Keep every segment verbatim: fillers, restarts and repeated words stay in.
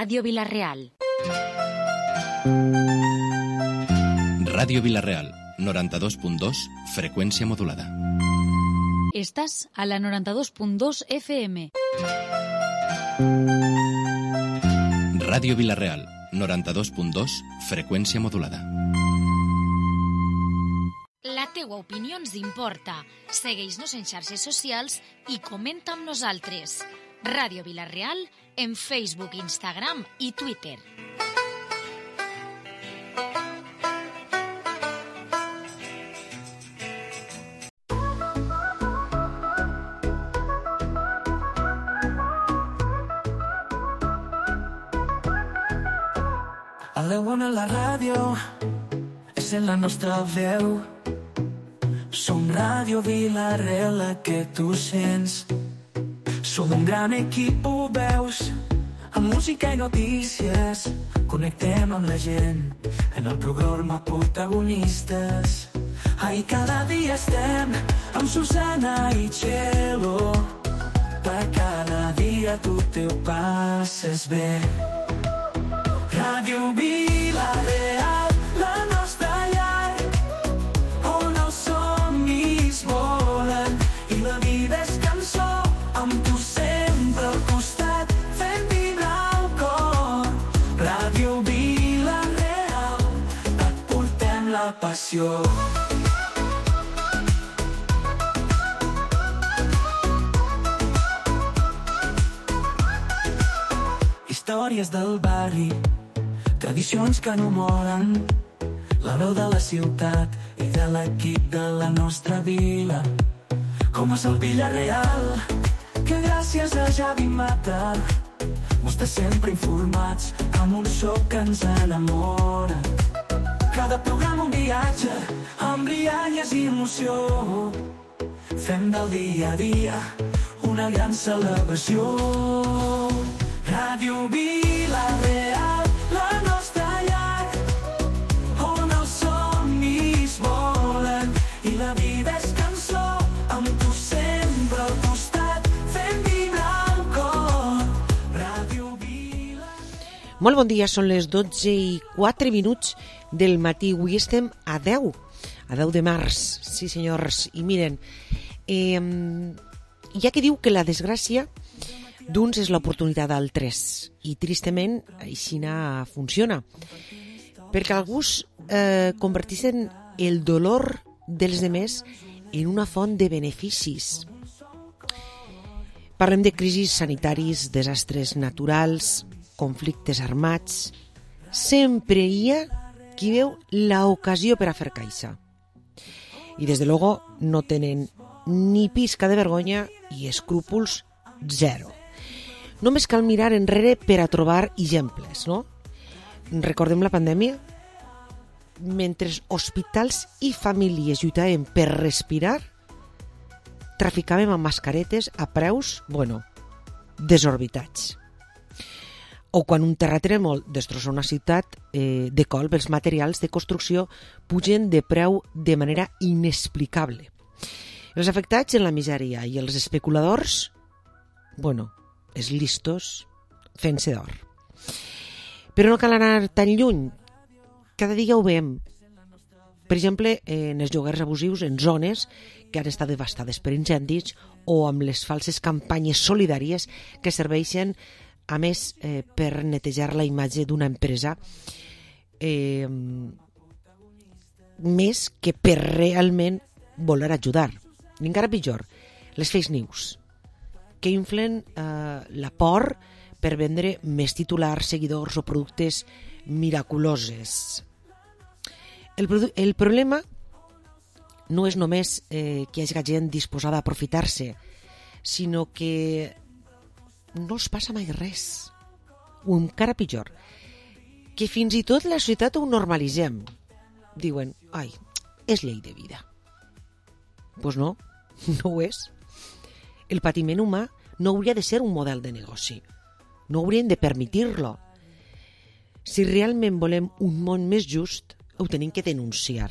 Ràdio Vila-real. Ràdio Vila-real, noranta-dos punt dos, freqüència modulada. Estàs a la noranta-dos punt dos F M. Ràdio Vila-real, noranta-dos punt dos, freqüència modulada. La teua opinió ens importa. Segueix-nos en xarxes socials i comenta amb nosaltres. Ràdio Vila-real en Facebook, Instagram i Twitter. A la una la ràdio és en la nostra veu. Som Ràdio Vila-real, la que tu sents. Som un gran equip, ho veus, amb música i notícies. Connectem amb la gent en el programa Protagonistes. Ai, cada dia estem amb Susana i Txelo. Per cada dia tu te ho passes bé. Ràdio Vila-real, la nostra llar, on els somnis volen i la vida és cançó, amb tu sempre al costat, fent vibrar el cor. Ràdio Vila-real, et portem la passió. Històries del barri, tradicions que no moren, la veu de la ciutat i de l'equip de la nostra vila. Com és el Vila-real, que gràcies a Javi Mata mos té sempre informats amb un so que ens enamora. Cada programa un viatge amb rialles i emoció. Fem del dia a dia una gran celebració. Ràdio Vila-real, la nostra llar, on els somnis volen i la vida és cançó, amb tu sempre al costat, fent vibrar el cor. Ràdio Vila-real. Molt bon dia, són les dotze i quatre minuts del matí. Avui estem a deu, a deu de març, sí senyors. I miren, eh, hi ha qui diu que la desgràcia d'uns és l'oportunitat d'altres, i tristament així funciona, perquè alguns eh, converteixen el dolor dels demés en una font de beneficis. Parlem de crisis sanitaris, desastres naturals, conflictes armats. Sempre hi ha qui veu l'ocasió per a fer caixa. I des de luego no tenen ni pizca de vergonya i escrúpols zero. Només cal mirar enrere per a trobar exemples, no? Recordem la pandèmia? Mentre hospitals i famílies lluitaven per respirar, traficàvem amb mascaretes a preus, bueno, desorbitats. O quan un terratrèmol destrossa una ciutat, eh, de colp els materials de construcció pugen de preu de manera inexplicable. Els afectats en la misèria i els especuladors, bueno, els listos fent-se d'or. Però no cal anar tan lluny. Cada dia ho veiem. Per exemple, en els lloguers abusius en zones que han estat devastades per incendis o amb les falses campanyes solidàries que serveixen, a més, eh, per netejar la imatge d'una empresa, eh, més que per realment voler ajudar. I encara pitjor, les fake news, que inflen eh, la por per vendre més titulars, seguidors o productes miraculoses. El, el problema no és només eh, que hi hagi gent disposada a aprofitar-se, sinó que no els passa mai res. O encara pitjor, que fins i tot la societat ho normalitzem. Diuen, ai, és llei de vida. Doncs pues no, no ho és. El patiment humà no hauria de ser un model de negoci. No hauríem de permetir-lo. Si realment volem un món més just, ho tenim que denunciar.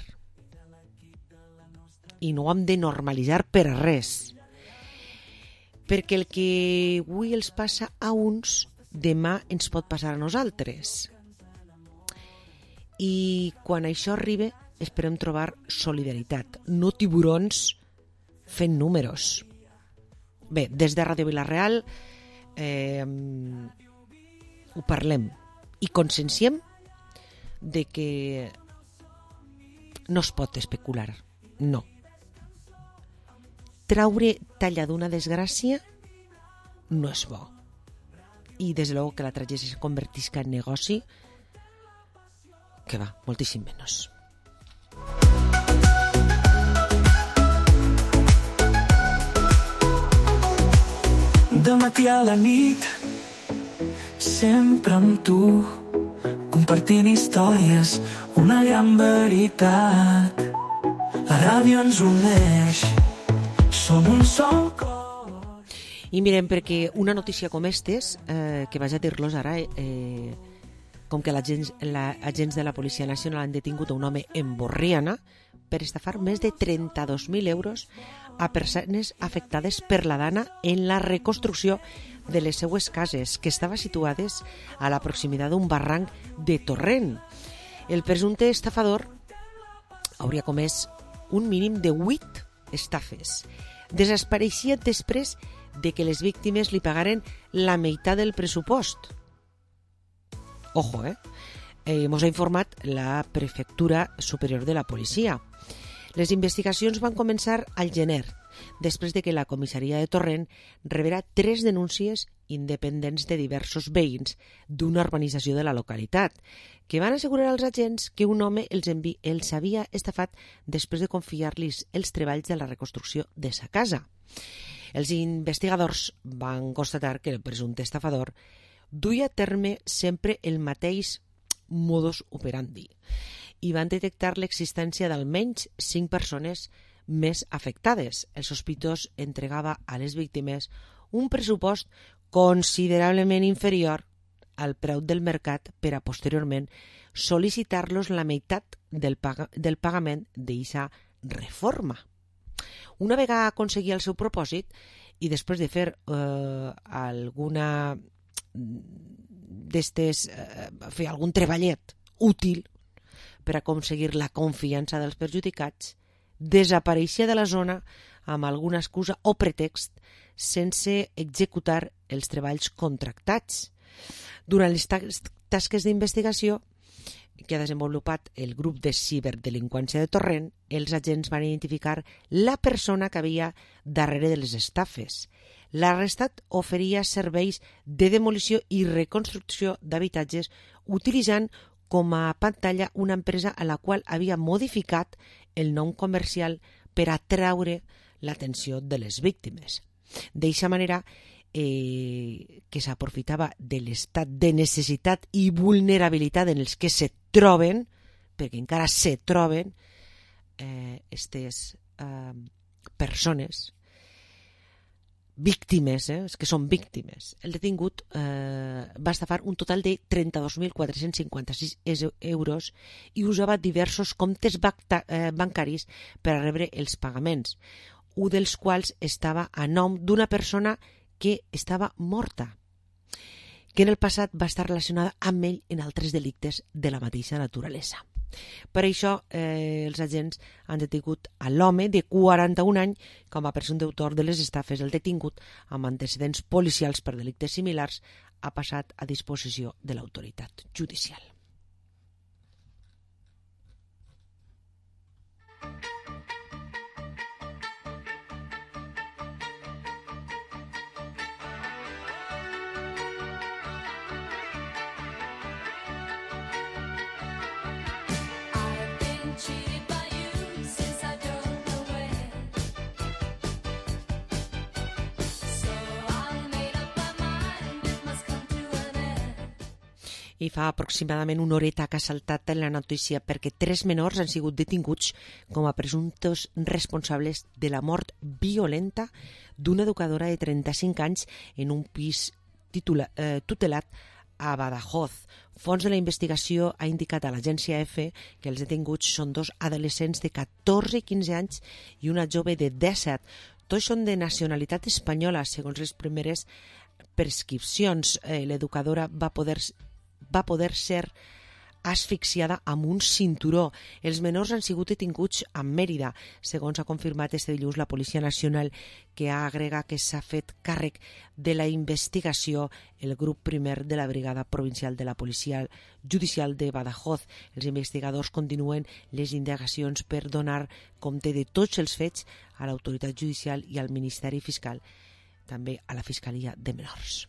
I no ho hem de normalitzar per a res. Perquè el que avui els passa a uns demà ens pot passar a nosaltres. I quan això arribi esperem trobar solidaritat, no tiburons fent números. Bé, des de Ràdio Vila-real eh, ho parlem i conscienciem de que no es pot especular, no. Traure talla d'una desgràcia no és bo. I des de luego que la tragèdia se convertisca en negoci, que va, moltíssim menys. Del matí a la nit, sempre amb tu, compartint històries, una gran veritat. La ràdio ens uneix, som un sol cor. I mirem, perquè una notícia com estes, eh, que vaig a dir-los ara, eh, com que l'agents la, agents de la Policia Nacional han detingut un home en Borriana per estafar més de trenta-dos mil euros a persones afectades per la dana en la reconstrucció de les seues cases, que estaven situades a la proximitat d'un barranc de Torrent. El presumpte estafador hauria comès un mínim de vuit estafes. Desapareixia després de que les víctimes li pagaren la meitat del pressupost. Ojo, eh? eh mos ha informat la Prefectura Superior de la Policia. Les investigacions van començar al gener, després de que la comissaria de Torrent rebera tres denúncies independents de diversos veïns d'una urbanització de la localitat, que van assegurar als agents que un home els, envi- els havia estafat després de confiar-los els treballs de la reconstrucció de sa casa. Els investigadors van constatar que el presumpte estafador duia a terme sempre el mateix modus operandi i van detectar l'existència d'almenys cinc persones més afectades. El sospitós entregava a les víctimes un pressupost considerablement inferior al preu del mercat per a posteriorment sol·licitar-los la meitat del, pag- del pagament d'eixa reforma. Una vegada aconseguia el seu propòsit i després de fer eh, alguna d'estes, eh, fer algun treballet útil per aconseguir la confiança dels perjudicats, desapareixia de la zona amb alguna excusa o pretext sense executar els treballs contractats. Durant les tasques d'investigació que ha desenvolupat el grup de ciberdelinqüència de Torrent, els agents van identificar la persona que havia darrere de les estafes. L'arrestat oferia serveis de demolició i reconstrucció d'habitatges utilitzant com a pantalla una empresa a la qual havia modificat el nom comercial per atraure l'atenció de les víctimes. D'eixa manera, eh, que s'aprofitava de l'estat de necessitat i vulnerabilitat en els que se troben, perquè encara se troben eh, estes eh, persones víctimes, eh, que són víctimes. El detingut eh, va estafar un total de trenta-dos mil quatre-cents cinquanta-sis euros i usava diversos comptes bacta, eh, bancaris per a rebre els pagaments, un dels quals estava a nom d'una persona que estava morta, que en el passat va estar relacionada amb ell en altres delictes de la mateixa naturalesa. Per això, eh, els agents han detingut a l'home de quaranta-un anys com a presumpte autor de les estafes. El detingut, amb antecedents policials per delictes similars, ha passat a disposició de l'autoritat judicial. I fa aproximadament una horeta que ha saltat en la notícia perquè tres menors han sigut detinguts com a presumptes responsables de la mort violenta d'una educadora de trenta-cinc anys en un pis titula, eh, tutelat a Badajoz. Fons de la investigació ha indicat a l'agència EFE que els detinguts són dos adolescents de catorze i quinze anys i una jove de disset. Tots són de nacionalitat espanyola, segons les primeres prescripcions. Eh, l'educadora va poder, va poder ser asfixiada amb un cinturó. Els menors han sigut detinguts a Mèrida. Segons ha confirmat este dilluns la Policia Nacional, que ha agregat que s'ha fet càrrec de la investigació el grup primer de la Brigada Provincial de la Policia Judicial de Badajoz. Els investigadors continuen les indagacions per donar compte de tots els fets a l'autoritat judicial i al Ministeri Fiscal, també a la Fiscalia de Menors.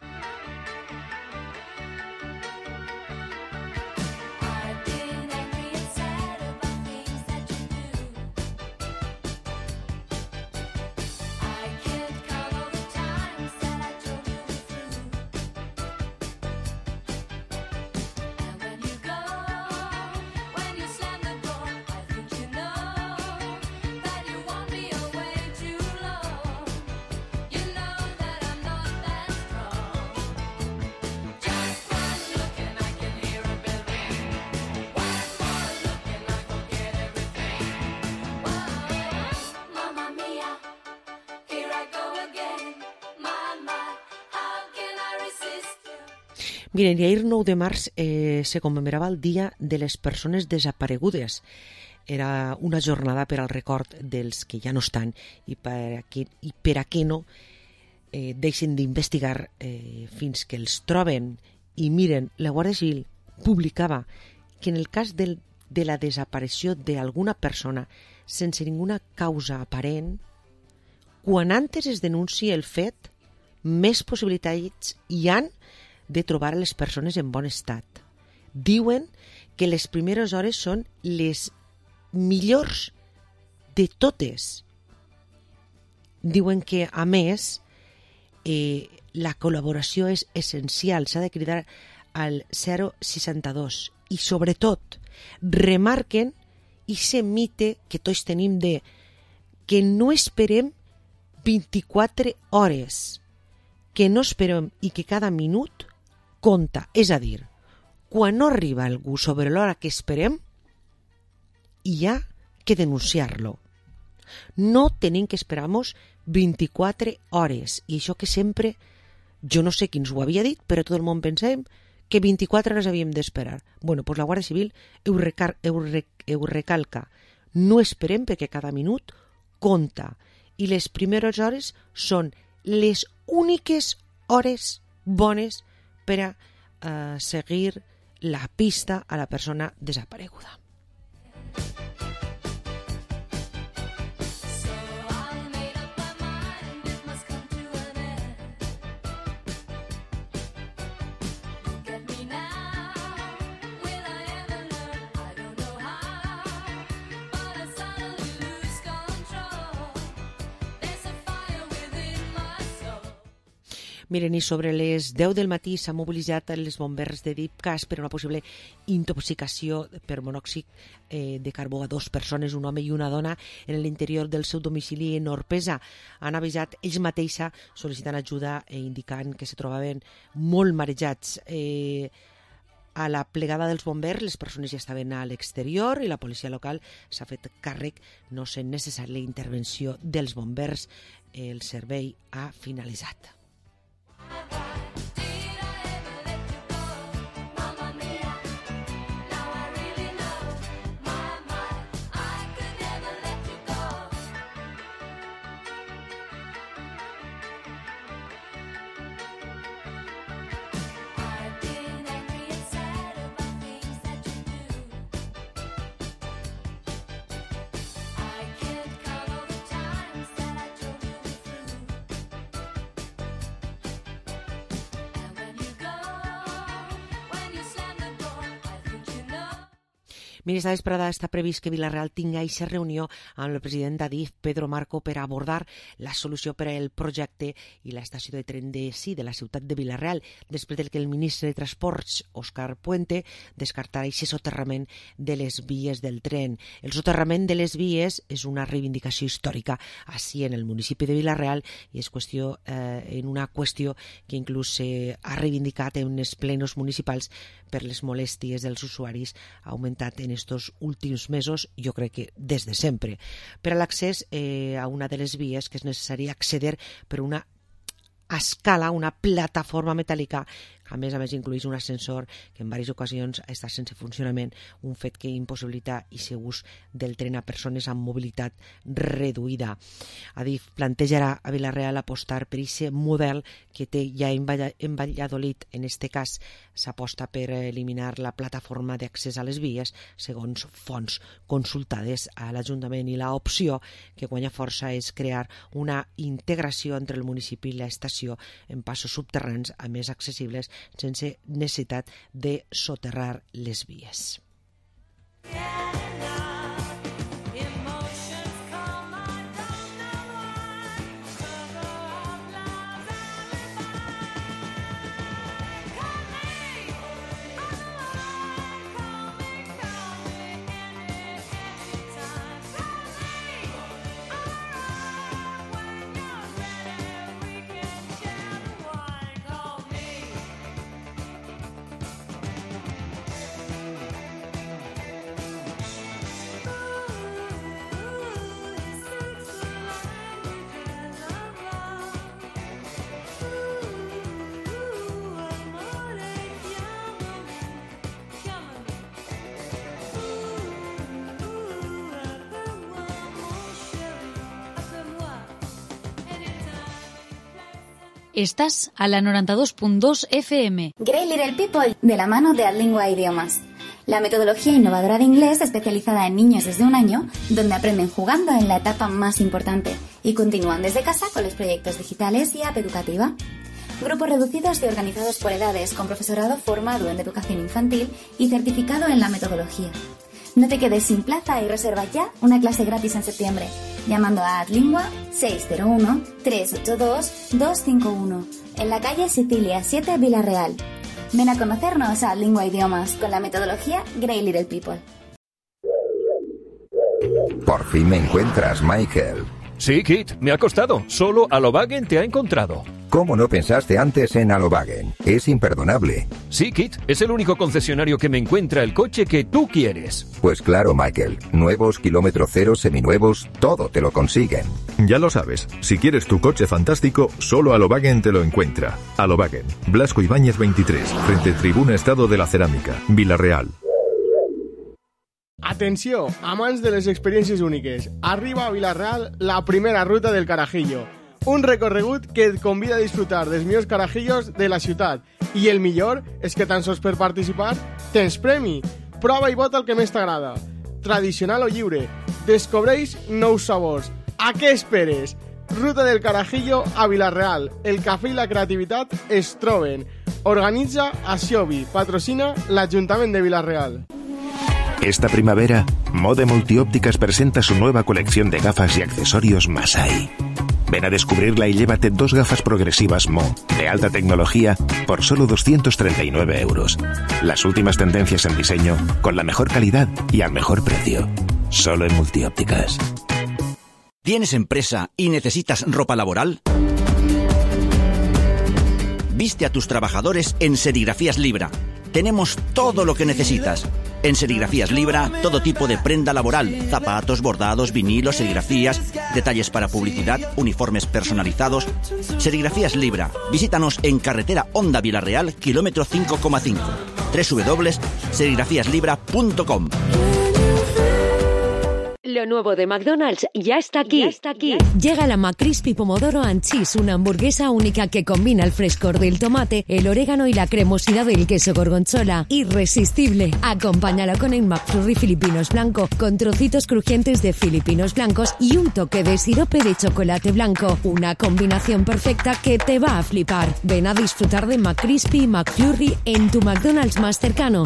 Miren, ahir nou de març eh, se commemorava el Dia de les Persones Desaparegudes. Era una jornada per al record dels que ja no estan i per a que, i per a què no eh, deixen d'investigar eh, fins que els troben. I miren, la Guàrdia Civil publicava que en el cas del, de la desaparició d'alguna persona sense ninguna causa aparent, quan antes es denuncia el fet, més possibilitats hi han de trobar a les persones en bon estat. Diuen que les primeres hores són les millors de totes. Diuen que, a més, eh, la col·laboració és essencial. S'ha de cridar al zero seixanta-dos. I, sobretot, remarquen ese mite que tots tenim de que no esperem vint-i-quatre hores, que no esperem i que cada minut compta. És a dir, quan no arriba algú sobre l'hora que esperem, hi ha que denunciar-lo. No tenim que esperar-nos vint-i-quatre hores. I això que sempre, jo no sé qui ens ho havia dit, però tot el món pensem que vint-i-quatre hores havíem d'esperar. Bueno, doncs la Guàrdia Civil ho, recar- ho, rec- ho recalca. No esperem perquè cada minut compta. I les primeres hores són les úniques hores bones per a eh, seguir la pista a la persona desapareguda. Miren, i sobre les deu del matí s'ha mobilitzat els bombers de Dipcas per una possible intoxicació per monòxid eh, de carbó a dues persones, un home i una dona, en l'interior del seu domicili en Orpesa. Han avisat ells mateixa sol·licitant ajuda i indicant que se trobaven molt marejats. Eh, a la plegada dels bombers les persones ja estaven a l'exterior i la policia local s'ha fet càrrec, no sent necessària la intervenció dels bombers. El servei ha finalitzat. Mira, esta vesprada està previst que Vila-real tingui aquesta reunió amb el president d'Adif, Pedro Marco, per abordar la solució per al projecte i l'estació de tren de sí de la ciutat de Vila-real, després del que el ministre de Transports, Òscar Puente, descartarà aquest soterrament de les vies del tren. El soterrament de les vies és una reivindicació històrica així en el municipi de Vila-real i és qüestió, eh, en una qüestió que inclús eh, ha reivindicat en els plenos municipals per les molèsties dels usuaris, ha augmentat en estos últims mesos, jo crec que des de sempre. Per a l'accés eh, a una de les vies que és necessari accedir per una escala, una plataforma metàl·lica que a més a més inclueix un ascensor que en diverses ocasions està sense funcionament, un fet que impossibilita aquest ús del tren a persones amb mobilitat reduïda. Adif plantejarà a Vila-real apostar per aquest model que té ja en Valladolid. En aquest cas s'aposta per eliminar la plataforma d'accés a les vies segons fonts consultades a l'Ajuntament, i l'opció que guanya força és crear una integració entre el municipi i l'estació en passos subterranis a més accessibles sense necessitat de soterrar les vies. Estás a la noventa y dos punto dos F M. Great Little People, de la mano de Adlingua Idiomas. La metodología innovadora de inglés especializada en niños desde un año, donde aprenden jugando en la etapa más importante y continúan desde casa con los proyectos digitales y app educativa. Grupos reducidos y organizados por edades, con profesorado formado en educación infantil y certificado en la metodología. No te quedes sin plaza y reserva ya una clase gratis en septiembre, llamando a Adlingua seis cero uno, tres ocho dos, dos cinco uno, en la calle Sicilia siete, Vila-real. Ven a conocernos a Adlingua Idiomas con la metodología Great Little People. Por fin me encuentras, Michael. Sí, Kit, me ha costado. Solo Alobagen te ha encontrado. ¿Cómo no pensaste antes en Alobagen? Es imperdonable. Sí, Kit, es el único concesionario que me encuentra el coche que tú quieres. Pues claro, Michael. Nuevos, kilómetro cero, seminuevos, todo te lo consiguen. Ya lo sabes, si quieres tu coche fantástico, solo Alobagen te lo encuentra. Alobagen, Blasco Ibáñez veintitrés, frente Tribuna Estado de la Cerámica, Vila-real. Atenció, amants de les experiències úniques. Arriba a Vila-real la primera ruta del Carajillo. Un recorregut que et convida a disfrutar dels millors carajillos de la ciutat. I el millor és que tan sols per participar tens premi. Prova i vota el que més t'agrada. Tradicional o lliure. Descobreix nous sabors. A què esperes? Ruta del Carajillo a Vila-real. El cafè i la creativitat es troben. Organitza Axiobi. Patrocina l'Ajuntament de Vila-real. Esta primavera, Mode Multiópticas presenta su nueva colección de gafas y accesorios Masai. Ven a descubrirla y llévate dos gafas progresivas Mo, de alta tecnología, por solo doscientos treinta y nueve euros. Las últimas tendencias en diseño, con la mejor calidad y al mejor precio. Solo en Multiópticas. ¿Tienes empresa y necesitas ropa laboral? Viste a tus trabajadores en Serigrafías Libra. Tenemos todo lo que necesitas. En Serigrafías Libra, todo tipo de prenda laboral, zapatos, bordados, vinilos, serigrafías, detalles para publicidad, uniformes personalizados. Serigrafías Libra. Visítanos en carretera Honda Vila-real, kilómetro cinco coma cinco. doble u doble u doble u punto serigrafías libra punto com. Lo nuevo de McDonald's ya está aquí. Ya está aquí. Llega la McCrispy Pomodoro and Cheese, una hamburguesa única que combina el frescor del tomate, el orégano y la cremosidad del queso gorgonzola. Irresistible. Acompáñala con el McFlurry Filipinos Blanco, con trocitos crujientes de filipinos blancos y un toque de sirope de chocolate blanco. Una combinación perfecta que te va a flipar. Ven a disfrutar de McCrispy y McFlurry en tu McDonald's más cercano.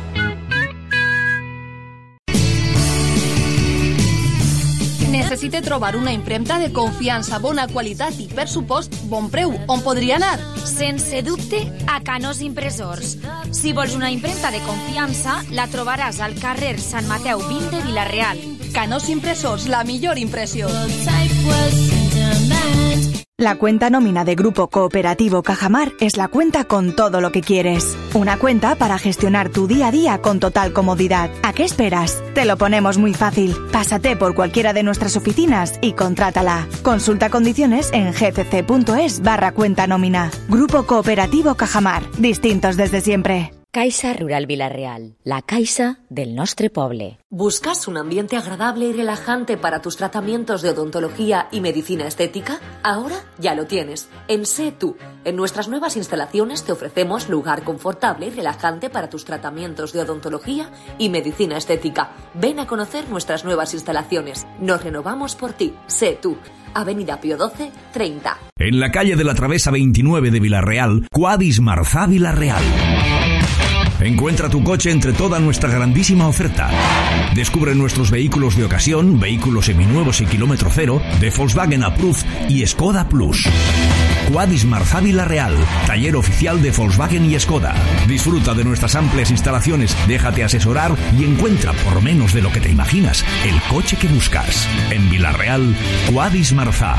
Necessite trobar una impremta de confiança, bona qualitat i, per supost, bon preu. On podria anar? Sense dubte, a Canós Impressors. Si vols una impremta de confiança, la trobaràs al carrer Sant Mateu vint de Vila-real. Canós Impressors, la millor impressió. La cuenta nómina de Grupo Cooperativo Cajamar es la cuenta con todo lo que quieres. Una cuenta para gestionar tu día a día con total comodidad. ¿A qué esperas? Te lo ponemos muy fácil. Pásate por cualquiera de nuestras oficinas y contrátala. Consulta condiciones en gcc.es barra cuenta nómina. Grupo Cooperativo Cajamar. Distintos desde siempre. Caixa Rural Vila-real, la caixa del nostre poble. ¿Buscas un ambiente agradable y relajante para tus tratamientos de odontología y medicina estética? Ahora ya lo tienes, en Sé Tú. En nuestras nuevas instalaciones te ofrecemos lugar confortable y relajante para tus tratamientos de odontología y medicina estética. Ven a conocer nuestras nuevas instalaciones. Nos renovamos por ti. Sé Tú. Avenida Pío doce, treinta. En la calle de la Travesa veintinueve de Vila-real, Quadis Marzà Vila-real. Encuentra tu coche entre toda nuestra grandísima oferta. Descubre nuestros vehículos de ocasión, vehículos seminuevos y kilómetro cero, de Volkswagen Approved y Skoda Plus. Quadis Marzà Vila-real, taller oficial de Volkswagen y Skoda. Disfruta de nuestras amplias instalaciones, déjate asesorar y encuentra, por menos de lo que te imaginas, el coche que buscas. En Vila-real, Quadis Marzà.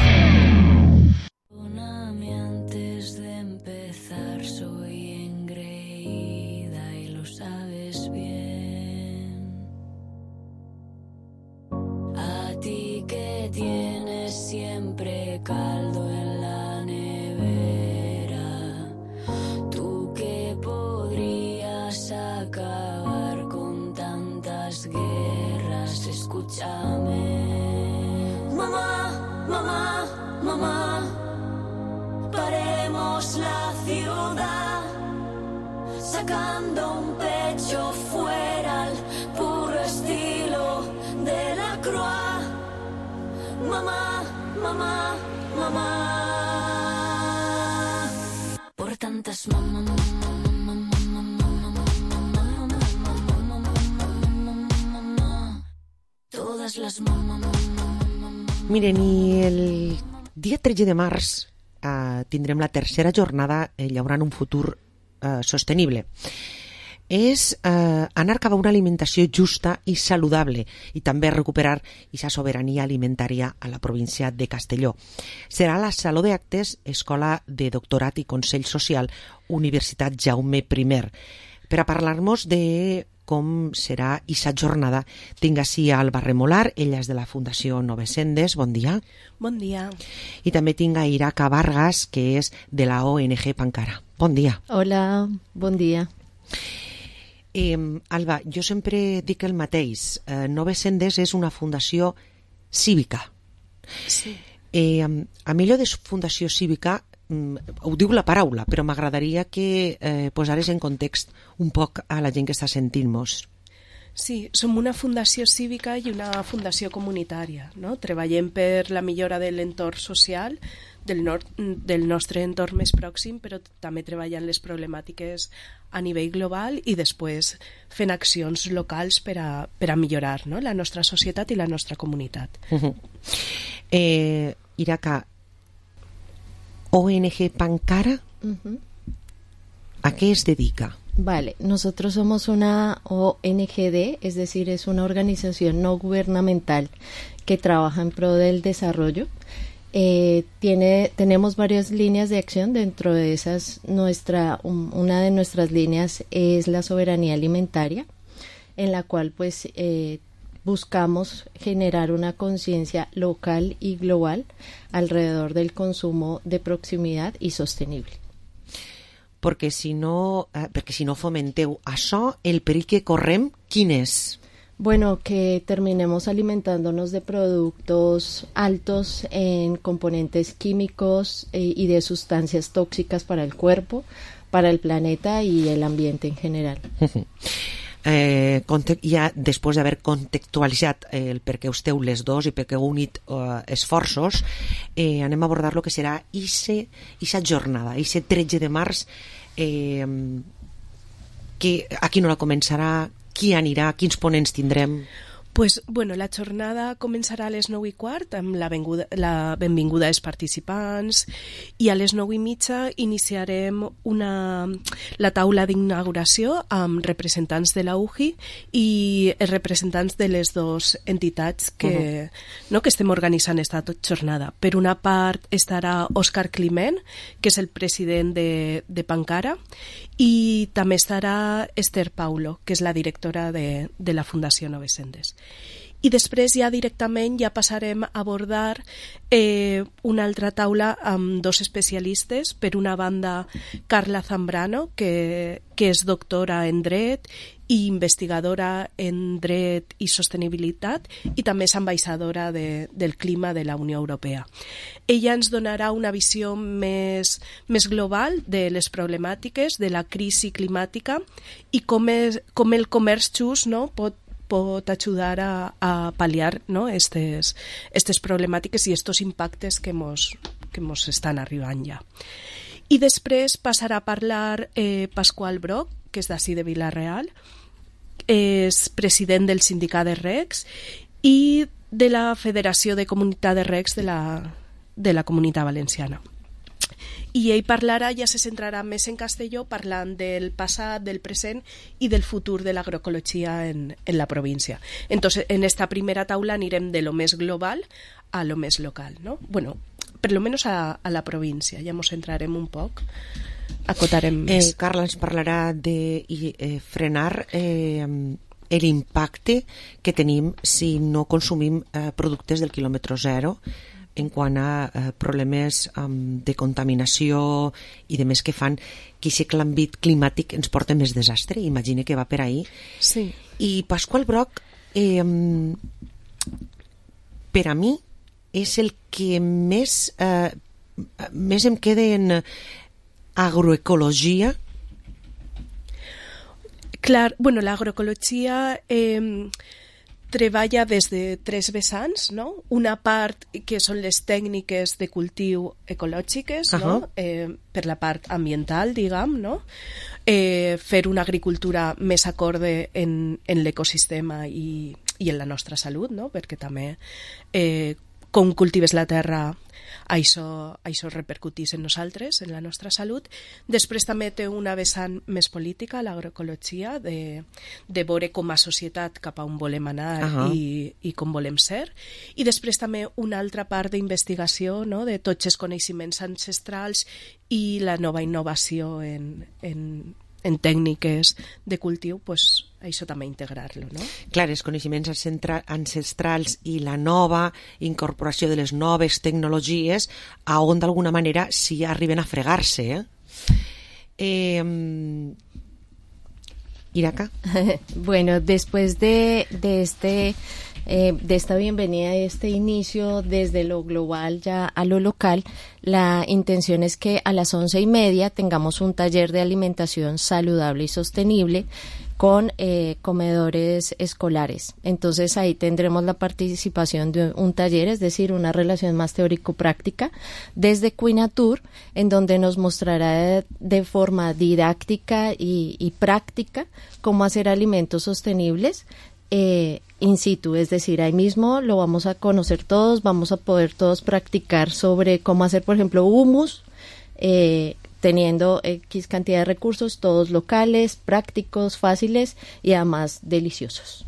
Tienes siempre caldo en la nevera, tú que podrías acabar con tantas guerras, escúchame. Mamá, mamá, mamá, paremos la ciudad, sacando un pecho fuera al puro estilo de la Croix. Mamá, mamá, mamá, por tantas mamá, mamá, todas las mamá. Miren, i el dia tretze de març eh, tindrem la tercera jornada eh, llaurant un futur eh, sostenible. És eh, anar cap a una alimentació justa i saludable i també recuperar aquesta sobirania alimentària a la província de Castelló. Serà a la Saló d'Actes, Escola de Doctorat i Consell Social, Universitat Jaume primer. Per a parlar-nos de com serà aquesta jornada, tinc així a Alba Remolar, ella és de la Fundació Novesendes, bon dia. Bon dia. I també tinc a Iraca Vargas, que és de la O N G Pancara. Bon dia. Hola, bon dia. Eh, Alba, jo sempre dic el mateix. Eh, Novesendes és una fundació cívica. Sí. Eh, a mi allò de fundació cívica mm, ho diu la paraula, però m'agradaria que eh, posares en context un poc a la gent que està sentint-nos. Sí, som una fundació cívica i una fundació comunitària, no? Treballem per la millora de l'entorn social, del, nord, del nostre entorn més pròxim, però també treballant les problemàtiques a nivell global i després fent accions locals per a, per a millorar, no? La nostra societat i la nostra comunitat. Uh-huh. eh, Iraca, O N G Pancara, uh-huh. ¿a qué se dedica? Vale, nosotros somos una O N G D, es decir, es una organización no gubernamental que trabaja en pro del desarrollo. Eh, tiene, tenemos varias líneas de acción. Dentro de esas, nuestra, um, una de nuestras líneas es la soberanía alimentaria, en la cual pues eh, buscamos generar una conciencia local y global alrededor del consumo de proximidad y sostenible. Perquè si no, eh, perquè si no fomenteu això, el perill que correm, quin és? Bueno, que terminemos alimentándonos de productos altos en componentes químicos eh, y de sustancias tóxicas para el cuerpo, para el planeta y el ambiente en general. Eh, ja després d'haver contextualitzat el per què esteu les dos i per què heu unit eh, esforços, eh, anem a abordar el que serà aquesta jornada, aquest tretze de març, eh, que a quina hora començarà, qui anirà, quins ponents tindrem? Pues, bueno, la jornada començarà a les nou i quart amb la, benguda, la benvinguda als participants i a les nou i mitja iniciarem una, la taula d'inauguració amb representants de la U G I i els representants de les dues entitats que, uh-huh. no, que estem organitzant esta jornada. Per una part estarà Òscar Climent, que és el president de, de Pancara, i també estarà Esther Paulo, que és la directora de, de la Fundació Novesendes. I després ja directament ja passarem a abordar eh, una altra taula amb dos especialistes. Per una banda, Carla Zambrano, que, que és doctora en dret i investigadora en dret i sostenibilitat, i també és ambaixadora de, del clima de la Unió Europea. Ella ens donarà una visió més, més global de les problemàtiques de la crisi climàtica i com, és, com el comerç just, no, pot pot ajudar a, a pal·liar, no, estes, estes problemàtiques i estos impactes que mos, que mos estan arribant ja. I després passarà a parlar eh, Pasqual Broc, que és d'ací de Vila-real, és president del sindicat de recs i de la Federació de Comunitat de Recs de la, de la Comunitat Valenciana. I ell parlarà, ja se centrarà més en castelló, parlant del passat, del present i del futur de l'agroecologia en, en la província. Entonces, en esta primera taula anirem de lo més global a lo més local, ¿no? Bueno, per lo menos a, a la província, ja ens centrarem un poc, acotarem més. Eh, Carla ens parlarà de eh, frenar eh, l'impacte que tenim si no consumim eh, productes del quilòmetre zero, en quant a eh, problemes um, de contaminació i de més que fan que aquest l'àmbit climàtic ens porta més desastre. Imagina que va per ahí. Sí. I Pasqual Broc, eh, per a mi, és el que més, eh, més em queda en agroecologia. Clar, bueno, l'agroecologia eh, treballa des de tres vessants, no? Una part que són les tècniques de cultiu ecològiques, uh-huh. no? Eh, per la part ambiental, diguem, no? Eh, fer una agricultura més acorde en, en l'ecosistema i, i en la nostra salut, no? Perquè també eh, com cultives la terra això, això repercutís en nosaltres, en la nostra salut. Després també té una vessant més política, l'agroecologia, de, de veure com a societat cap a on volem anar uh-huh. i, i com volem ser. I després també una altra part d'investigació, no? De tots els coneixements ancestrals i la nova innovació en, en, en tècniques de cultiu, pues, això també integrar-lo, no? Clar, els coneixements ancestrals i la nova incorporació de les noves tecnologies a on d'alguna manera sí arriben a fregar-se, eh? eh Iraca. Bueno, después de, de este eh, de esta bienvenida, de este inicio desde lo global ya a lo local, la intención es que a las once y media tengamos un taller de alimentación saludable y sostenible con eh, comedores escolares. Entonces ahí tendremos la participación de un taller, es decir, una relación más teórico-práctica desde Quinatur, en donde nos mostrará de forma didáctica y, y práctica cómo hacer alimentos sostenibles eh, in situ, es decir, ahí mismo lo vamos a conocer todos, vamos a poder todos practicar sobre cómo hacer, por ejemplo, hummus, eh, teniendo X cantidad de recursos, todos locales, prácticos, fáciles y además deliciosos.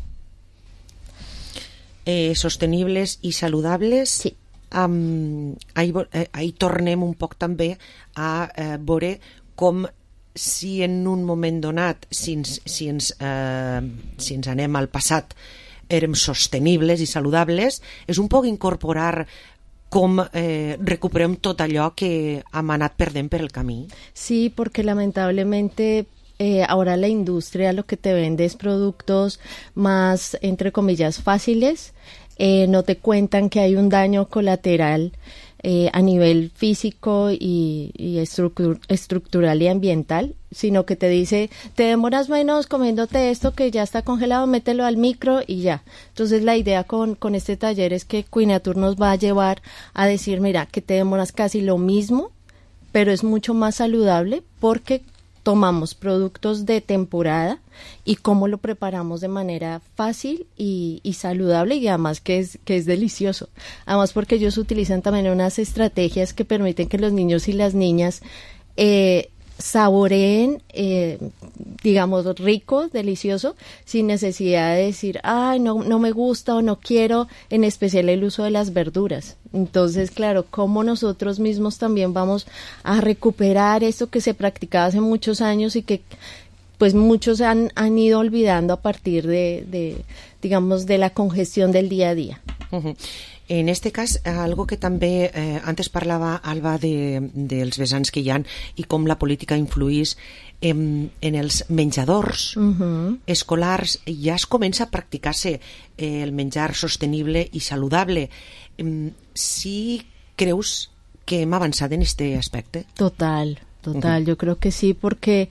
Eh, sostenibles i saludables. Sí. Um, ahí, eh, ahí tornem un poc també a eh, veure com si en un moment donat, si ens, si ens, eh, si ens anem al passat, érem sostenibles i saludables, és un poc incorporar com eh, recuperem tot allò que hem anat perdent per el camí. Sí, porque lamentablemente eh, ahora la industria lo que te vende es productos más, entre comillas, fáciles. Eh, no te cuentan que hay un daño colateral eh, a nivel físico y, y estructur- estructural y ambiental, sino que te dice, te demoras menos comiéndote esto que ya está congelado, mételo al micro y ya. Entonces la idea con, con este taller es que Quinatur nos va a llevar a decir, mira, que te demoras casi lo mismo, pero es mucho más saludable porque tomamos productos de temporada y cómo lo preparamos de manera fácil y, y saludable, y además que es, que es delicioso. Además porque ellos utilizan también unas estrategias que permiten que los niños y las niñas eh, saboreen, eh, digamos, rico, delicioso, sin necesidad de decir, ay, no, no me gusta o no quiero, en especial el uso de las verduras. Entonces, claro, cómo nosotros mismos también vamos a recuperar esto que se practicaba hace muchos años y que pues muchos han, han ido olvidando a partir de, de, digamos, de la congestión del día a día. Uh-huh. En este cas, algo que també eh, antes parlava Alba de, dels vessants que hi ha i com la política influís en, en els menjadors uh-huh. escolars, ja es comença a practicar-se eh, el menjar sostenible i saludable. Eh, sí creus que hem avançat en este aspecte? Total. Total, yo creo que sí, porque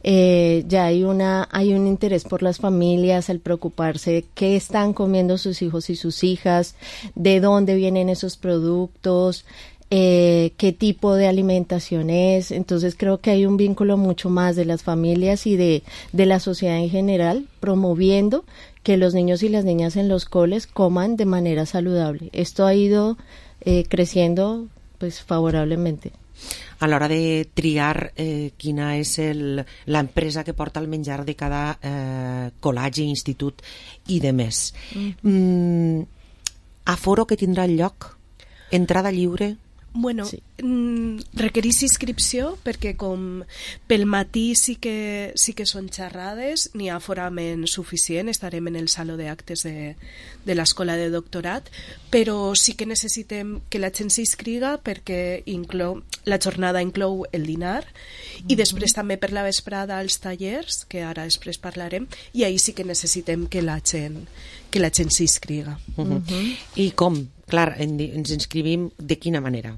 eh, ya hay una hay un interés por las familias al preocuparse qué están comiendo sus hijos y sus hijas, de dónde vienen esos productos, eh, qué tipo de alimentación es. Entonces creo que hay un vínculo mucho más de las familias y de, de la sociedad en general, promoviendo que los niños y las niñas en los coles coman de manera saludable. Esto ha ido eh, creciendo pues favorablemente. A l'hora de triar eh, quina és el, l'empresa que porta el menjar de cada eh, col·legi, institut i de més. Mm. Mm, aforo que tindrà el lloc? Entrada lliure? Bueno, sí. mm, requerís inscripció perquè com pel matí sí que, sí que són xerrades, n'hi ha aforament suficient, estarem en el saló d'actes de, de l'escola de doctorat, però sí que necessitem que la gent s'inscriga perquè inclou, la jornada inclou el dinar i mm-hmm. després també per la vesprada els tallers, que ara després parlarem, i ahir sí que necessitem que la gent, que la gent s'inscriga. Mm-hmm. Mm-hmm. I com? Clar, ens inscrivim de quina manera?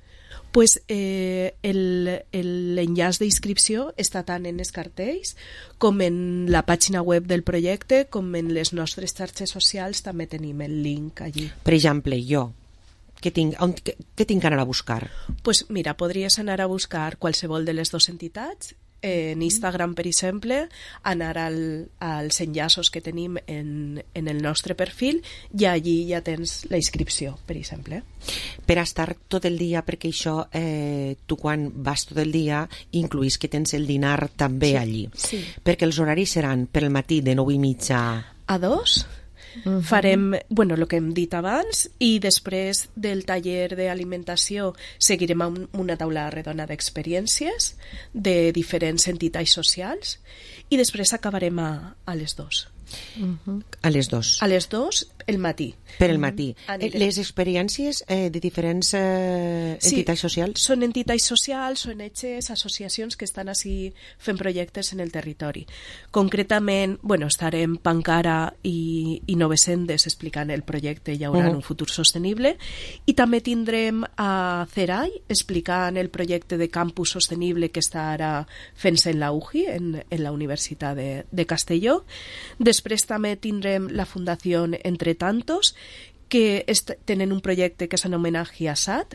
Pues eh, el, el, l'enllaç d'inscripció està tant en els cartells com en la pàgina web del projecte, com en les nostres xarxes socials també tenim el link allí. Per exemple, jo, què tinc, on, què, què tinc que anar a buscar? Pues mira, podries anar a buscar qualsevol de les dues entitats, en Instagram, per exemple, anar al, als enllaços que tenim en, en el nostre perfil i allí ja tens la inscripció, per exemple. Per estar tot el dia, perquè això eh, tu quan vas tot el dia incluís que tens el dinar també sí, allí. Sí. Perquè els horaris seran per el matí de nou i mitja a dos. Uh-huh. Farem, bueno, el que hem dit abans, i després del taller d'alimentació seguirem amb una taula redona d'experiències de diferents entitats socials i després acabarem a, a les dos. Uh-huh. A les dos. A les dos, el matí. Per el matí. Uh-huh. Les experiències eh, de diferents eh, entitats sí, socials? Són entitats socials, O N Ges, associacions que estan així fent projectes en el territori. Concretament, bueno, estarem Pancara i, i Novesendes explicant el projecte Ja haurà uh-huh. un futur sostenible, i també tindrem a Cerai explicant el projecte de campus sostenible que està ara fent-se en la U J I, en, en la Universitat de, de Castelló. Després també tindrem la Fundació Entre Tantos, que est- tenen un projecte que s'anomena GIASAT,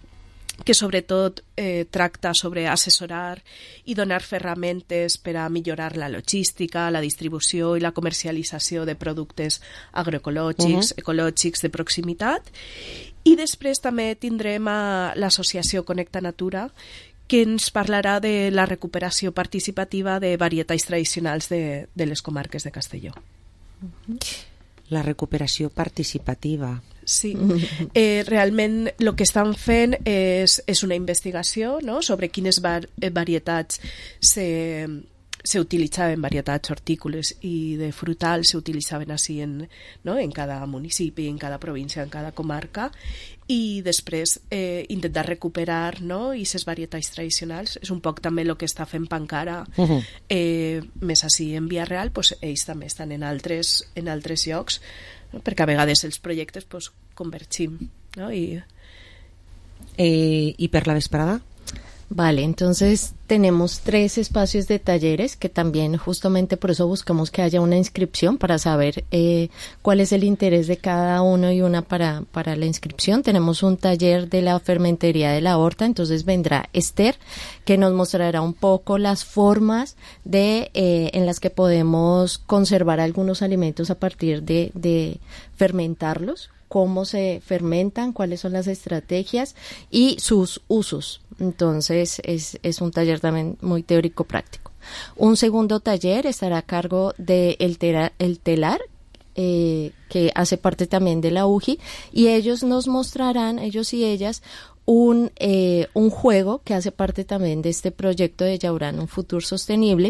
que sobretot eh, tracta sobre assessorar i donar ferramentes per a millorar la logística, la distribució i la comercialització de productes agroecològics, uh-huh. ecològics de proximitat. I després també tindrem a l'associació Connecta Natura, que ens parlarà de la recuperació participativa de varietats tradicionals de, de les comarques de Castelló. La recuperació participativa. Sí, eh, realment el que estan fent és, és una investigació, no?, sobre quines var- varietats se, se utilitzaven, varietats hortícoles i de frutals se utilitzaven així en, no?, en cada municipi, en cada província, en cada comarca, i després eh, intentar recuperar, no?, aquestes varietats tradicionals. És un poc també el que està fent Pancara, uh-huh. eh, més així en Via Real, pues, ells també estan en altres, en altres llocs, no?, perquè a vegades els projectes pues, convergim, no? I... Eh, I per la vesprada? Vale, entonces tenemos tres espacios de talleres que también justamente por eso buscamos que haya una inscripción para saber eh, cuál es el interés de cada uno y una para, para la inscripción. Tenemos un taller de la fermentería de la horta, entonces vendrá Esther, que nos mostrará un poco las formas de eh, en las que podemos conservar algunos alimentos a partir de, de fermentarlos, cómo se fermentan, cuáles son las estrategias y sus usos. Entonces es, es un taller también muy teórico-práctico. Un segundo taller estará a cargo de el, tera, el telar, eh, que hace parte también de la U J I, y ellos nos mostrarán, ellos y ellas, un, eh, un juego que hace parte también de este proyecto de Yaurán, un futuro sostenible.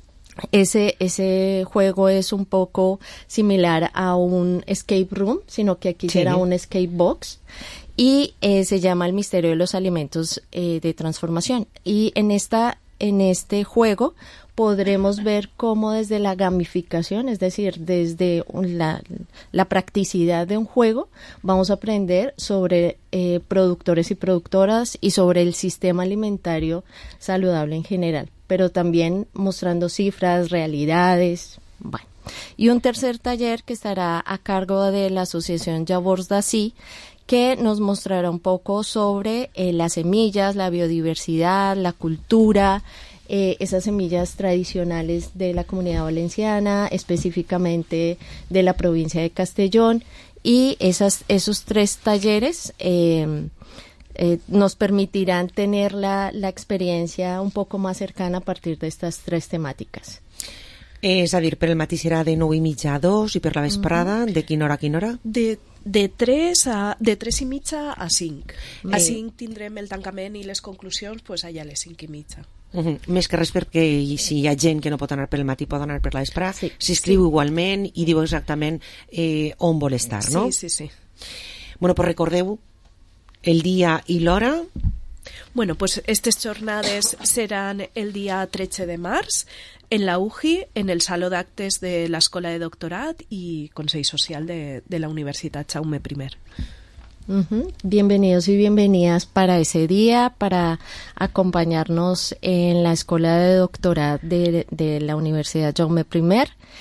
Ese, ese juego es un poco similar a un escape room, sino que aquí sí. será un escape box. Y eh, se llama El misterio de los alimentos eh, de transformación. Y en esta, en este juego podremos ver cómo desde la gamificación, es decir, desde la, la practicidad de un juego, vamos a aprender sobre eh, productores y productoras y sobre el sistema alimentario saludable en general, pero también mostrando cifras, realidades, bueno. Y un tercer taller que estará a cargo de la asociación Llavors d'Ací, que nos mostrará un poco sobre eh, las semillas, la biodiversidad, la cultura, eh, esas semillas tradicionales de la Comunidad Valenciana, específicamente de la provincia de Castellón, y esas, esos tres talleres eh, eh, nos permitirán tener la, la experiencia un poco más cercana a partir de estas tres temáticas. És a dir, per el matí serà de nou i mitja a dos i per la vesprada, uh-huh. de quina hora a quina hora? De, de, tres a, de tres i mitja a cinc. A cinc tindrem el tancament i les conclusions pues, allà a les cinc i mitja. Uh-huh. Més que res perquè si hi ha gent que no pot anar per el matí pot anar per la vesprada, sí, s'escriu sí. igualment i diu exactament eh, on vol estar, no? Sí, sí, sí. Bueno, pues recordeu el dia i l'hora. Bueno, pues estas jornades serán el día tretze de març en la U J I, en el Saló d'Actes de l'Escola de Doctorat y Consell Social de, de la Universitat Jaume I. Uh-huh. Bienvenidos y bienvenidas para ese día, para acompañarnos en la Escuela de Doctorat de, de la Universidad Jaume I.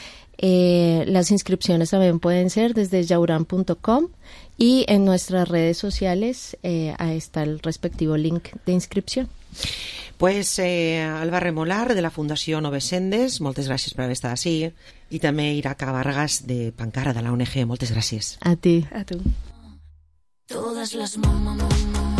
Eh, las inscripciones también pueden ser desde yauran punto com y en nuestras redes sociales eh, ahí está el respectivo link de inscripción. Pues eh, Alba Remolar de la Fundació Noves Sendes, moltes gràcies per haver estat així, i també Iraca Vargas de Pancara de la O N G, moltes gràcies. A ti. A tu. Todas las mamá, mamá,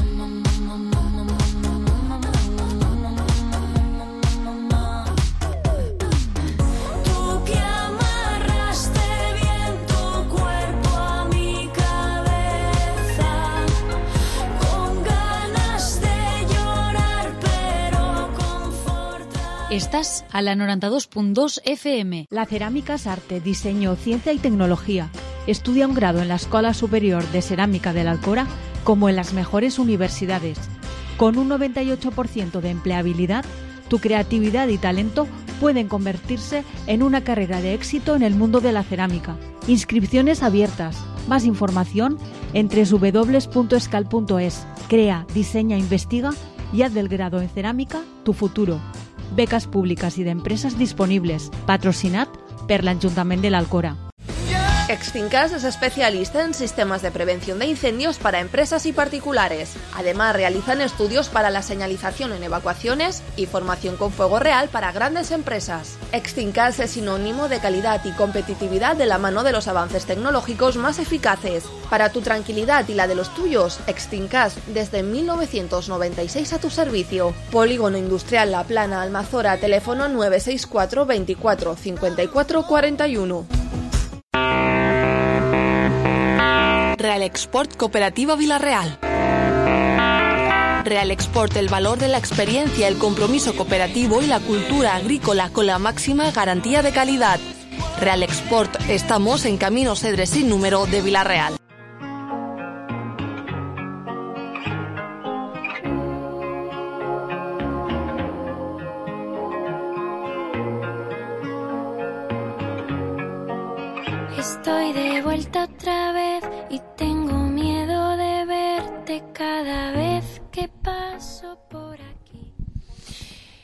Estás a la noventa y dos punto dos F M. La cerámica es arte, diseño, ciencia y tecnología. Estudia un grado en la Escuela Superior de Cerámica de la Alcora como en las mejores universidades. Con un noventa y ocho por ciento de empleabilidad, tu creatividad y talento pueden convertirse en una carrera de éxito en el mundo de la cerámica. Inscripciones abiertas. Más información en doble u doble u doble u punto escal punto es. Crea, diseña, investiga y haz del grado en cerámica tu futuro. Becas públicas y de empresas disponibles. Patrocinat per l'Ajuntament de l'Alcora. Extincas es especialista en sistemas de prevención de incendios para empresas y particulares. Además, realizan estudios para la señalización en evacuaciones y formación con fuego real para grandes empresas. Extincas es sinónimo de calidad y competitividad de la mano de los avances tecnológicos más eficaces. Para tu tranquilidad y la de los tuyos, Extincas desde mil novecientos noventa y seis a tu servicio. Polígono Industrial La Plana, Almazora, teléfono nueve seis cuatro veinticuatro cincuenta y cuatro cuarenta y uno. Real Export Cooperativa Vilarreal. Real Export, el valor de la experiencia, el compromiso cooperativo y la cultura agrícola con la máxima garantía de calidad. Real Export, estamos en Camino Cedres sin número de Vilarreal. Estoy de vuelta otra vez y tengo miedo de verte cada vez que paso por aquí.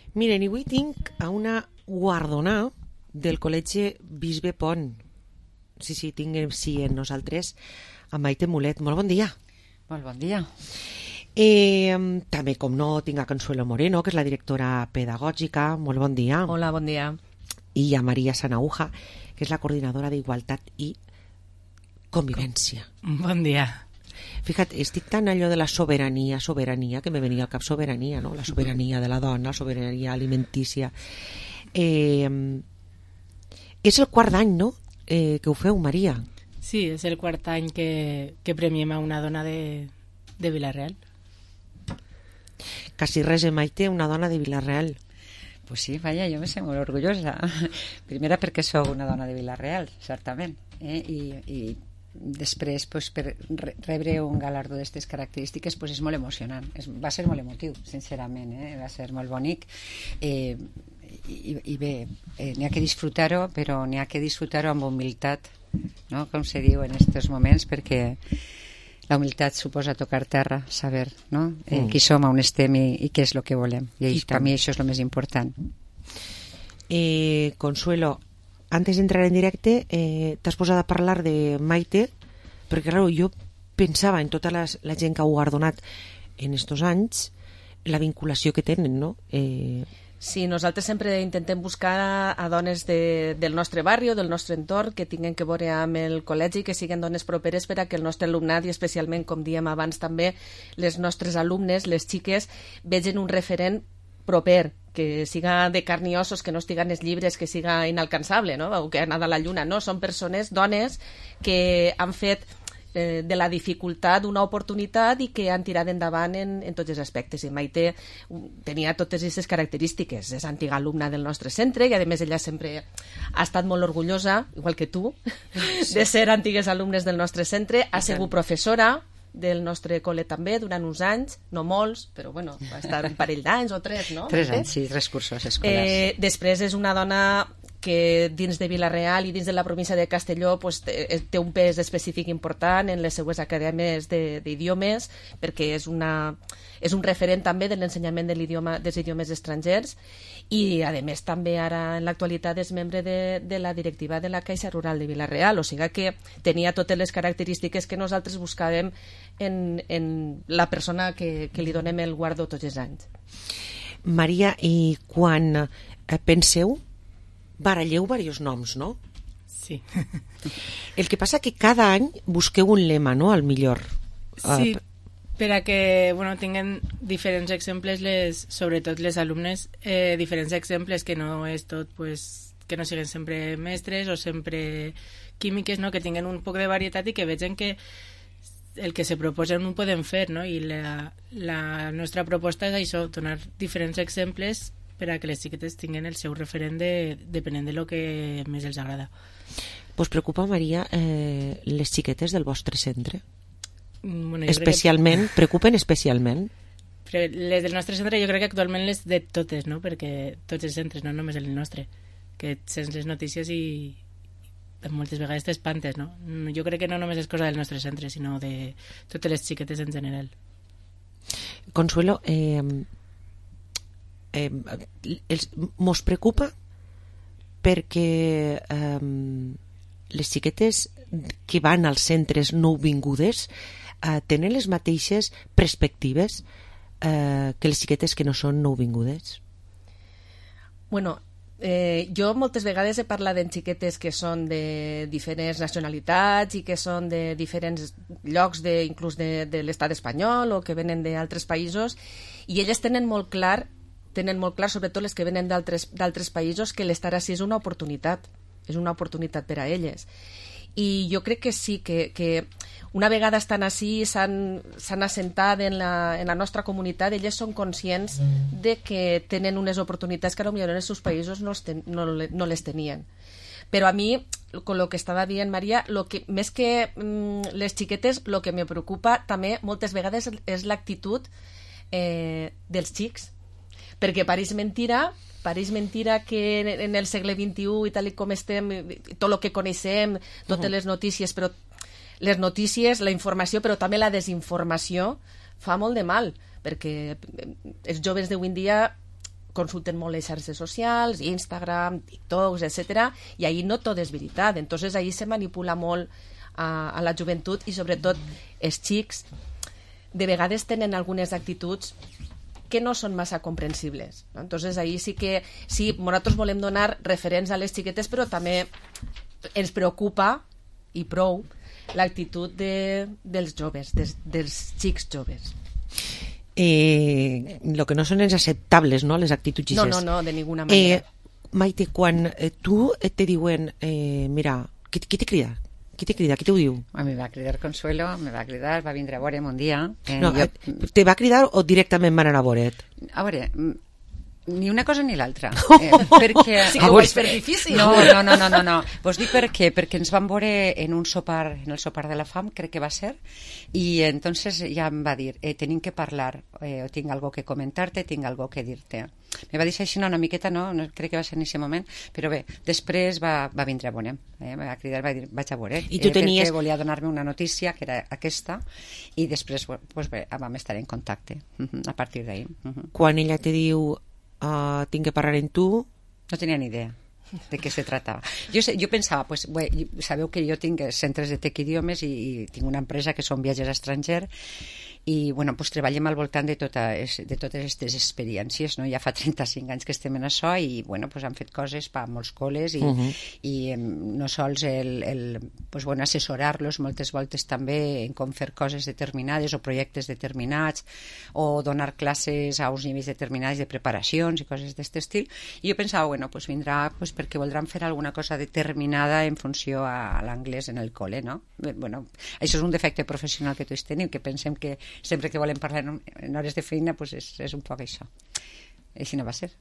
Miren, avui tinc a una guardonà del Col·legi Bisbe Pont. Sí, sí, tinc sí en nosaltres a Maite Mulet. Molt bon dia. Molt bon dia. Eh, també, com no, tinc a Consuelo Moreno, que és la directora pedagògica. Molt bon dia. Hola, bon dia. I a Maria Sanauja, que és la coordinadora d'Igualtat i Convivència. Bon dia. Fíjate, estic tan allò de la sobirania, sobirania, que me venia al cap sobirania, no? La sobirania de la dona, la sobirania alimentícia. Eh, és el quart any, no?, eh, que ho feu, Maria. Sí, és el quart any que, que premiem a una dona de, de Vila-real. Quasi res, eh, Maite, una dona de Vila-real. Pues sí, vaja, jo me sento molt orgullosa. Primera perquè sóc una dona de Vila-real, certament. Eh? I, I després, pues, per rebre un galardó d'aquestes característiques, pues, és molt emocionant. És, va ser molt emotiu, sincerament. Eh? Va ser molt bonic. Eh, i, I bé, eh, n'hi ha que disfrutar-ho, però n'hi ha que disfrutar-ho amb humilitat, no? Com se diu en aquests moments, perquè la humilitat suposa tocar terra, saber, no? Eh, mm. qui som, on estem i, i què és el que volem. I, I per mi això és el més important. Eh, Consuelo, antes de entrar en directe, eh, t'has posat a parlar de Maite, perquè claro, jo pensava en tota la, la gent que ha guardonat en estos anys, la vinculació que tenen, no? Eh... Sí, nosaltres sempre intentem buscar a, a dones de, del nostre barri o del nostre entorn que tinguin que veure amb el col·legi, que siguin dones properes per a que el nostre alumnat, i especialment, com dèiem abans també, les nostres alumnes, les xiques, vegin un referent proper, que siga de carn i ossos, que no estiga en els llibres, que siga inalcançable, no? O que ha anat a la lluna, no? Són persones, dones, que han fet eh, de la dificultat una oportunitat i que han tirat endavant en, en tots els aspectes. I Maite tenia totes aquestes característiques. És antiga alumna del nostre centre i, a més, ella sempre ha estat molt orgullosa, igual que tu, sí, de ser antigues alumnes del nostre centre. Ha sigut professora del nostre col·le també durant uns anys, no molts, però bueno, va estar un parell d'anys o tres, no? Tres anys, sí, tres cursos escolars. Eh, després és una dona que dins de Vila-real i dins de la província de Castelló pues, té, té un pes específic important en les seues acadèmies d'idiomes, perquè és, una, és un referent també de l'ensenyament de l'idioma, dels idiomes estrangers, i a més també ara en l'actualitat és membre de, de la directiva de la Caixa Rural de Vila-real, o sigui que tenia totes les característiques que nosaltres buscàvem en, en la persona que, que li donem el guardó tots els anys. Maria, i quan eh, penseu, baralleu diversos noms, no? Sí. El que passa que cada any busqueu un lema, no?, al millor. Sí, per a que bueno, tinguen diferents exemples, les, sobretot les alumnes, eh, diferents exemples que no és tot, pues, que no siguin sempre mestres o sempre químiques, no?, que tinguen un poc de varietat i que vegin que el que se proposen ho podem fer, no? I la, la nostra proposta és això, donar diferents exemples per a que les xiquetes tinguin el seu referent de, depenent de lo que més els agrada. Vos preocupa, Maria, eh, les xiquetes del vostre centre? Bueno, especialment, que... preocupen especialment? Però les del nostre centre jo crec que actualment les de totes, no? Perquè tots els centres, no només el nostre, que sents les notícies i moltes vegades t'espantes, no? Jo crec que no només és cosa del nostre centre, sinó de totes les xiquetes en general. Consuelo, eh, eh, els, mos preocupa perquè eh, les xiquetes que van als centres nouvingudes eh, tenen les mateixes perspectives eh, que les xiquetes que no són nouvingudes? Bueno, eh, jo moltes vegades he parlat de xiquetes que són de diferents nacionalitats i que són de diferents llocs, de, inclús de, de l'estat espanyol o que venen d'altres països, i elles tenen molt clar tenen molt clar, sobretot les que venen d'altres països, que l'estar així és una oportunitat, és una oportunitat per a elles. I jo crec que sí, que, que una vegada estan així, s'han assentat en la, en la nostra comunitat, elles són conscients de que tenen unes oportunitats que potser en els seus països no, ten, no, no les tenien. Però a mi, con lo que estava dient Maria, lo que, més que mm, les xiquetes, el que me preocupa també moltes vegades és l'actitud eh, dels xics, perquè pareix mentira, pareix mentira que en el segle vint-i-u i tal com estem, tot el que coneixem, totes les notícies, però les notícies, la informació, però també la desinformació fa molt de mal, perquè els joves d'avui en dia consulten molt les xarxes socials, Instagram, TikToks, etcètera, i ahí no tot és veritat. Entonces ahí se manipula molt a, a la joventut i sobretot els xics de vegades tenen algunes actituds que no són massa comprensibles, no? Entonces ahí sí que sí, nosaltres volem donar referents a les xiquetes, però també ens preocupa i prou l'actitud de, dels joves, des, dels xics joves. Eh, lo que no són és acceptables, no?, les actituds no, no, no, de ninguna manera. Eh, Maite, quan eh, tu te diuen eh, mira, qui, qui te crida? Qui te crida? Qui t'ho diu? A mi va cridar Consuelo, me va cridar, va vindre a veure'm un dia. Eh, no, jo... Te va cridar o directament van anar a veure't? A veure, ni una cosa ni l'altra. Eh, perquè... Sí que ho vaig fer difícil. No, no, no, no, no, no. Vos dic per què? Perquè ens vam veure en un sopar, en el sopar de la fam, crec que va ser, i entonces ja em va dir, eh, tenim que parlar, eh, tinc algo que comentar-te, tinc algo que dir-te. Me va deixar així una miqueta, no, no crec que va ser en aquest moment, però bé, després va, va vindre a veure'm, eh, va cridar, va dir, vaig a veure, I tu eh, tenies... perquè volia donar-me una notícia, que era aquesta, i després pues bé, vam estar en contacte a partir d'ahí. Quan ella te diu uh, tinc que parlar amb tu... No tenia ni idea de què se tratava. Jo, jo pensava, pues, bé, sabeu que jo tinc centres de Tec Idiomes i, i tinc una empresa que són viatges a estranger i bueno, pues, treballem al voltant de, tota, de totes aquestes experiències, no? Ja fa trenta-cinc anys que estem en això i bueno, pues, han fet coses per molts col·les i, uh -huh. i no sols el, el pues, bueno, assessorar-los moltes voltes també en com fer coses determinades o projectes determinats o donar classes a uns nivells determinats de preparacions i coses d'aquest estil, i jo pensava, bueno, pues, vindrà pues, perquè voldran fer alguna cosa determinada en funció a l'anglès en el col·le, no? Bueno, això és un defecte professional que tots tenim, que pensem que sempre que volem parlar en hores de feina pues és, és un poc això. Així no va ser.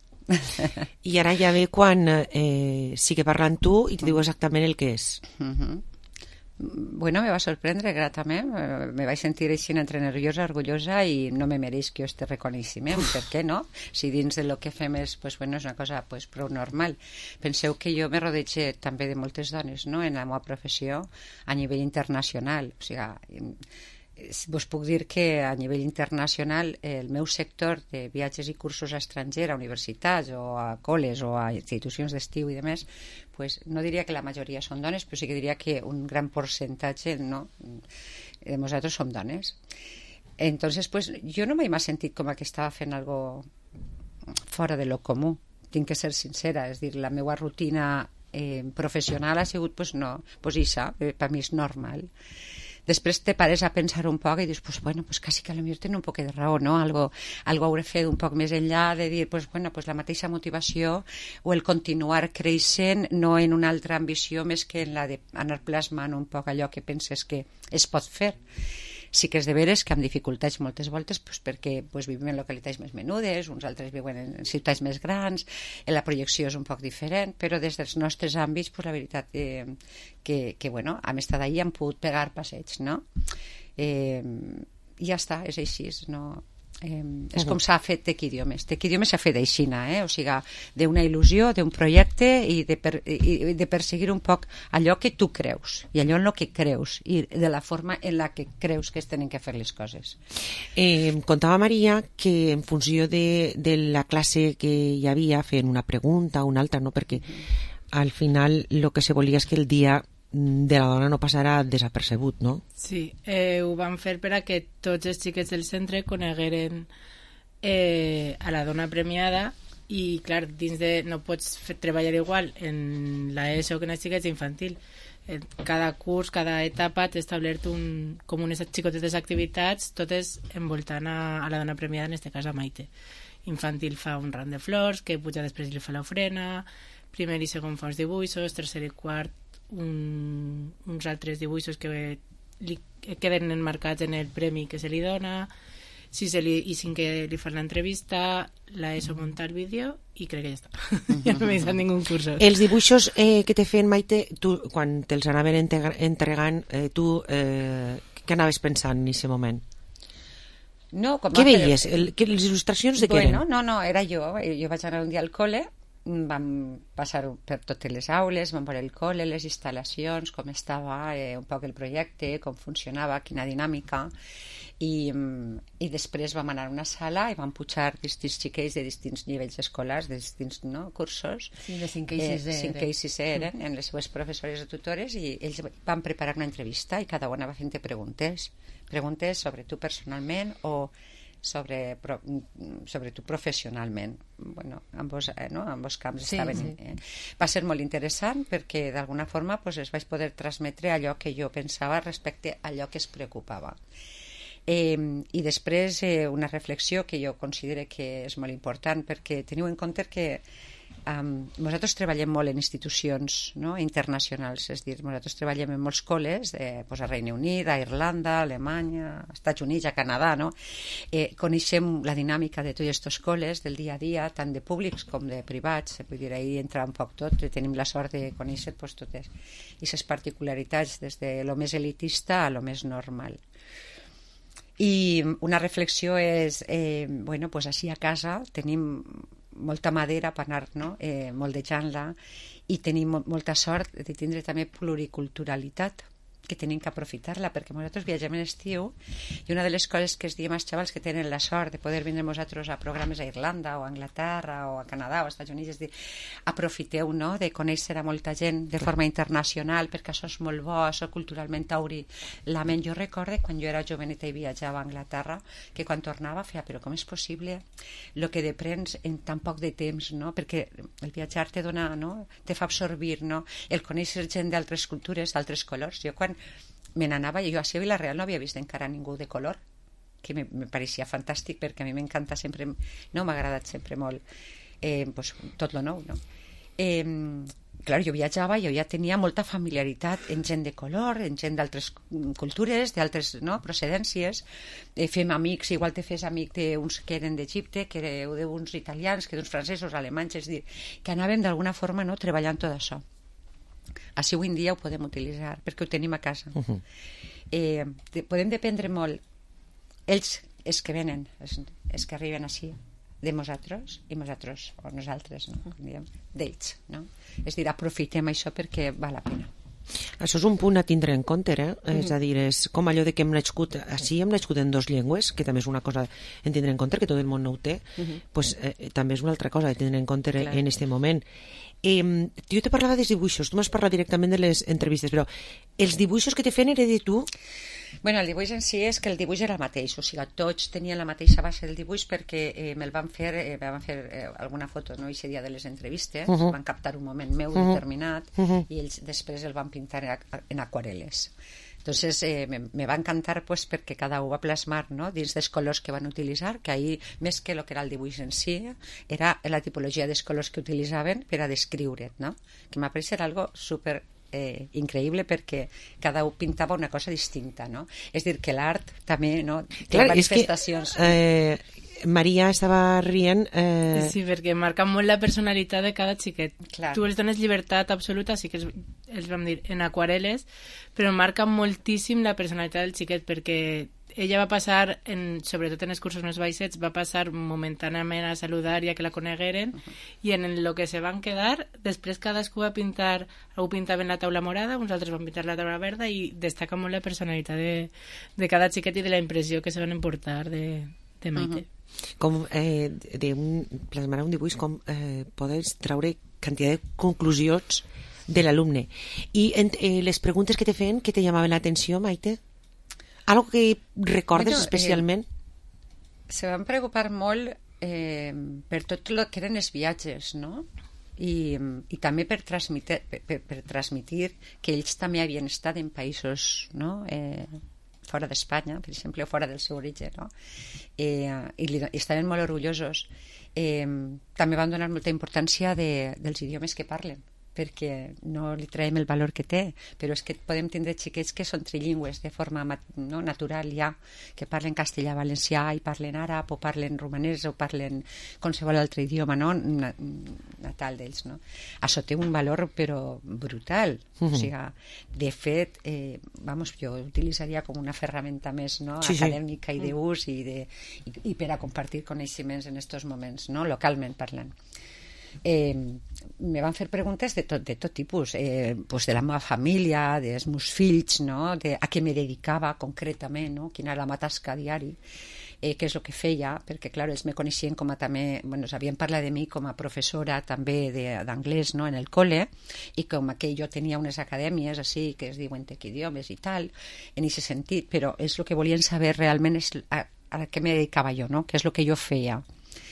I ara ja ve quan eh, sigue parlant tu i te diu exactament el que és. Uh-huh. Bueno, me va sorprendre gratament, me vaig sentir així entre nerviosa, orgullosa i no me mereix que jo este reconeixement, per què no? Si dins de lo que fem és, pues, bueno, és una cosa pues, prou normal. Penseu que jo me rodege també de moltes dones, no?, en la meva professió a nivell internacional, o sigui, vos puc dir que a nivell internacional el meu sector de viatges i cursos a estranger, a universitats o a col·les o a institucions d'estiu i demés, pues no diria que la majoria són dones, però sí que diria que un gran percentatge, no, de nosaltres som dones. Entonces, pues jo no m'he sentit com que estava fent algo fora de lo comú, tinc que ser sincera, és dir, la meva rutina eh, professional ha sigut, pues no, pues això, eh, per mi és normal. Després te pares a pensar un poc i dius, pues bueno, pues quasi que a lo millor tenen un poc de raó, no? Algo, algo hauré fet un poc més enllà de dir, pues bueno, pues la mateixa motivació o el continuar creixent, no en una altra ambició més que en la d'anar plasmant un poc allò que penses que es pot fer. Sí que és de veres que amb dificultats moltes voltes, pues, perquè pues, vivim en localitats més menudes, uns altres viuen en ciutats més grans, la projecció és un poc diferent, però des dels nostres àmbits, pues, la veritat eh, que, que bueno, hem estat allà i hem pogut pegar passeigs, no? Eh, I ja està, és així, no? Eh, és com s'ha fet Tec Idiomes. Tec Idiomes s'ha fet aixina, eh? O sigui, d'una il·lusió, d'un projecte i de, per, i de perseguir un poc allò que tu creus i allò en el que creus i de la forma en la que creus que es tenen que fer les coses. Eh, contava Maria que en funció de, de la classe que hi havia, fent una pregunta o una altra, no? Perquè al final el que se volia és que el dia de la dona no passarà desapercebut, no? Sí, eh, ho van fer per a que tots els xiquets del centre conegueren eh, a la dona premiada i, clar, dins de... no pots fer, treballar igual en la ESO que en els xiquets infantil. En cada curs, cada etapa t'ha establert un, com unes xicotetes activitats, totes envoltant a, a la dona premiada, en aquest cas a Maite. Infantil fa un ram de flors, que puja després i li fa l'ofrena, primer i segon fa uns dibuixos, tercer i quart Un, uns altres dibuixos que li queden enmarcats en el premi que se li dona, si se li, i cinquè li fa l'entrevista, la ESO munta el vídeo i crec que ja està. Ja no m'he deixat ningú cursos. Els dibuixos eh, que te feien, Maite, tu, quan te'ls anaven entregant, eh, tu eh, què anaves pensant en aquest moment? No, com què veies? El, que, les il·lustracions de què bueno, eren? No, no, era jo. Jo vaig anar un dia al col·le vam passar per totes les aules, vam veure el col·le, les instal·lacions, com estava eh, un poc el projecte, com funcionava, quina dinàmica, i, i després vam anar a una sala i vam pujar distints xiquets de distints nivells escolars, de distints no, cursos. Sí, de cinquè i sisè. Eh, cinquè i sisè eren, mm. en les seues professores o tutores, i ells van preparar una entrevista i cada una va fent preguntes. Preguntes sobre tu personalment o sobre, sobre tu professionalment. Bueno, ambos, eh, no? ambos camps sí, estaven... Sí. Eh. Va ser molt interessant perquè d'alguna forma pues, es vaig poder transmetre allò que jo pensava respecte a allò que es preocupava. Eh, I després eh, una reflexió que jo considero que és molt important, perquè teniu en compte que um, nosaltres treballem molt en institucions no? internacionals, és a dir, nosaltres treballem en molts col·les, eh, pues a Regne Unit, a Irlanda, a Alemanya, als Estats Units, a Canadà, no? eh, coneixem la dinàmica de tots aquests col·les del dia a dia, tant de públics com de privats, vull dir, ahir entra un poc tot, tenim la sort de conèixer pues, totes aquestes particularitats, des de lo més elitista a lo més normal. I una reflexió és, eh, bueno, pues així a casa tenim molta madera per anar no? eh, moldejant-la i tenim molta sort de tindre també pluriculturalitat, que tenim que aprofitar-la, perquè nosaltres viatgem en estiu i una de les coses que es diem als xavals que tenen la sort de poder vindre nosaltres a programes a Irlanda o a Anglaterra o a Canadà o als Estats Units, és dir, aprofiteu no? de conèixer a molta gent de forma internacional, perquè això és molt bo, això culturalment t'obri la ment. Jo recordo quan jo era joveneta i viatjava a Anglaterra, que quan tornava feia, però com és possible el que deprens en tan poc de temps, no? Perquè el viatjar te dona, no? te fa absorbir, no? El conèixer gent d'altres cultures, d'altres colors. Jo quan me n'anava, jo a Vilareal no havia vist encara ningú de color, que me, me pareixia fantàstic, perquè a mi m'encanta sempre, no m'ha agradat sempre molt eh, pues, tot lo nou, no? Eh, clar, jo viatjava i jo ja tenia molta familiaritat en gent de color, en gent d'altres cultures, d'altres no, procedències, eh, fem amics, igual te fes amic d'uns que eren d'Egipte, que d'uns italians, que d'uns francesos, alemanys, és dir, que anàvem d'alguna forma no, treballant tot això. Així avui en dia ho podem utilitzar, perquè ho tenim a casa. Uh -huh. eh, de, podem dependre molt, ells, els que venen, els, els que arriben així, de nosaltres, i nosaltres, o nosaltres, no? d'ells. No? És dir, aprofitem això perquè val la pena. Això és un punt a tindre en compte, eh? Mm. És a dir, és com allò de que hem nascut, així hem nascut en dos llengües, que també és una cosa en tindre en compte, que tot el món no ho té, mm -hmm. pues, eh, també és una altra cosa a tindre en compte Clar. en aquest moment. Eh, jo te parlava dels dibuixos, tu m'has parlat directament de les entrevistes, però els dibuixos que te feien era de tu? Bueno, el dibuix en si és que el dibuix era el mateix, o sigui, tots tenien la mateixa base del dibuix perquè eh, me'l van fer, eh, me van fer eh, alguna foto, no?, aquest dia de les entrevistes, uh -huh. van captar un moment meu uh -huh. determinat uh -huh. i ells després el van pintar en aquarel·les. Entonces eh, me, me va encantar pues, perquè cada un va plasmar no? dins dels colors que van utilitzar, que ahir, més que el que era el dibuix en si, era la tipologia dels colors que utilitzaven per a descriure't, no? Que m'ha pareixer algo super eh, increïble perquè cada un pintava una cosa distinta, no? És dir, que l'art també no? té Clar, manifestacions... És que, eh, Maria estava rient... Eh... Sí, perquè marca molt la personalitat de cada xiquet. Clar. Tu els dones llibertat absoluta, sí que els, els vam dir en aquarel·les, però marca moltíssim la personalitat del xiquet, perquè ella va passar, en, sobretot en els cursos més baixets, va passar momentàniament a saludar i a que la conegueren, uh -huh. i en el que se van quedar, després cadascú va pintar, algú pintava en la taula morada, uns altres van pintar la taula verda, i destaca molt la personalitat de, de cada xiquet i de la impressió que se van emportar de, de Maite. Uh -huh. Com eh, de un, plasmar un dibuix com eh, podes treure quantitat de conclusions de l'alumne. I en, eh, les preguntes que te feien, que te llamaven l'atenció, Maite? Algo que recordes bueno, especialment? Eh, se van preocupar molt eh, per tot el que eren els viatges, no? I, i també per transmitir, per, per, per transmitir que ells també havien estat en països, no?, eh, fora d'Espanya, per exemple, o fora del seu origen, no? Eh, i, li, i estaven molt orgullosos. Eh, també van donar molta importància de, dels idiomes que parlen, perquè no li traiem el valor que té, però és que podem tindre xiquets que són trilingües de forma no, natural ja, que parlen castellà, valencià, i parlen àrab, o parlen romanès, o parlen qualsevol altre idioma, no?, natal d'ells, no? Això té un valor, però brutal. Uh-huh. O sigui, de fet, eh, vamos, jo ho utilitzaria com una ferramenta més, no?, sí, acadèmica sí. i d'ús, i, de, i, i per a compartir coneixements en aquests moments, no?, localment parlant. eh, me van fer preguntes de tot, de tot tipus, eh, pues de la meva família, dels meus fills, no? De a què me dedicava concretament, no? Quina era la meva tasca diari, eh, què és el que feia, perquè, clar, ells me coneixien com a també, bueno, sabien parlar de mi com a professora també d'anglès, no?, en el col·le, i com que jo tenia unes acadèmies així que es diuen tec idiomes i tal, en aquest sentit, però és el que volien saber realment és a, a què me dedicava jo, no?, què és el que jo feia.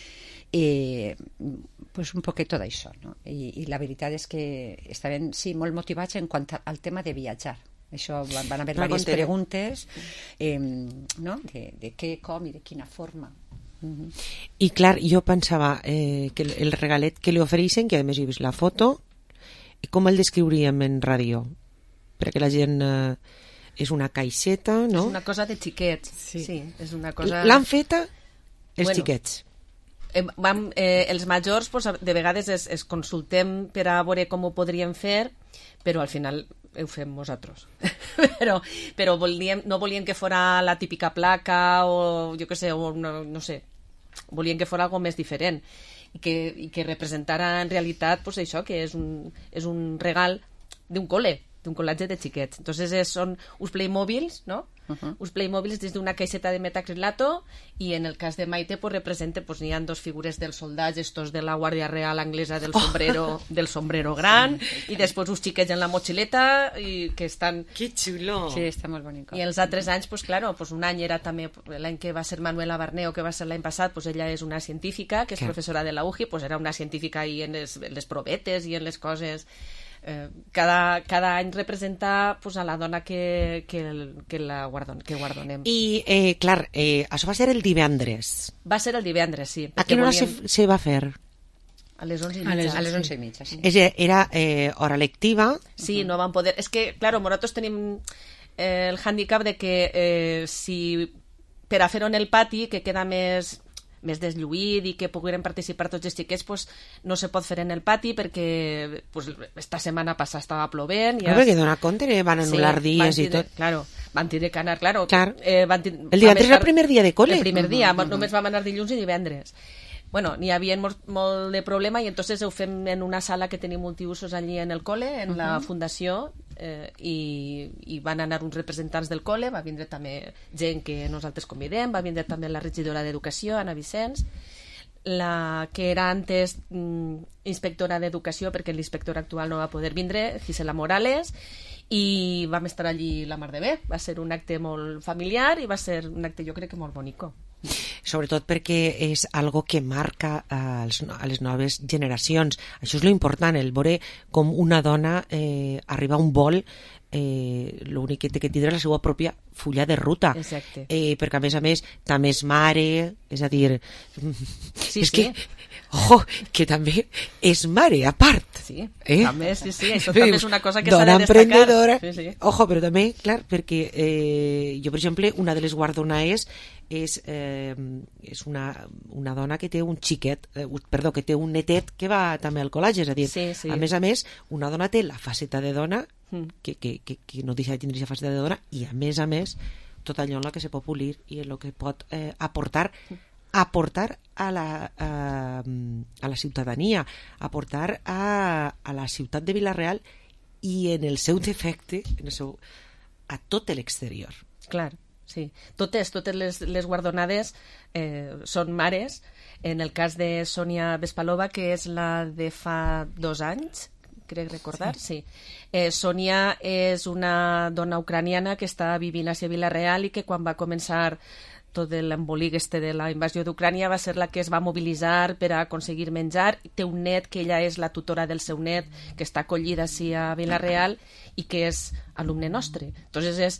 I pues un poquet tot això, no? I, i la veritat és que estaven, sí, molt motivats en quant al tema de viatjar. Això van, van haver diverses preguntes, eh, no?, de, de què, com i de quina forma. Uh-huh. I clar, jo pensava eh, que el, el regalet que li ofereixen, que a més he vist la foto, com el descriuríem en ràdio? Perquè la gent eh, és una caixeta, no? És una cosa de xiquets, sí. sí és una cosa... L'han feta els bueno, xiquets? Eh, vam, eh, els majors pues, de vegades es, es consultem per a veure com ho podríem fer, però al final ho fem nosaltres. però però volíem, no volíem que fora la típica placa o jo què sé, o no, no sé, volíem que fora algo més diferent i que, i que representara en realitat pues, això, que és un, és un regal d'un col·le, d'un col·latge de xiquets. Entonces és, són uns Playmobils, no? Uh-huh. Uns Playmobils des d'una caixeta de metacrilato i en el cas de Maite pues, representa, pues, n'hi ha dos figures dels soldats estos de la Guàrdia Real anglesa del sombrero, oh. del sombrero gran i després uns xiquets en la motxileta i que estan... Que xulo! Sí, està molt bonic. I els altres anys, pues, claro, pues, un any era també l'any que va ser Manuela Barneo, que va ser l'any passat, pues, ella és una científica, que és Clar. professora de la U J I, pues, era una científica i en les, en les provetes i en les coses... Eh, cada, cada any representa pues, a la dona que, que, que la guardon, que guardonem. I, eh, clar, eh, això va ser el divendres. Va ser el divendres, sí. A quina hora volíem... se, se va fer? A les onze i mitja. A les, a les onze i mitja, sí. És, era eh, hora lectiva. Sí, uh-huh. no van poder... És que, claro, nosaltres tenim eh, el hàndicap de que eh, si per a fer-ho en el pati, que queda més... més deslluït i que pogueren participar tots els xiquets, pues, no se pot fer en el pati perquè pues, esta setmana passada estava plovent. Claro, perquè dona compte, van anul·lar sí, dies tindre, i tot. Claro, van tindre que anar, claro. Clar. Eh, van tindre, el divendres era el primer dia de col·le. El primer dia, uh -huh. només vam anar dilluns i divendres. Bueno, n'hi havia molt, molt de problema i entonces ho fem en una sala que tenim multiusos allí en el col·le, en uh -huh. la fundació, eh, i, i van anar uns representants del col·le, va vindre també gent que nosaltres convidem, va vindre també la regidora d'Educació, Anna Vicenç, la que era antes mm, inspectora d'Educació, perquè l'inspector actual no va poder vindre, Gisela Morales, i vam estar allí la mar de bé. Va ser un acte molt familiar i va ser un acte, jo crec que molt bonico. Sobretot perquè és algo que marca a, els, a les noves generacions. Això és lo important, el veure com una dona eh, arriba a un vol, eh, l'únic que té que tindre la seva pròpia fulla de ruta. Exacte. Eh, perquè a més a més també és mare, és a dir, sí, és sí. que ojo, que també és mare a part. Sí, eh? també, sí, sí, això també és una cosa que s'ha de dona destacar. emprendedora. Sí, sí. Ojo, però també, clar, perquè eh, jo, per exemple, una de les guardonaes és, eh, és una, una dona que té un xiquet, eh, perdó, que té un netet que va també al col·legi, és a dir, sí, sí. a més a més, una dona té la faceta de dona, mm. que, que, que, que no deixa de tindre aquesta faceta de dona, i a més a més, tot allò en la que se pot polir i en el que pot eh, aportar aportar a la, a, a la ciutadania, aportar a, a la ciutat de Vila-real i en el seu defecte en el seu, a tot l'exterior. Clar, sí. Totes, totes les, les guardonades eh, són mares. En el cas de Sònia Vespalova, que és la de fa dos anys, crec recordar, sí. sí. Eh, Sònia és una dona ucraniana que està vivint a Vila-real i que quan va començar tot l'embolic este de la invasió d'Ucrània va ser la que es va mobilitzar per a aconseguir menjar. Té un net que ella és la tutora del seu net, que està acollida així a Vila-real i que és alumne nostre. Entonces és,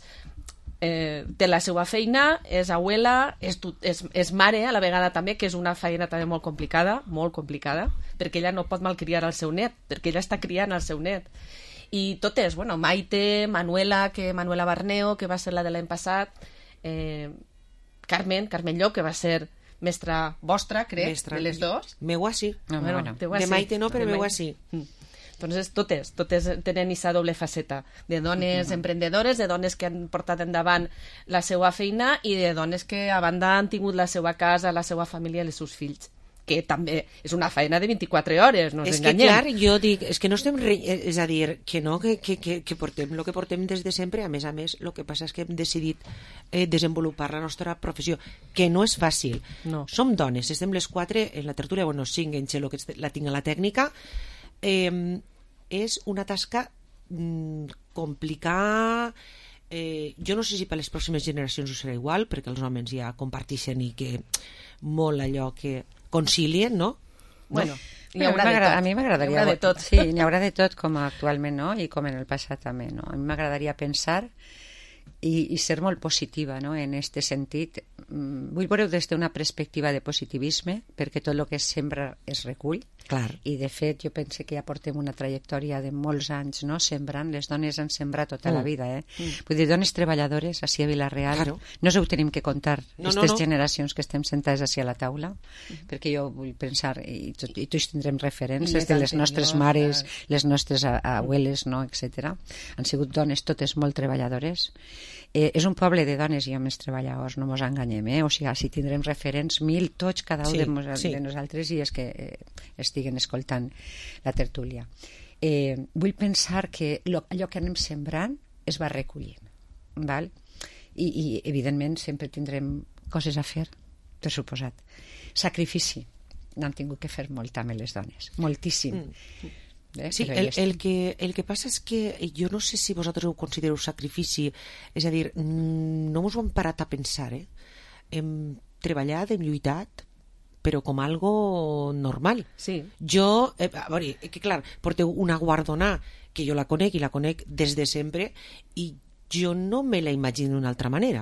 eh, té la seva feina, és abuela, és, és, és mare a la vegada també, que és una feina també molt complicada, molt complicada, perquè ella no pot malcriar el seu net, perquè ella està criant el seu net. I totes, bueno, Maite, Manuela, que Manuela Barneo, que va ser la de l'any passat, eh, Carmen, Carmen Llop, que va ser mestra vostra, crec, mestra. De les dos. Meua sí. No, bueno, bueno. De Maite no, però meua sí. Mm. Entonces, totes, totes tenen aquesta doble faceta, de dones uh-huh. emprendedores, de dones que han portat endavant la seva feina i de dones que a banda han tingut la seva casa, la seva família i els seus fills, que també és una feina de vint-i-quatre hores, no ens és enganyem. És que, clar, jo dic, és que no estem... Re... És a dir, que no, que, que, que, que portem el que portem des de sempre, a més a més, el que passa és que hem decidit eh, desenvolupar la nostra professió, que no és fàcil. No. Som dones, estem les quatre en la tertúlia, bueno, cinc en Xelo, que la tinc a la tècnica. Eh, és una tasca mm, complicada. Eh, jo no sé si per les pròximes generacions ho serà igual, perquè els homes ja comparteixen i que molt allò que concilien, no? Bueno, Hi haurà de tot. A mi m'agradaria... Hi haurà de tot. Sí, n'hi haurà de tot, com actualment, no? I com en el passat també, no? A mi m'agradaria pensar i, i ser molt positiva, no? En aquest sentit. Vull veure des d'una perspectiva de positivisme, perquè tot el que es sembra es recull. Clar. I, de fet, jo penso que ja portem una trajectòria de molts anys, no?, sembrant. Les dones han sembrat tota mm. la vida, eh? Mm. Vull dir, dones treballadores, així a Vila-real, claro. No us ho tenim que contar, no, aquestes no, no. generacions que estem sentades així a la taula, mm. perquè jo vull pensar, i, tot, i tots tindrem referències de les nostres mares, les nostres abueles, no?, etcètera. Han sigut dones totes molt treballadores. Eh, és un poble de dones i homes treballadors, no mos enganyem, eh? O sigui, si tindrem referents, mil tots, cada un sí, de, mos, sí. de nosaltres, i és que eh, estiguen escoltant la tertúlia. Eh, vull pensar que lo, allò que anem sembrant es va recollint, val? I, i evidentment sempre tindrem coses a fer, per suposat. Sacrifici, n'han tingut que fer molt també les dones, moltíssim. Mm. Eh, sí, el, el, que, el que passa és que jo no sé si vosaltres ho considereu sacrifici, és a dir, no us ho hem parat a pensar, eh? Hem treballat, hem lluitat, però com algo normal. Sí. Jo, eh, a veure, que clar, porteu una guardonà que jo la conec i la conec des de sempre i jo no me la imagino d'una altra manera.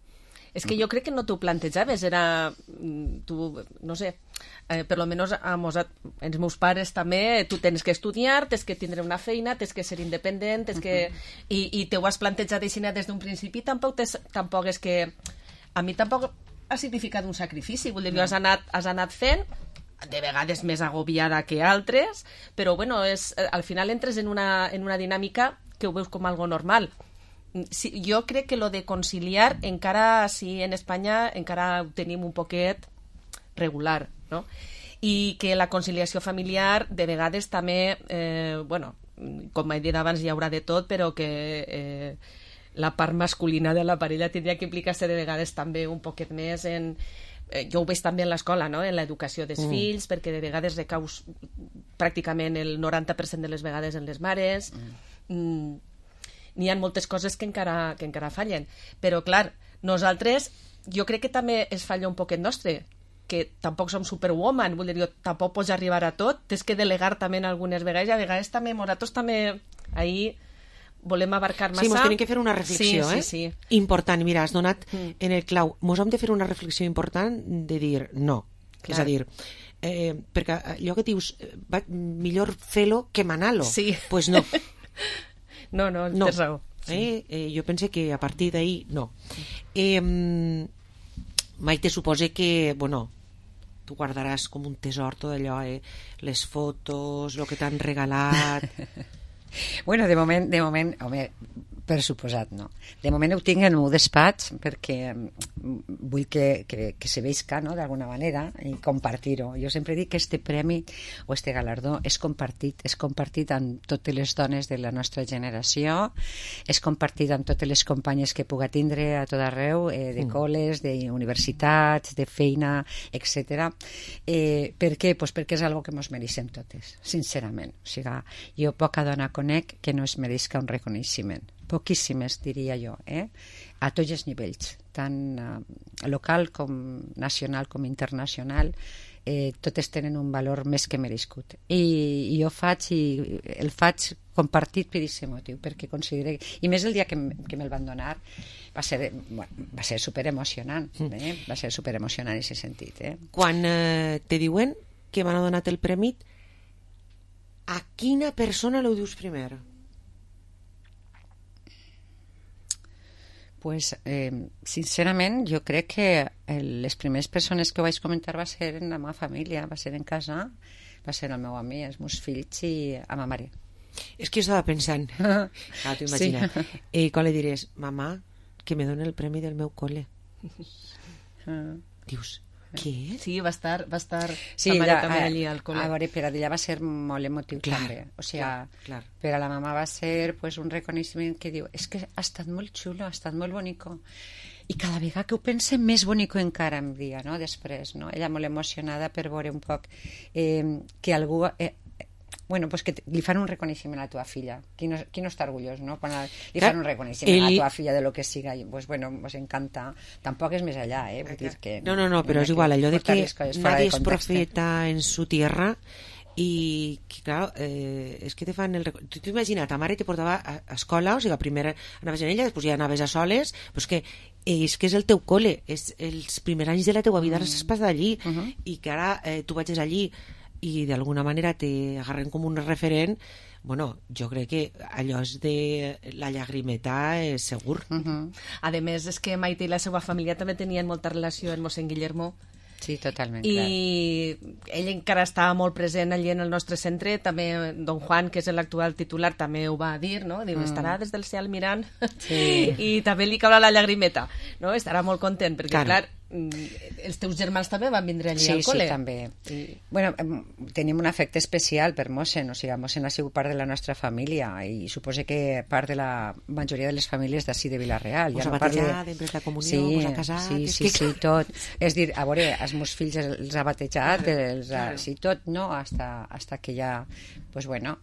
És que jo crec que no t'ho plantejaves, era, tu, no sé, eh, per lo menos a mos, els meus pares també, tu tens que estudiar, tens que tindre una feina, tens que ser independent, tens que... Uh-huh. I, i te ho has plantejat així des d'un principi, tampoc, tes, tampoc és que... A mi tampoc ha significat un sacrifici, vull dir, no. has, anat, has anat fent, de vegades més agobiada que altres, però bueno, és, al final entres en una, en una dinàmica que ho veus com algo normal. Sí, jo crec que lo de conciliar encara, sí, en Espanya encara ho tenim un poquet regular, no? I que la conciliació familiar de vegades també, eh, bueno, com he dit abans hi haurà de tot, però que eh, la part masculina de la parella tindria que implicar-se de vegades també un poquet més en... Eh, jo ho veig també en l'escola, no?, en l'educació dels mm. fills, perquè de vegades recaus pràcticament el noranta per cent de les vegades en les mares... Mm. Mm, n'hi ha moltes coses que encara, que encara fallen. Però, clar, nosaltres, jo crec que també es falla un poquet nostre, que tampoc som superwoman, vull dir, jo tampoc pots arribar a tot, tens que delegar també en algunes vegades, i a vegades també, nosaltres també, ahir volem abarcar massa... Sí, mos tenim que fer una reflexió, sí, eh? Sí, sí. Important, mira, has donat mm. en el clau. Mos hem de fer una reflexió important de dir no. Clar. És a dir, eh, perquè allò que dius, va, millor fer-lo que manar-lo. Sí. Pues no. No, no, no. tens raó. Sí. Eh, eh, jo pense que a partir d'ahir no. Eh, Maite, supose que, bueno, tu guardaràs com un tesor tot allò, eh? Les fotos, el que t'han regalat... Bueno, de moment, de moment, home, per suposat, no. De moment ho tinc en el meu despatx perquè vull que, que, que se veisca, no?, d'alguna manera, i compartir-ho. Jo sempre dic que este premi o este galardó és compartit, és compartit amb totes les dones de la nostra generació, és compartit amb totes les companyes que puga tindre a tot arreu, eh, de col·les, d'universitats, de feina, etcètera. Eh, per què? Pues perquè és algo que mos mereixem totes, sincerament. O sigui, jo poca dona conec que no es mereixca un reconeixement. Poquíssimes, diria jo, eh? A tots els nivells, tant uh, local com nacional com internacional, eh, totes tenen un valor més que merescut. I, i jo faig, i el faig compartit per aquest motiu, perquè considero... I més el dia que, que me'l van donar va ser, bueno, va ser superemocionant, eh? Va ser superemocionant en aquest sentit. Eh? Quan eh, te diuen que m'han donat el premi, a quina persona l'ho dius primer? Pues, eh, sincerament, jo crec que el, les primeres persones que vaig comentar va ser en la meva família, va ser en casa, va ser el meu amic, els meus fills i a ma mare. És que jo estava pensant, ah, t'ho imagina, sí. eh, quan li diràs, mamà, que me doni el premi del meu col·le. Ah. Dius, Què? Sí, va estar, va estar sí, sa mare ella, també a, allí al col·le. A veure, per a ella va ser molt emotiu clar, també. O sigui, clar, clar. per a la mama va ser pues, un reconeixement que diu, és que ha estat molt xulo, ha estat molt bonico. I cada vegada que ho pense, més bonico encara em dia, no? Després, no? Ella molt emocionada per veure un poc eh, que algú... Eh, bueno, pues que li fan un reconeixement a la teva filla. Qui no, qui no està orgullós, no? Quan li fan un reconeixement el... a la teva filla de lo que siga, i, pues bueno, us encanta. Tampoc és més allà, eh? Vull dir que... No, no, no, però és igual, allò de que nadie es profeta en su tierra i que, clar, eh, és que te fan el... Tu t'imagina't, ta mare te portava a, a escola, o sigui, primer anaves en ella, després ja anaves a soles, però és que és que és el teu col·le, és els primers anys de la teua vida mm. has passat allí, uh -huh. i que ara eh, tu vagis allí i d'alguna manera te agarren com un referent, bueno, jo crec que allò és de la llagrimeta és segur. Uh -huh. A més, és que Maite i la seva família també tenien molta relació amb mossèn Guillermo. Sí, totalment, i clar. Ell encara estava molt present allí en el nostre centre, també don Juan, que és l'actual titular, també ho va dir, no? Diu, mm. estarà des del cel mirant sí. i també li caurà la llagrimeta, no? Estarà molt content, perquè clar, clar els teus germans també van vindre allí sí, al col·le. Sí, també. Sí. Bueno, tenim un afecte especial per mossèn, o sigui, mossèn ha sigut part de la nostra família i suposo que part de la majoria de les famílies d'ací de Vilareal. Us ha batejat, després la comunió, sí, us ha casat... Sí, sí, sí, sí, tot. És dir, a veure, els meus fills els ha batejat, els ha, sí, tot, no? Hasta, hasta que ja, pues bueno...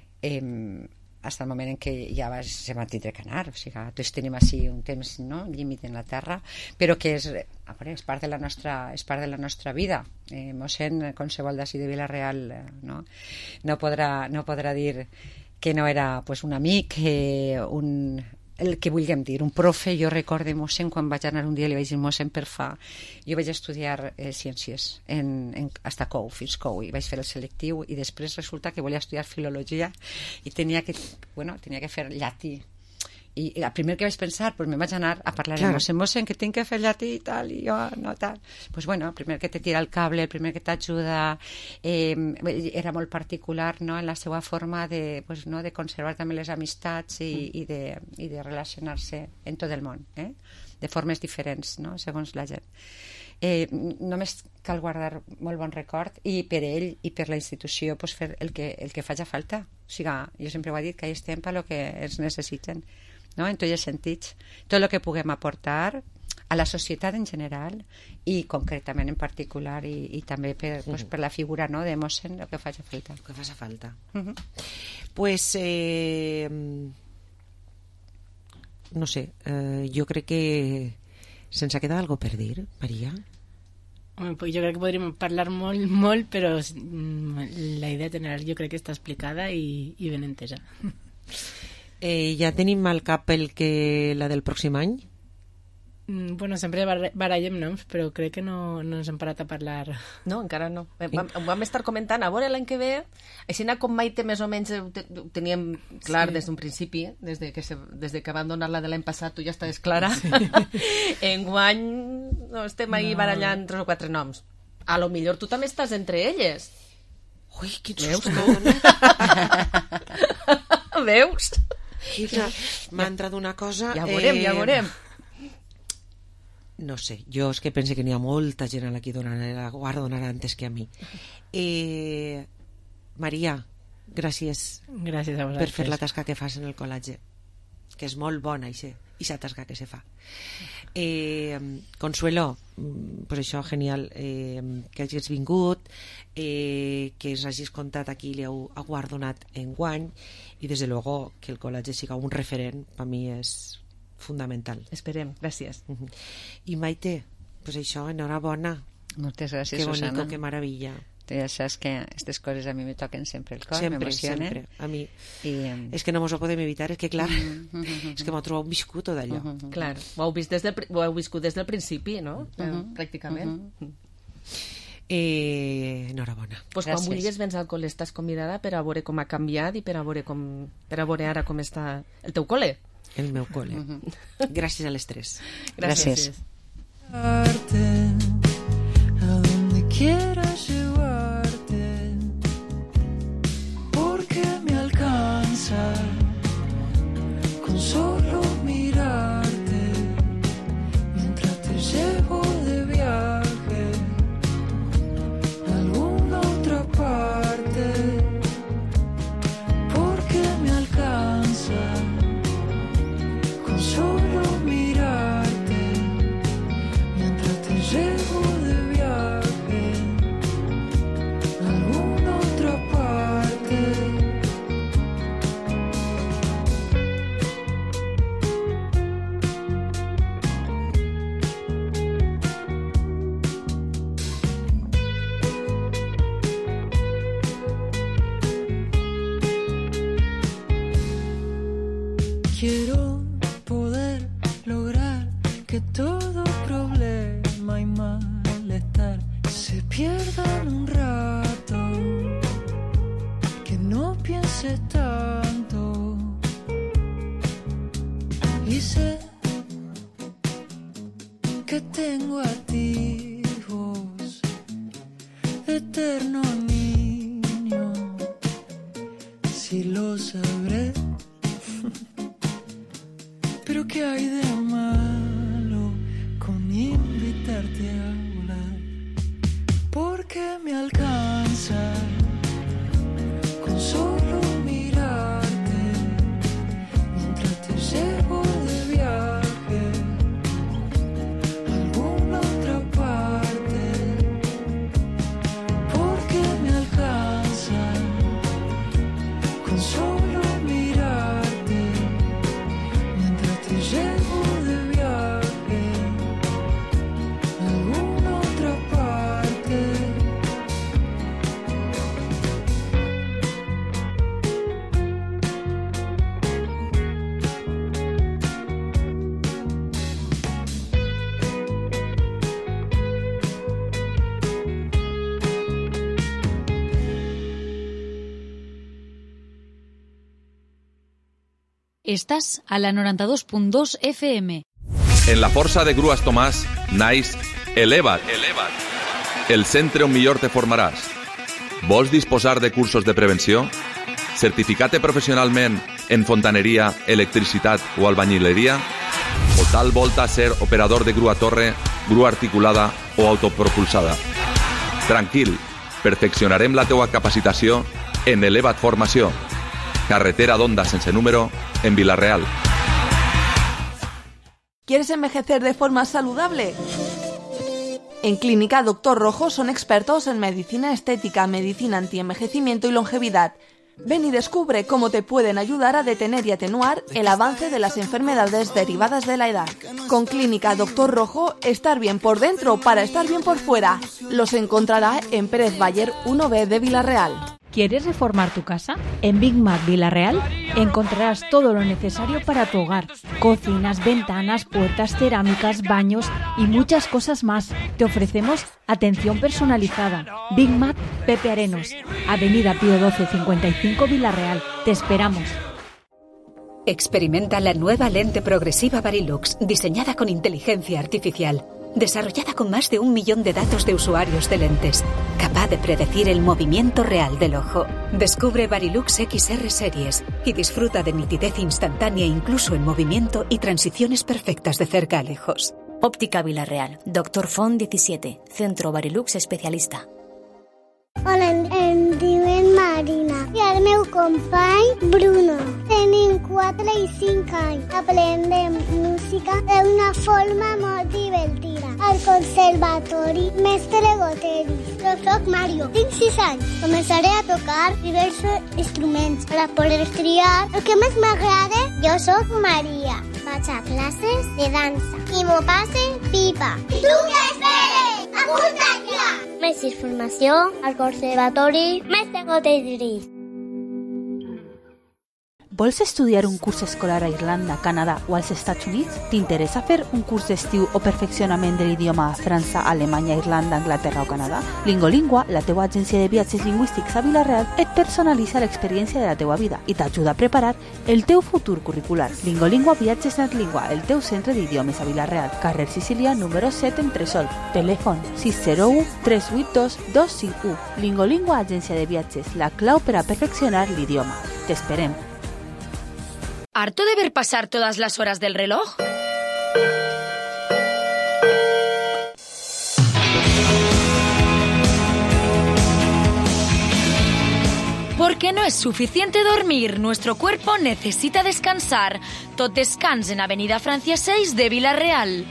Eh, hasta el moment en què ja vas, se va tindre que anar, o sigui, tots tenim així un temps, no?, límit en la terra, però que és, a veure, és part de la nostra, és part de la nostra vida. Eh, mossèn, qualsevol d'ací de Vilareal, no, no podrà, no podrà dir que no era pues, un amic, eh, un... el que vulguem dir, un profe. Jo recordo mossèn quan vaig anar un dia, li vaig dir mossèn per fa, jo vaig estudiar eh, ciències en, en, hasta Cou, fins Cou, i vaig fer el selectiu i després resulta que volia estudiar filologia i tenia que, bueno, tenia que fer llatí. I el primer que vaig pensar, pues me vaig anar a parlar amb mossèn, mossèn, que tinc que fer llatí i tal, i jo no tal. Pues bueno, el primer que te tira el cable, el primer que t'ajuda, eh, era molt particular, no?, en la seva forma de, pues, no, de conservar també les amistats i, i, de, i de relacionar-se en tot el món, eh? De formes diferents, no?, segons la gent. Eh, només cal guardar molt bon record i per ell i per la institució pues, fer el que, el que faci falta. O sigui, jo sempre ho he dit, que hi estem per lo que ens necessiten, no? En tots els sentits, tot el que puguem aportar a la societat en general i concretament en particular i, i també per, pues, per la figura, no?, de mossèn, el que faci falta. El que faci falta. Uh -huh. Pues eh, no sé, eh, jo crec que se'ns ha quedat algo per dir, Maria. Home, pues jo crec que podríem parlar molt, molt, però la idea general jo crec que està explicada i, i ben entesa. Eh, ja tenim al cap el que la del pròxim any? Mm, bueno, sempre barallem noms, però crec que no, no ens hem parat a parlar. No, encara no. Vam, ho vam estar comentant, a veure l'any que ve, així com Maite més o menys ho, te, ho teníem clar sí. des d'un principi, des de que, se, des de que van donar la de l'any passat, tu ja estaves clara. Sí. Enguany no, estem ahí no. barallant tres o quatre noms. A lo millor tu també estàs entre elles. Ui, quin veus susto. Veus? M'ha entrat una cosa... Ja veurem, eh... ja veurem. No sé, jo és que pense que n'hi ha molta gent a la que donarà, guardonarà antes que a mi. Eh, Maria, gràcies, gràcies a vosaltres per fer la tasca que fas en el col·legi, que és molt bona, això, aquesta tasca que se fa. Eh, Consuelo, pues això, genial, eh, que hagis vingut, eh, que ens hagis contat aquí, li heu guardonat en guany, i des de luego que el col·legi siga un referent, per mi és fundamental. Esperem, gràcies. Uh -huh. I Maite, pues això, enhorabona. Moltes gràcies, que bonico, Susana. que maravilla. Tu ja saps que aquestes coses a mi me toquen sempre el cor, sempre, m'emocionen. sempre, a mi. I, um... és que no mos ho podem evitar, és que clar, uh -huh. és que m'ho trobo viscut tot allò. Uh -huh. Clar, ho heu, vist des del, ho heu viscut des del principi, no? Uh -huh. Pràcticament. Uh -huh. Eh, enhorabona. Pues quan vulguis vens al col·le estàs convidada per a veure com ha canviat i per a veure, com, per a veure ara com està el teu col·le. El meu col·le. Uh -huh. Gràcies a les tres. Gràcies. Gràcies. A donde quieras llevarte, porque me alcanza con solo mirarte mientras te llevo de viaje. quiero poder lograr que todo problema y malestar se pierdan un rato, que no pienses tanto. Y sé que tengo a ti, vos, eterno niño, si lo sabré. Pero ¿qué hay de malo con invitarte a volar? Porque me alcanza con solo mirarte mientras te llevo de viaje a alguna otra parte. Porque me alcanza con solo mirarte mientras te llevo de viaje a alguna otra parte. Estàs a la noranta-dos punt dos F M. En la Força de Grues Tomàs naix Eleva't, Eleva't, el centre on millor te formaràs. Vols disposar de cursos de prevenció? Certificat professionalment en fontaneria, electricitat o albañileria? O tal volta ser operador de grua torre, grua articulada o autopropulsada? Tranquil, perfeccionarem la teua capacitació en Eleva't Formació. Carretera d'Onda sense número, en Vila-real. ¿Quieres envejecer de forma saludable? En Clínica Doctor Rojo son expertos en medicina estética, medicina antienvejecimiento y longevidad. Ven y descubre cómo te pueden ayudar a detener y atenuar el avance de las enfermedades derivadas de la edad. Con Clínica Doctor Rojo, estar bien por dentro para estar bien por fuera. Los encontrará en Pérez Bayer uno B de Vila-real. ¿Quieres reformar tu casa? En Big Mac Vila-real encontrarás todo lo necesario para tu hogar. Cocinas, ventanas, puertas, cerámicas, baños y muchas cosas más. Te ofrecemos atención personalizada. Big Mac Pepe Arenos, Avenida Pío doce cincuenta y cinco Vila-real. Te esperamos. Experimenta la nueva lente progresiva Varilux, diseñada con inteligencia artificial. Desarrollada con más de un millón de datos de usuarios de lentes, capaz de predecir el movimiento real del ojo. Descubre Varilux X R Series y disfruta de nitidez instantánea incluso en movimiento y transiciones perfectas de cerca a lejos. Óptica Vila-real, Doctor Font diecisiete, Centro Varilux Especialista. Hola, em diuen Marina i el meu company Bruno. Tenim quatre i cinc anys. Aprendem música d'una forma molt divertida. Al Conservatori Mestre Goteris. Jo soc Mario, tinc sis anys. Començaré a tocar diversos instruments per a poder triar el que més m'agrada. Jo soc Maria. Vaig a classes de dansa i m'ho passe pipa. I tu què esperes? Apunta't ja! Més informació al Conservatori Mestre Goteris. Vols estudiar un curs escolar a Irlanda, Canadà o als Estats Units? T'interessa fer un curs d'estiu o perfeccionament de l'idioma a França, Alemanya, Irlanda, Anglaterra o Canadà? Lingolingua, la teua agència de viatges lingüístics a Vila-real, et personalitza l'experiència de la teua vida i t'ajuda a preparar el teu futur curricular. Lingolingua Viatges Netlingua, el teu centre d'idiomes a Vila-real, carrer Sicília, número set en Tresol. Telèfon sis zero u tres vuit dos dos cinc u. Lingolingua, agència de viatges, la clau per a perfeccionar l'idioma. T'esperem. ¿Harto de ver pasar todas las horas del reloj? Porque no es suficiente dormir, nuestro cuerpo necesita descansar. Tot descans en Avenida Francia seis de Vila-real.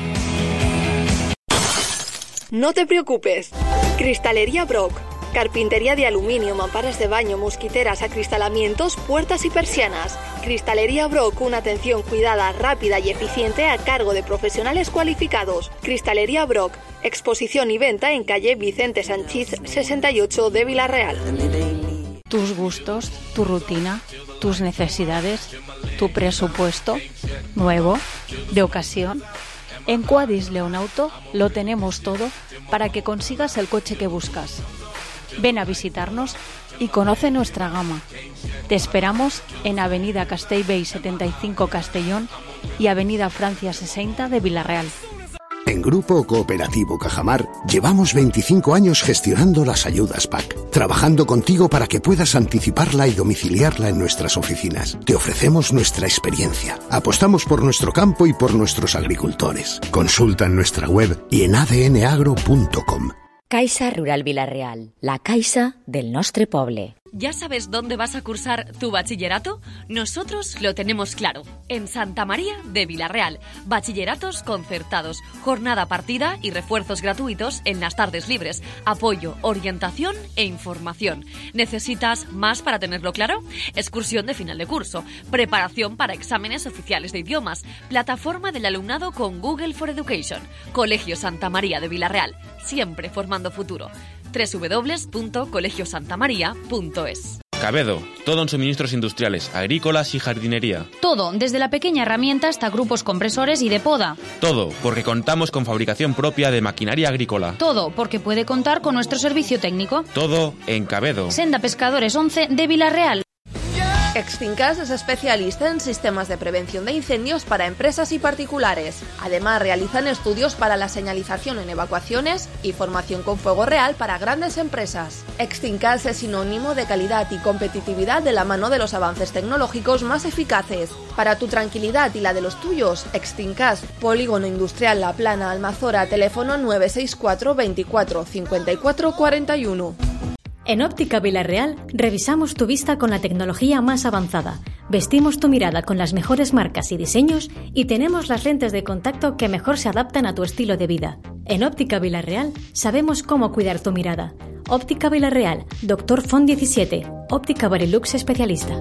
No te preocupes. Cristalería Brock. Carpintería de aluminio, mamparas de baño, mosquiteras, acristalamientos, puertas y persianas. Cristalería Brock, una atención cuidada, rápida y eficiente a cargo de profesionales cualificados. Cristalería Brock, exposición y venta en calle Vicente Sanchís sesenta y ocho de Vila-real. Tus gustos, tu rutina, tus necesidades. tu presupuesto, nuevo, de ocasión. En Quadis León Auto lo tenemos todo para que consigas el coche que buscas. Ven a visitarnos y conoce nuestra gama. Te esperamos en Avenida Castellbell setenta y cinco Castellón y Avenida Francia sesenta de Villarreal. En Grupo Cooperativo Cajamar llevamos veinticinco años gestionando las ayudas P A C, trabajando contigo para que puedas anticiparla y domiciliarla en nuestras oficinas. Te ofrecemos nuestra experiencia. Apostamos por nuestro campo y por nuestros agricultores. Consulta en nuestra web y en a d n agro punto com. Caixa Rural Villarreal, la caixa del nostre poble. ¿Ya sabes dónde vas a cursar tu bachillerato? Nosotros lo tenemos claro. En Santa María de Villarreal. Bachilleratos concertados, jornada partida y refuerzos gratuitos en las tardes libres. Apoyo, orientación e información. ¿Necesitas más para tenerlo claro? Excursión de final de curso, preparación para exámenes oficiales de idiomas, plataforma del alumnado con Google for Education. Colegio Santa María de Villarreal, siempre formando futuro. doble u doble u doble u punto colegio santa maría punto es. Cabedo, todo en suministros industriales, agrícolas y jardinería. Todo, desde la pequeña herramienta hasta grupos compresores y de poda. Todo, porque contamos con fabricación propia de maquinaria agrícola. Todo, porque puede contar con nuestro servicio técnico. Todo en Cabedo. Senda Pescadores once de Villarreal. Extincas es especialista en sistemas de prevención de incendios para empresas y particulares. Además, realizan estudios para la señalización en evacuaciones y formación con fuego real para grandes empresas. Extincas es sinónimo de calidad y competitividad de la mano de los avances tecnológicos más eficaces. Para tu tranquilidad y la de los tuyos, Extincas, Polígono Industrial La Plana, Almazora, teléfono nueve seis cuatro veinticuatro cincuenta y cuatro cuarenta y uno. En Óptica Villarreal revisamos tu vista con la tecnología más avanzada, vestimos tu mirada con las mejores marcas y diseños y tenemos las lentes de contacto que mejor se adaptan a tu estilo de vida. En Óptica Villarreal sabemos cómo cuidar tu mirada. Óptica Villarreal, Doctor Font diecisiete, Óptica Barilux especialista.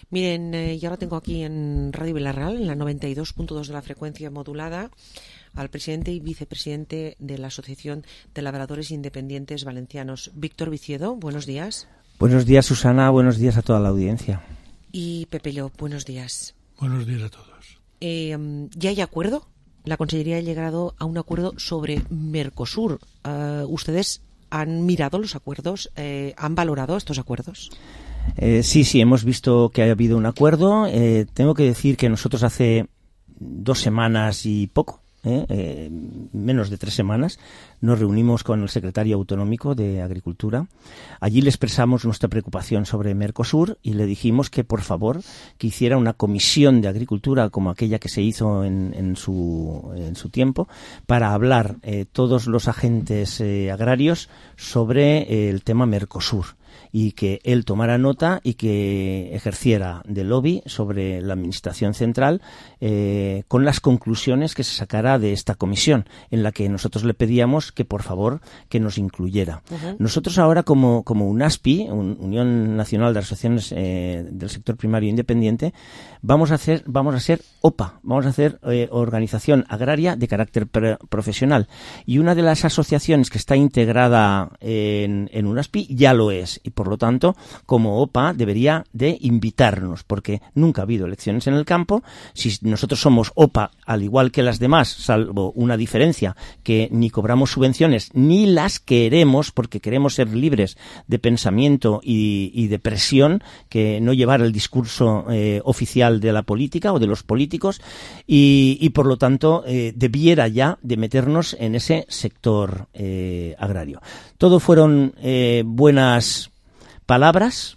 Miren, eh, yo ahora tengo aquí en Radio Vilarreal, en la noventa y dos punto dos de la frecuencia modulada, al presidente y vicepresidente de la Asociación de Labradores Independientes Valencianos, Víctor Viciedo. Buenos días. Buenos días, Susana. Buenos días a toda la audiencia. Y Pepe Llop, buenos días. Buenos días a todos. Eh, ¿Ya hay acuerdo? La Consellería ha llegado a un acuerdo sobre Mercosur. Uh, ¿Ustedes han mirado los acuerdos? Eh, ¿Han valorado estos acuerdos? Eh, sí, sí, hemos visto que ha habido un acuerdo. Eh, tengo que decir que nosotros hace dos semanas y poco, eh, eh, menos de tres semanas, nos reunimos con el secretario autonómico de Agricultura. Allí le expresamos nuestra preocupación sobre Mercosur y le dijimos que, por favor, que hiciera una comisión de Agricultura como aquella que se hizo en, en, su, en su tiempo para hablar eh, todos los agentes eh, agrarios sobre eh, el tema Mercosur, y que él tomara nota y que ejerciera de lobby sobre la Administración Central eh, con las conclusiones que se sacara de esta comisión, en la que nosotros le pedíamos que, por favor, que nos incluyera. Uh-huh. Nosotros ahora, como, como UNASPI, un, Unión Nacional de Asociaciones eh, del Sector Primario Independiente, vamos a hacer, vamos a ser O P A, vamos a hacer eh, Organización Agraria de carácter pre- profesional. Y una de las asociaciones que está integrada en, en UNASPI ya lo es. Y por lo tanto, como O P A debería de invitarnos, porque nunca ha habido elecciones en el campo. Si nosotros somos O P A al igual que las demás, salvo una diferencia, que ni cobramos subvenciones ni las queremos, porque queremos ser libres de pensamiento y, y de presión, que no llevar el discurso eh, oficial de la política o de los políticos, y, y por lo tanto eh, debiera ya de meternos en ese sector eh, agrario. Todo fueron eh, buenas palabras,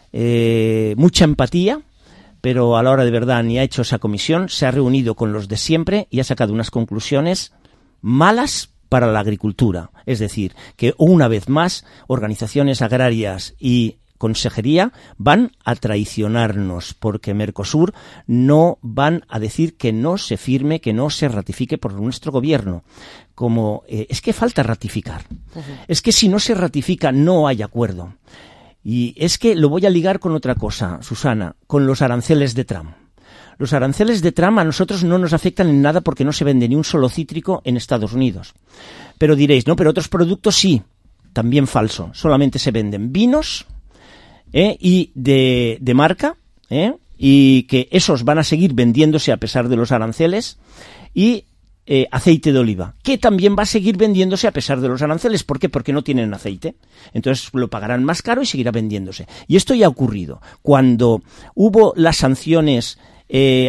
eh, mucha empatía, pero a la hora de verdad ni ha hecho esa comisión, se ha reunido con los de siempre y ha sacado unas conclusiones malas para la agricultura. Es decir, que una vez más organizaciones agrarias y consejería van a traicionarnos, porque Mercosur no van a decir que no se firme, que no se ratifique por nuestro gobierno. Como eh, es que falta ratificar. Uh-huh. Es que si no se ratifica no hay acuerdo. Y es que lo voy a ligar con otra cosa, Susana, con los aranceles de Trump. Los aranceles de Trump a nosotros no nos afectan en nada porque no se vende ni un solo cítrico en Estados Unidos. Pero diréis, no, pero otros productos sí. También falso. Solamente se venden vinos eh, y de, de marca, eh, y que esos van a seguir vendiéndose a pesar de los aranceles, y Eh, aceite de oliva, que también va a seguir vendiéndose a pesar de los aranceles. ¿Por qué? Porque no tienen aceite. Entonces lo pagarán más caro y seguirá vendiéndose. Y esto ya ha ocurrido. Cuando hubo las sanciones eh,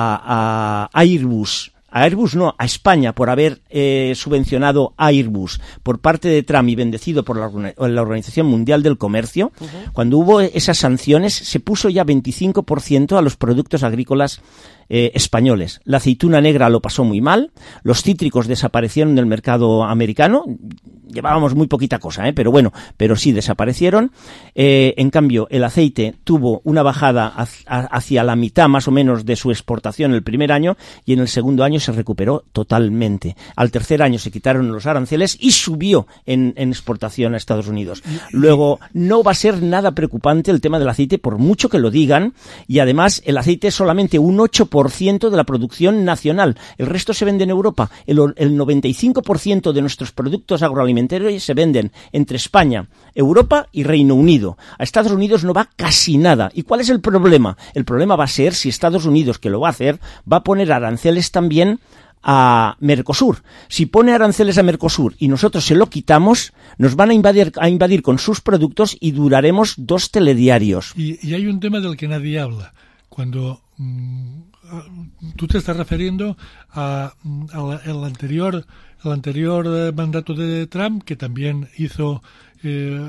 a, a Airbus, a Airbus no, a España, por haber eh, subvencionado a Airbus por parte de Trump y bendecido por la, la Organización Mundial del Comercio, uh-huh. Cuando hubo esas sanciones se puso ya veinticinco por ciento a los productos agrícolas Eh, españoles. La aceituna negra lo pasó muy mal, los cítricos desaparecieron del mercado americano, llevábamos muy poquita cosa, ¿eh? pero bueno, pero sí desaparecieron. Eh, en cambio, el aceite tuvo una bajada hacia la mitad más o menos de su exportación el primer año, y en el segundo año se recuperó totalmente. Al tercer año se quitaron los aranceles y subió en, en exportación a Estados Unidos. Luego, no va a ser nada preocupante el tema del aceite, por mucho que lo digan, y además el aceite es solamente un ocho por ciento de la producción nacional. El resto se vende en Europa. El, el noventa y cinco por ciento de nuestros productos agroalimentarios se venden entre España, Europa y Reino Unido. A Estados Unidos no va casi nada. ¿Y cuál es el problema? El problema va a ser si Estados Unidos, que lo va a hacer, va a poner aranceles también a Mercosur. Si pone aranceles a Mercosur y nosotros se lo quitamos, nos van a invadir, a invadir con sus productos y duraremos dos telediarios. Y, y hay un tema del que nadie habla. Cuando mmm, tú te estás refiriendo a, a la, el anterior el anterior mandato de Trump, que también hizo eh,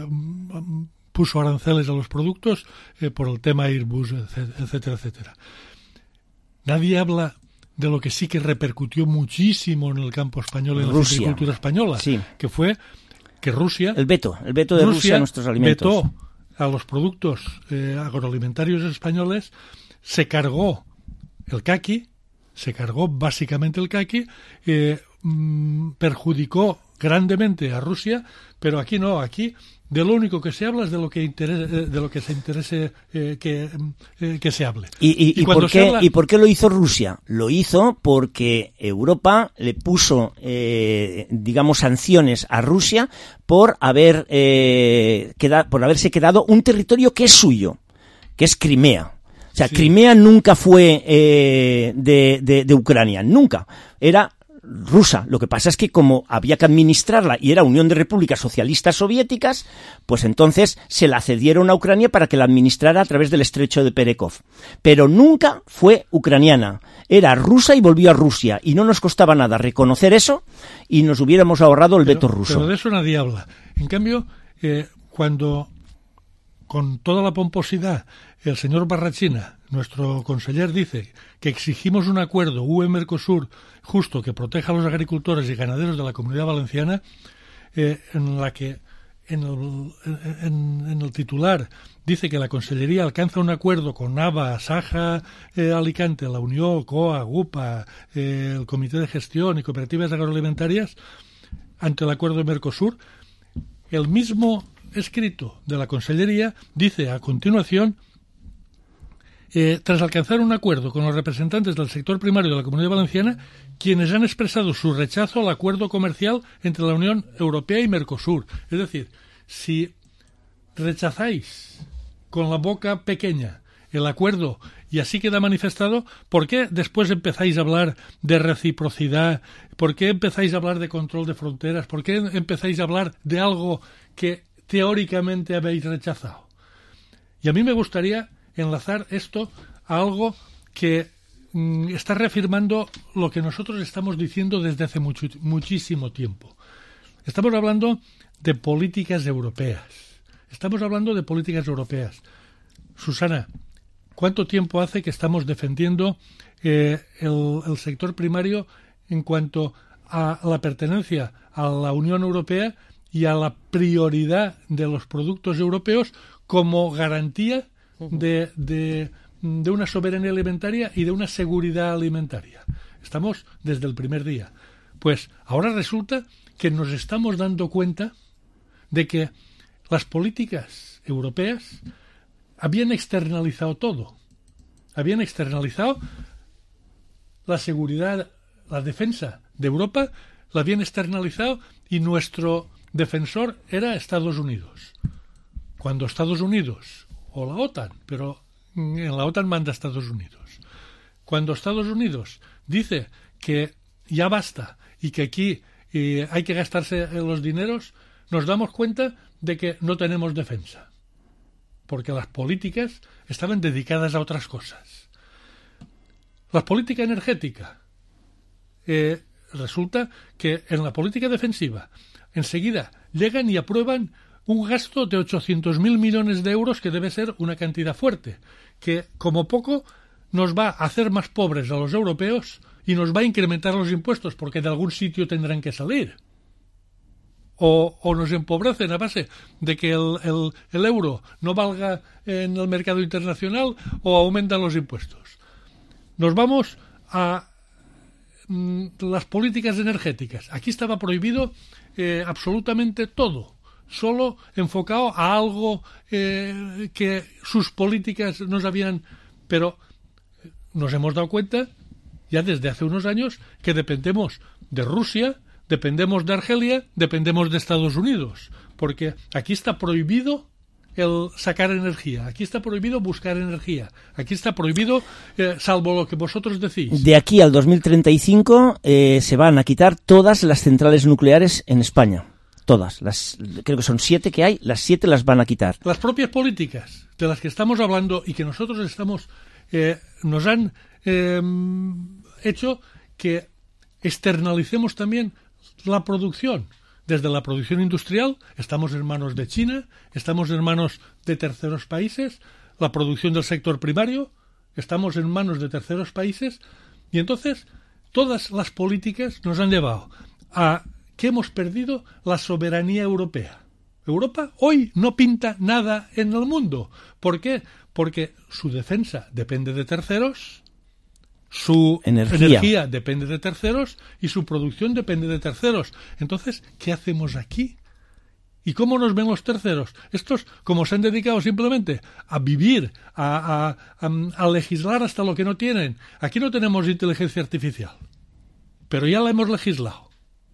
puso aranceles a los productos eh, por el tema Airbus, etcétera, etcétera. Nadie habla de lo que sí que repercutió muchísimo en el campo español, en Rusia. La agricultura española, sí. Que fue que Rusia el veto, el veto de Rusia, Rusia a nuestros alimentos, vetó a los productos eh, agroalimentarios españoles, se cargó el caqui, se cargó básicamente el caqui, eh, mmm, perjudicó grandemente a Rusia, pero aquí no, aquí de lo único que se habla es de lo que interese, de lo que se interese eh, que, eh, que se hable. ¿Y, y, y, por qué, habla... ¿Y por qué lo hizo Rusia? Lo hizo porque Europa le puso, eh, digamos, sanciones a Rusia por haber eh, queda, por haberse quedado un territorio que es suyo, que es Crimea. O sea, sí. Crimea nunca fue eh, de, de, de Ucrania, nunca. Era rusa. Lo que pasa es que como había que administrarla y era Unión de Repúblicas Socialistas Soviéticas, pues entonces se la cedieron a Ucrania para que la administrara a través del estrecho de Perekov. Pero nunca fue ucraniana. Era rusa y volvió a Rusia. Y no nos costaba nada reconocer eso y nos hubiéramos ahorrado el pero, veto ruso. Pero de eso nadie habla. En cambio, eh, cuando con toda la pomposidad el señor Barrachina, nuestro conseller, dice que exigimos un acuerdo U E-Mercosur justo que proteja a los agricultores y ganaderos de la Comunidad Valenciana, eh, en la que en el, en, en el titular dice que la Consellería alcanza un acuerdo con Nava, Saja, eh, Alicante, la Unión, C O A, GUPA, eh, el Comité de Gestión y Cooperativas Agroalimentarias ante el acuerdo de Mercosur. El mismo escrito de la Consellería dice a continuación: Eh, tras alcanzar un acuerdo con los representantes del sector primario de la Comunidad Valenciana, quienes han expresado su rechazo al acuerdo comercial entre la Unión Europea y Mercosur. Es decir, si rechazáis con la boca pequeña el acuerdo y así queda manifestado, ¿por qué después empezáis a hablar de reciprocidad? ¿Por qué empezáis a hablar de control de fronteras? ¿Por qué empezáis a hablar de algo que teóricamente habéis rechazado? Y a mí me gustaría enlazar esto a algo que mm, está reafirmando lo que nosotros estamos diciendo desde hace mucho, muchísimo tiempo. Estamos hablando de políticas europeas. Estamos hablando de políticas europeas. Susana, ¿cuánto tiempo hace que estamos defendiendo eh, el, el sector primario en cuanto a la pertenencia a la Unión Europea y a la prioridad de los productos europeos como garantía De, de, de una soberanía alimentaria y de una seguridad alimentaria? Estamos desde el primer día. Pues ahora resulta que nos estamos dando cuenta de que las políticas europeas habían externalizado todo. Habían externalizado la seguridad, la defensa de Europa, la habían externalizado y nuestro defensor era Estados Unidos. Cuando Estados Unidos o la OTAN, pero en la OTAN manda Estados Unidos. Cuando Estados Unidos dice que ya basta y que aquí eh, hay que gastarse los dineros, nos damos cuenta de que no tenemos defensa, porque las políticas estaban dedicadas a otras cosas. La política energética, eh, resulta que en la política defensiva enseguida llegan y aprueban un gasto de ochocientos mil millones de euros, que debe ser una cantidad fuerte, que como poco nos va a hacer más pobres a los europeos y nos va a incrementar los impuestos, porque de algún sitio tendrán que salir. O, o nos empobrecen a base de que el, el, el euro no valga en el mercado internacional, o aumentan los impuestos. Nos vamos a mm, las políticas energéticas. Aquí estaba prohibido eh, absolutamente todo, solo enfocado a algo eh, que sus políticas nos habían... Pero nos hemos dado cuenta ya desde hace unos años que dependemos de Rusia, dependemos de Argelia, dependemos de Estados Unidos, porque aquí está prohibido el sacar energía, aquí está prohibido buscar energía, aquí está prohibido, eh, salvo lo que vosotros decís. De aquí al dos mil treinta y cinco eh, se van a quitar todas las centrales nucleares en España. Todas, las, creo que son siete que hay, las siete las van a quitar. Las propias políticas de las que estamos hablando y que nosotros estamos, eh, nos han eh, hecho que externalicemos también la producción. Desde la producción industrial estamos en manos de China, estamos en manos de terceros países, la producción del sector primario, estamos en manos de terceros países, y entonces todas las políticas nos han llevado a que hemos perdido la soberanía europea. Europa hoy no pinta nada en el mundo. ¿Por qué? Porque su defensa depende de terceros, su energía. energía depende de terceros y su producción depende de terceros. Entonces, ¿qué hacemos aquí? ¿Y cómo nos ven los terceros? Estos, como se han dedicado simplemente a vivir, a, a, a, a legislar hasta lo que no tienen. Aquí no tenemos inteligencia artificial, pero ya la hemos legislado.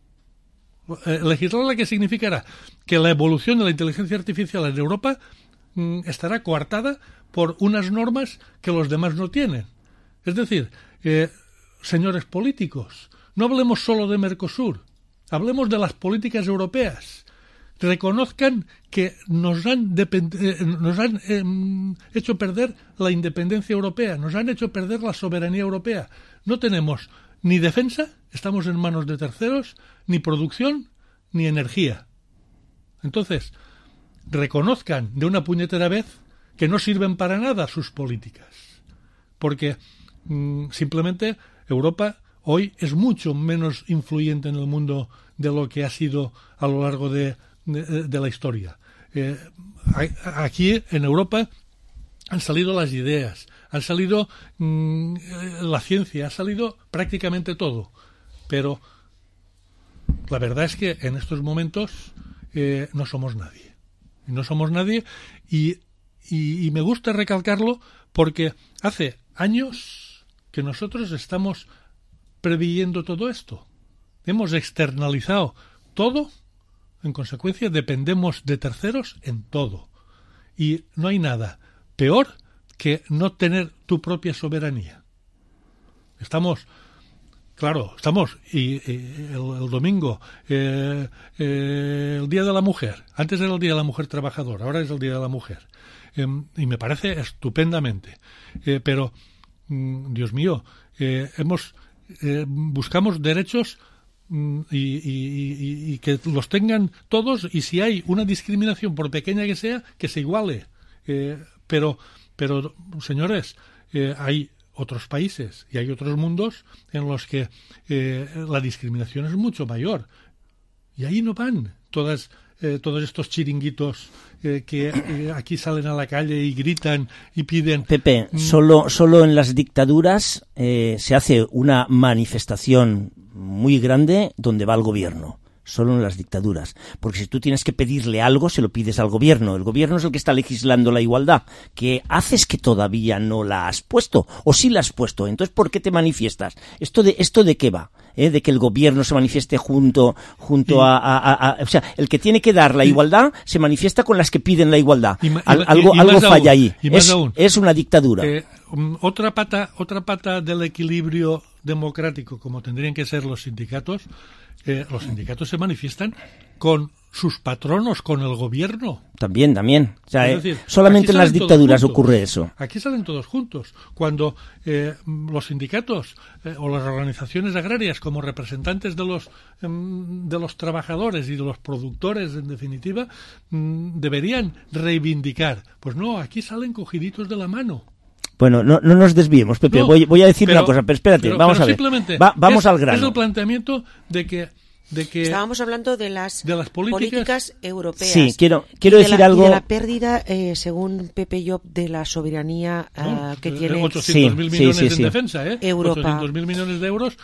Eh, legislarla, ¿qué significará? Que la evolución de la inteligencia artificial en Europa mm, estará coartada por unas normas que los demás no tienen. Es decir, eh, señores políticos, no hablemos solo de Mercosur, hablemos de las políticas europeas. Reconozcan que nos han, depend- eh, nos han eh, hecho perder la independencia europea, nos han hecho perder la soberanía europea. No tenemos ni defensa, estamos en manos de terceros, ni producción, ni energía. Entonces, reconozcan de una puñetera vez que no sirven para nada sus políticas, porque mmm, simplemente Europa hoy es mucho menos influyente en el mundo de lo que ha sido a lo largo de De, de la historia. Eh, aquí en Europa han salido las ideas, han salido mmm, la ciencia, ha salido prácticamente todo, pero la verdad es que en estos momentos eh, no somos nadie, no somos nadie y, y, y me gusta recalcarlo porque hace años que nosotros estamos previendo todo esto, hemos externalizado todo. En consecuencia, dependemos de terceros en todo. Y no hay nada peor que no tener tu propia soberanía. Estamos, claro, estamos, y, y el, el domingo, eh, eh, el Día de la Mujer. Antes era el Día de la Mujer Trabajadora, ahora es el Día de la Mujer. Eh, y me parece estupendamente. Eh, pero, mm, Dios mío, eh, hemos, eh, buscamos derechos Y, y, y, y que los tengan todos, y si hay una discriminación, por pequeña que sea, que se iguale. Eh, pero, pero, señores, eh, hay otros países y hay otros mundos en los que eh, la discriminación es mucho mayor. Y ahí no van todas, eh, todos estos chiringuitos eh, que eh, aquí salen a la calle y gritan y piden... Pepe, mm, solo, solo en las dictaduras eh, se hace una manifestación muy grande donde va el gobierno, solo en las dictaduras, porque si tú tienes que pedirle algo, se lo pides al gobierno. El gobierno es el que está legislando la igualdad. ¿Qué haces que todavía no la has puesto? ¿O sí la has puesto? Entonces, ¿por qué te manifiestas? ¿Esto de esto de qué va? ¿Eh? De que el gobierno se manifieste junto junto a, a, a, a... O sea, el que tiene que dar la igualdad se manifiesta con las que piden la igualdad. Y, y, Al, algo y, y algo falla aún, ahí. Es, es una dictadura. Eh, um, otra pata, otra pata del equilibrio democrático, como tendrían que ser los sindicatos, eh, los sindicatos se manifiestan con sus patronos, con el gobierno. También, también. O sea, es decir, eh, solamente en las dictaduras juntos, ocurre eso. Aquí salen todos juntos. Cuando eh, los sindicatos eh, o las organizaciones agrarias, como representantes de los eh, de los trabajadores y de los productores, en definitiva, mm, deberían reivindicar. Pues no, aquí salen cogiditos de la mano. Bueno, no, no nos desviemos, Pepe. No, voy, voy a decir pero, una cosa, pero espérate, pero, vamos pero a ver. Simplemente Va, vamos es, al grano. Es el planteamiento de que, de que estábamos hablando de las, de las políticas, políticas europeas. Sí, quiero, quiero de decir la, algo. Y de la pérdida, eh, según Pepe Job, de la soberanía no, uh, que tiene ochocientos mil millones sí, sí, sí. en defensa, ¿eh? Europa. ochocientos mil millones de euros.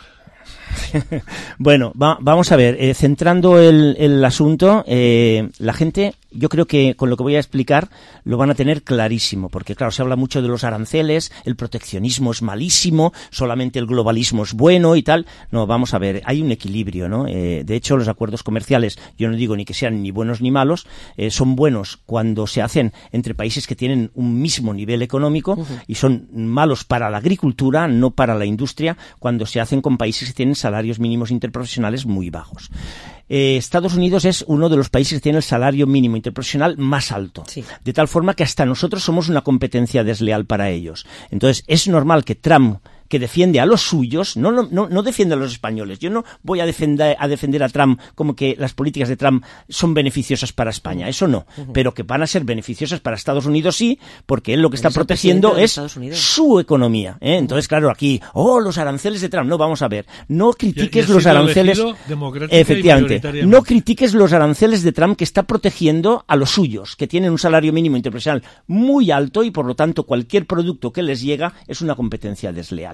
Bueno, va, vamos a ver, eh, centrando el, el asunto, eh, la gente, yo creo que con lo que voy a explicar lo van a tener clarísimo, porque claro, se habla mucho de los aranceles, el proteccionismo es malísimo, solamente el globalismo es bueno y tal. No, vamos a ver, hay un equilibrio, ¿no? Eh, de hecho, los acuerdos comerciales, yo no digo ni que sean ni buenos ni malos, eh, son buenos cuando se hacen entre países que tienen un mismo nivel económico, uh-huh. y son malos para la agricultura, no para la industria, cuando se hacen con países que tienen salarios mínimos interprofesionales muy bajos. Eh, Estados Unidos es uno de los países que tiene el salario mínimo interprofesional más alto, sí. De tal forma que hasta nosotros somos una competencia desleal para ellos. Entonces, es normal que Trump, que defiende a los suyos, no, no, no defiende a los españoles. Yo no voy a defender, a defender a Trump como que las políticas de Trump son beneficiosas para España, eso no, uh-huh. Pero que van a ser beneficiosas para Estados Unidos sí, porque él lo que está protegiendo es su economía, ¿eh? Entonces, claro, aquí, oh, los aranceles de Trump, no, vamos a ver, no critiques los aranceles, efectivamente, no critiques los aranceles de Trump, que está protegiendo a los suyos, que tienen un salario mínimo interprofesional muy alto y por lo tanto cualquier producto que les llega es una competencia desleal.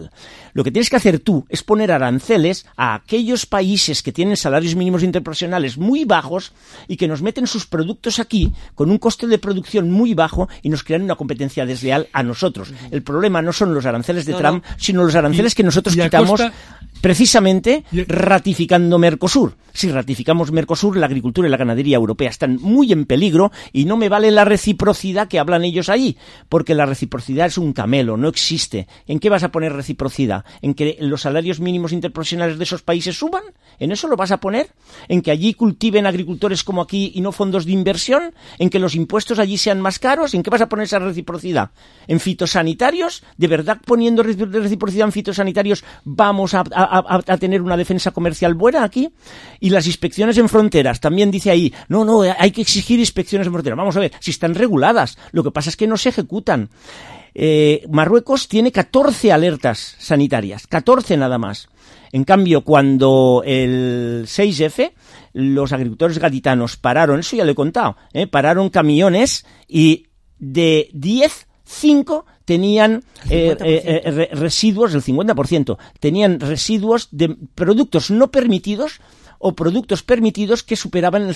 mal. Lo que tienes que hacer tú es poner aranceles a aquellos países que tienen salarios mínimos interprofesionales muy bajos y que nos meten sus productos aquí con un coste de producción muy bajo y nos crean una competencia desleal a nosotros. El problema no son los aranceles de no, Trump, no. sino los aranceles y, que nosotros quitamos costa... precisamente y... ratificando Mercosur. Si ratificamos Mercosur, la agricultura y la ganadería europea están muy en peligro y no me vale la reciprocidad que hablan ellos ahí, porque la reciprocidad es un camelo, no existe. ¿En qué vas a poner reciprocidad? ¿En que los salarios mínimos interprofesionales de esos países suban? ¿En eso lo vas a poner? ¿En que allí cultiven agricultores como aquí y no fondos de inversión? ¿En que los impuestos allí sean más caros? ¿En qué vas a poner esa reciprocidad? ¿En fitosanitarios? ¿De verdad poniendo reciprocidad en fitosanitarios vamos a, a, a tener una defensa comercial buena aquí? Y las inspecciones en fronteras, también dice ahí, no, no, hay que exigir inspecciones en fronteras. Vamos a ver, si están reguladas, lo que pasa es que no se ejecutan. Eh, Marruecos tiene catorce alertas sanitarias, catorce nada más. En cambio, cuando el seis efe, los agricultores gaditanos pararon, eso ya lo he contado, ¿eh? pararon camiones y de diez, cinco tenían eh, eh, eh, residuos, el cincuenta por ciento, tenían residuos de productos no permitidos o productos permitidos que superaban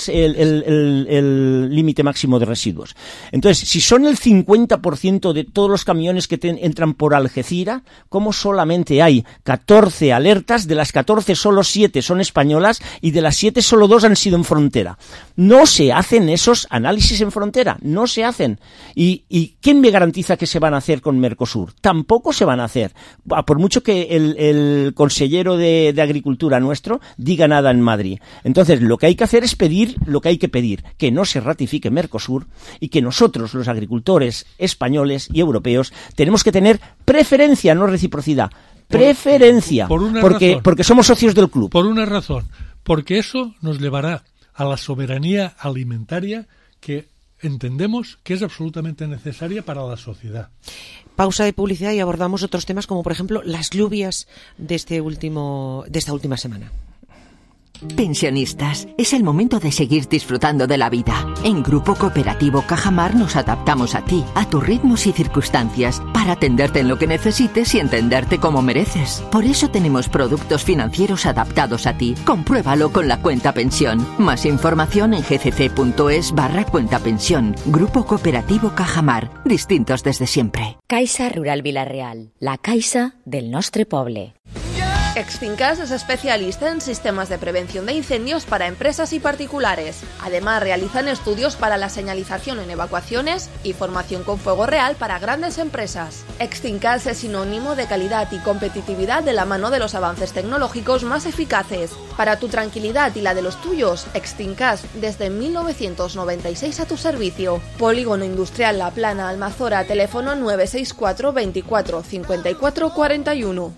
el límite máximo de residuos. Entonces, si son el cincuenta por ciento de todos los camiones que te, entran por Algeciras, ¿cómo solamente hay catorce alertas? De las catorce, solo siete son españolas y de las siete, solo dos han sido en frontera. No se hacen esos análisis en frontera, no se hacen. ¿Y, y quién me garantiza que se van a hacer con Mercosur? Tampoco se van a hacer. Por mucho que el, el consejero de, de Agricultura nuestro diga nada en Madrid. Entonces, lo que hay que hacer es pedir lo que hay que pedir, que no se ratifique Mercosur y que nosotros, los agricultores españoles y europeos, tenemos que tener preferencia, no reciprocidad. Preferencia, por, por una porque, razón, porque somos socios del club. Por una razón, porque eso nos llevará a la soberanía alimentaria que entendemos que es absolutamente necesaria para la sociedad. Pausa de publicidad y abordamos otros temas como, por ejemplo, las lluvias de, este último, de esta última semana. Pensionistas, es el momento de seguir disfrutando de la vida. En Grupo Cooperativo Cajamar nos adaptamos a ti, a tus ritmos y circunstancias, para atenderte en lo que necesites y entenderte como mereces. Por eso tenemos productos financieros adaptados a ti. Compruébalo con la cuenta pensión. Más información en gcc.es barra cuenta pensión. Grupo Cooperativo Cajamar, distintos desde siempre. Caixa Rural Vila-real, la caixa del nostre poble. Extincas es especialista en sistemas de prevención de incendios para empresas y particulares. Además, realizan estudios para la señalización en evacuaciones y formación con fuego real para grandes empresas. Extincas es sinónimo de calidad y competitividad de la mano de los avances tecnológicos más eficaces. Para tu tranquilidad y la de los tuyos, Extincas desde mil novecientos noventa y seis a tu servicio. Polígono Industrial La Plana, Almazora, teléfono nueve seis cuatro veinticuatro cincuenta y cuatro cuarenta y uno.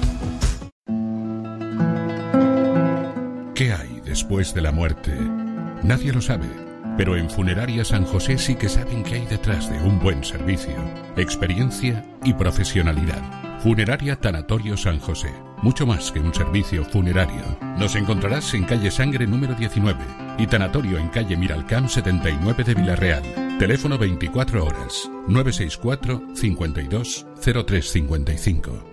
¿Qué hay después de la muerte? Nadie lo sabe, pero en Funeraria San José sí que saben qué hay detrás de un buen servicio, experiencia y profesionalidad. Funeraria Tanatorio San José, mucho más que un servicio funerario. Nos encontrarás en calle Sangre número diecinueve y Tanatorio en calle Miralcamp setenta y nueve de Vila-real. Teléfono veinticuatro horas, nueve seis cuatro cincuenta y dos cero tres cincuenta y cinco.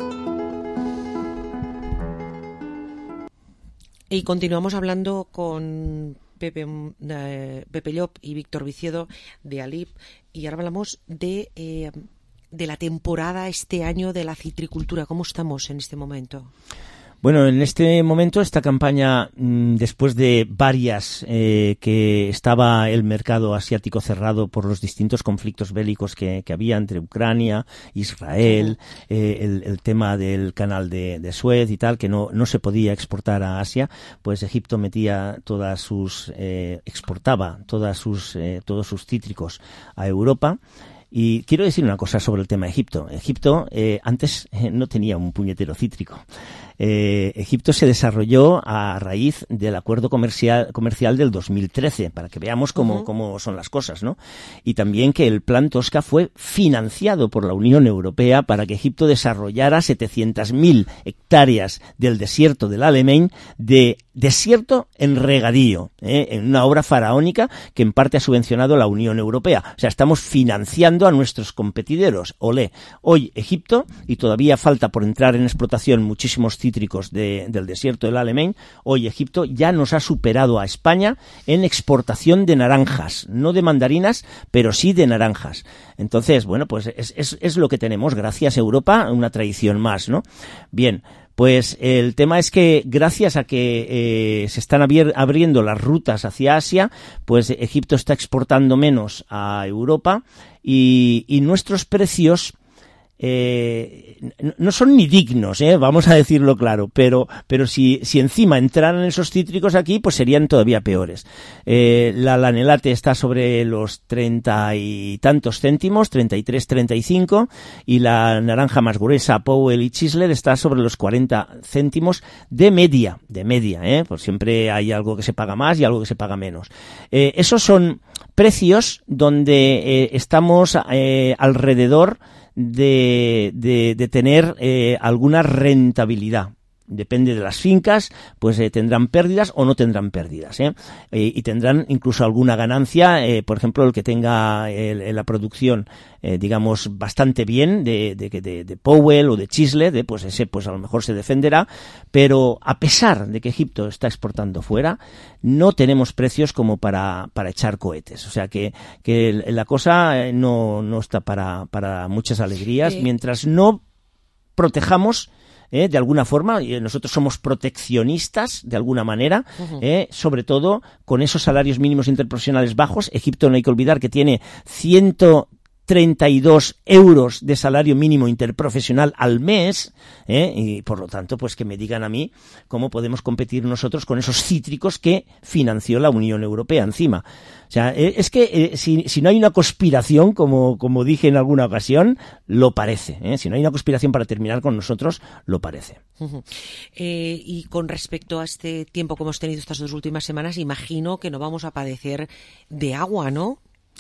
Y continuamos hablando con Pepe, eh, Pepe Llop y Víctor Viciedo de Alip, y ahora hablamos de, eh, de la temporada este año de la citricultura. ¿Cómo estamos en este momento? Bueno, en este momento esta campaña, después de varias eh, que estaba el mercado asiático cerrado por los distintos conflictos bélicos que, que había entre Ucrania, Israel, eh, el, el tema del canal de, de Suez y tal, que no, no se podía exportar a Asia, pues Egipto metía todas sus, eh, exportaba todas sus, eh, todos sus cítricos a Europa. Y quiero decir una cosa sobre el tema de Egipto. Egipto eh, antes eh, no tenía un puñetero cítrico. eh, Egipto se desarrolló a raíz del acuerdo comercial, comercial del dos mil trece, para que veamos cómo, uh-huh. cómo son las cosas, ¿no? Y también que el Plan Tosca fue financiado por la Unión Europea para que Egipto desarrollara setecientas mil hectáreas del desierto del Alamein, de desierto en regadío, ¿eh? en una obra faraónica que en parte ha subvencionado la Unión Europea. O sea, estamos financiando a nuestros competidores. Olé. Hoy Egipto, y todavía falta por entrar en explotación muchísimos cítricos de, del desierto del Alamein, hoy Egipto ya nos ha superado a España en exportación de naranjas, no de mandarinas, pero sí de naranjas. Entonces, bueno, pues es, es, es lo que tenemos, gracias a Europa, una tradición más, ¿no? Bien. Pues el tema es que gracias a que eh, se están abier- abriendo las rutas hacia Asia, pues Egipto está exportando menos a Europa y, y nuestros precios eh, no son ni dignos, ¿eh? Vamos a decirlo claro, pero pero si si encima entraran esos cítricos aquí, pues serían todavía peores. Eh, la lanelate está sobre los treinta y tantos céntimos, treinta y tres, treinta y cinco, y la naranja más gruesa, Powell y Chisler, está sobre los cuarenta céntimos de media, de media, ¿eh? Pues siempre hay algo que se paga más y algo que se paga menos. Eh, esos son precios donde eh, estamos eh, alrededor de, de, de tener eh, alguna rentabilidad. Depende de las fincas, pues eh, tendrán pérdidas o no tendrán pérdidas, ¿eh? Eh, y tendrán incluso alguna ganancia, eh, por ejemplo, el que tenga eh, la producción, eh, digamos, bastante bien de, de, de, de Powell o de Chisle, de, pues ese pues a lo mejor se defenderá, pero a pesar de que Egipto está exportando fuera, no tenemos precios como para, para echar cohetes. O sea que, que la cosa no, no está para, para muchas alegrías, sí. Mientras no protejamos Eh, de alguna forma, y nosotros somos proteccionistas de alguna manera, uh-huh. eh, sobre todo con esos salarios mínimos interprofesionales bajos. Egipto, no hay que olvidar que tiene ciento treinta y dos euros de salario mínimo interprofesional al mes, ¿eh? Y por lo tanto, pues que me digan a mí cómo podemos competir nosotros con esos cítricos que financió la Unión Europea encima. O sea, eh, es que eh, si, si no hay una conspiración, como, como dije en alguna ocasión, lo parece, ¿eh? Si no hay una conspiración para terminar con nosotros, lo parece. Uh-huh. Eh, y con respecto a este tiempo que hemos tenido estas dos últimas semanas, imagino que no vamos a padecer de agua, ¿no?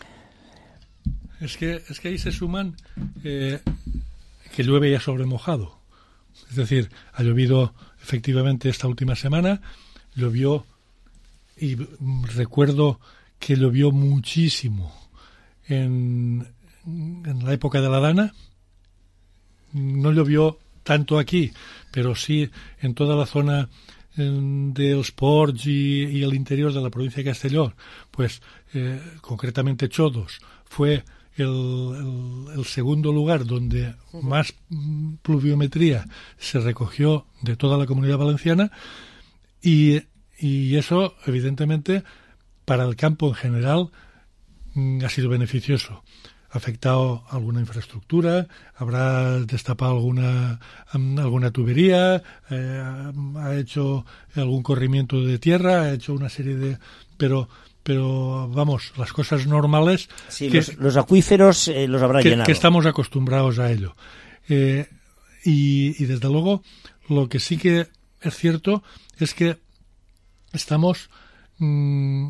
Es que, es que ahí se suman eh, que llueve ya sobre mojado. Es decir, ha llovido efectivamente esta última semana, llovió, y recuerdo que llovió muchísimo en, en la época de la Dana. No llovió tanto aquí, pero sí en toda la zona dels Ports y, y el interior de la provincia de Castellón, pues eh, concretamente Chodos fue el, el, el segundo lugar donde uh-huh. más pluviometría se recogió de toda la Comunidad Valenciana, y, y eso evidentemente para el campo en general ha sido beneficioso. Ha afectado alguna infraestructura, habrá destapado alguna alguna tubería, eh, ha hecho algún corrimiento de tierra, ha hecho una serie de... pero pero vamos, las cosas normales... Sí, que, los, los acuíferos eh, los habrá que, llenado. Que estamos acostumbrados a ello. Eh, y, y desde luego, lo que sí que es cierto es que estamos... Mmm,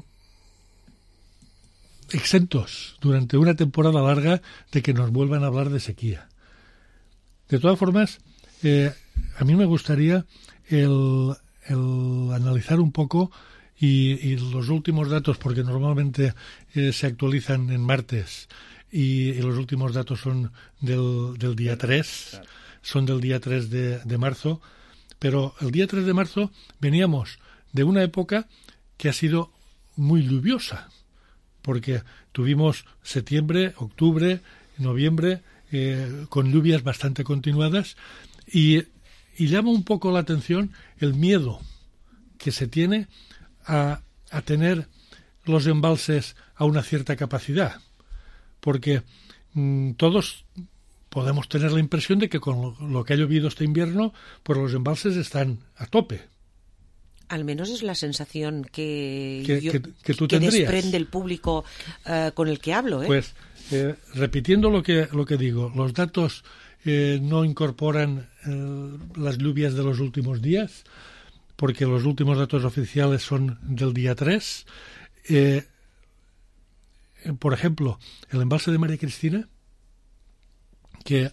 exentos durante una temporada larga de que nos vuelvan a hablar de sequía. De todas formas, eh, a mí me gustaría el, el analizar un poco y, y los últimos datos, porque normalmente eh, se actualizan en martes y, y los últimos datos son del, del día tres, son del día tres de, de marzo, pero el día tres de marzo veníamos de una época que ha sido muy lluviosa, porque tuvimos septiembre, octubre, noviembre, eh, con lluvias bastante continuadas, y, y llama un poco la atención el miedo que se tiene a, a tener los embalses a una cierta capacidad, porque mmm, todos podemos tener la impresión de que con lo, lo que ha llovido este invierno, pues los embalses están a tope. Al menos es la sensación que, que, yo, que, que, tú que tendrías. desprende el público uh, con el que hablo. ¿eh? Pues, eh, repitiendo lo que, lo que digo, los datos eh, no incorporan eh, las lluvias de los últimos días, porque los últimos datos oficiales son del día tres. Eh, por ejemplo, el embalse de María Cristina, que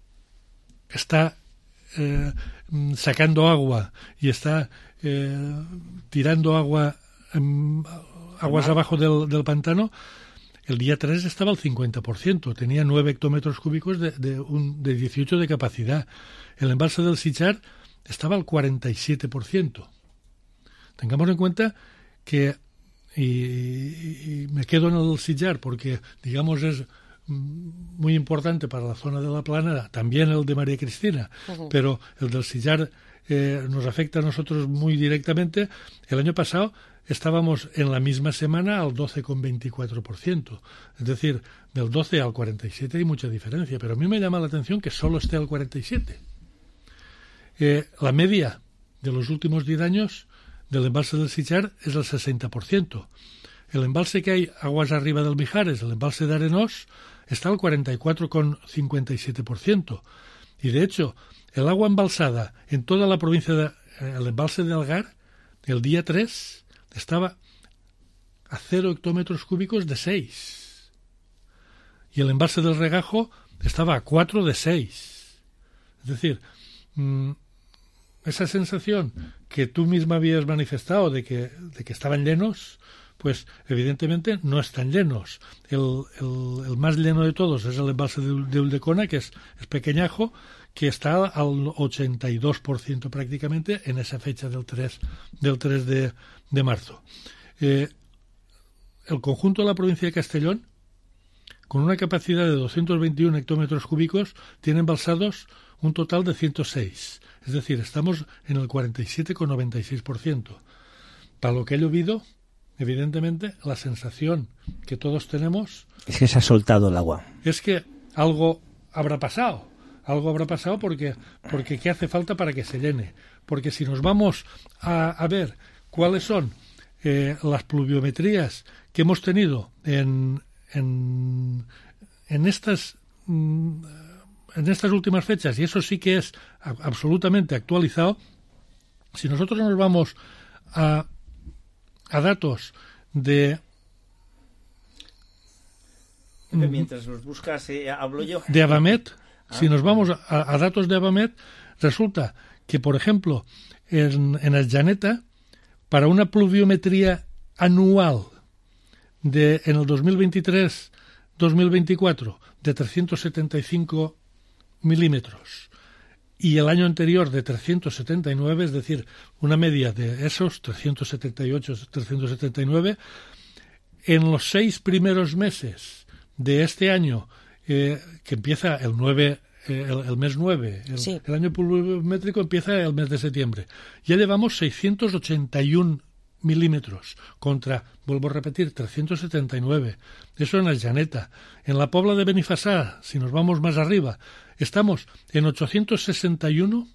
está eh, sacando agua y está eh, tirando agua eh, aguas abajo del, del pantano, el día tres estaba al cincuenta por ciento, tenía nueve hectómetros cúbicos de, de, un, de dieciocho de capacidad. El embalse del Sitjar estaba al cuarenta y siete por ciento. Tengamos en cuenta que, y, y me quedo en el Sitjar porque, digamos, es muy importante para la zona de la Plana, también el de María Cristina, uh-huh. pero el del Sitjar eh, nos afecta a nosotros muy directamente. El año pasado estábamos en la misma semana al doce coma veinticuatro por ciento, es decir, del doce al cuarenta y siete hay mucha diferencia, pero a mí me llama la atención que solo esté al cuarenta y siete. Eh, la media de los últimos diez años del embalse del Sitjar es el sesenta por ciento. El embalse que hay aguas arriba del Mijares, el embalse de Arenós, está al cuarenta y cuatro coma cincuenta y siete por ciento. Y de hecho, el agua embalsada en toda la provincia de, el embalse de Algar, el día tres, estaba a cero hectómetros cúbicos de seis. Y el embalse del Regajo estaba a cuatro de seis. Es decir, mmm, esa sensación que tú misma habías manifestado de que, de que estaban llenos, pues evidentemente no están llenos. El, el, el más lleno de todos es el embalse de, de Ulldecona, que es, es pequeñajo, que está al ochenta y dos por ciento prácticamente en esa fecha del tres, del tres de, de marzo. Eh, el conjunto de la provincia de Castellón, con una capacidad de doscientos veintiuno hectómetros cúbicos, tiene embalsados un total de ciento seis. Es decir, estamos en el cuarenta y siete coma noventa y seis por ciento. Para lo que ha llovido, evidentemente, la sensación que todos tenemos es que se ha soltado el agua. Es que algo habrá pasado. Algo habrá pasado porque, porque ¿qué hace falta para que se llene? Porque si nos vamos a, a ver cuáles son eh, las pluviometrías que hemos tenido en, en, en estas... Mm, en estas últimas fechas, y eso sí que es absolutamente actualizado, si nosotros nos vamos a, a datos de... Mientras los buscas, eh, hablo yo. De Abamet, ah, si nos vamos bueno. a, a datos de Abamet, resulta que, por ejemplo, en, en Aljaneta, para una pluviometría anual de en el dos mil veintitrés dos mil veinticuatro de trescientos setenta y cinco milímetros y el año anterior de trescientos setenta y nueve, es decir, una media de esos trescientos setenta y ocho, trescientos setenta y nueve, en los seis primeros meses de este año, eh, que empieza el nueve, eh, el, el mes nueve, el, sí. el año pluviométrico empieza el mes de septiembre, ya llevamos seiscientos ochenta y uno milímetros contra, vuelvo a repetir, trescientos setenta y nueve. Eso en Aljaneta. En la Pobla de Benifassà, si nos vamos más arriba, estamos en ochocientos sesenta y uno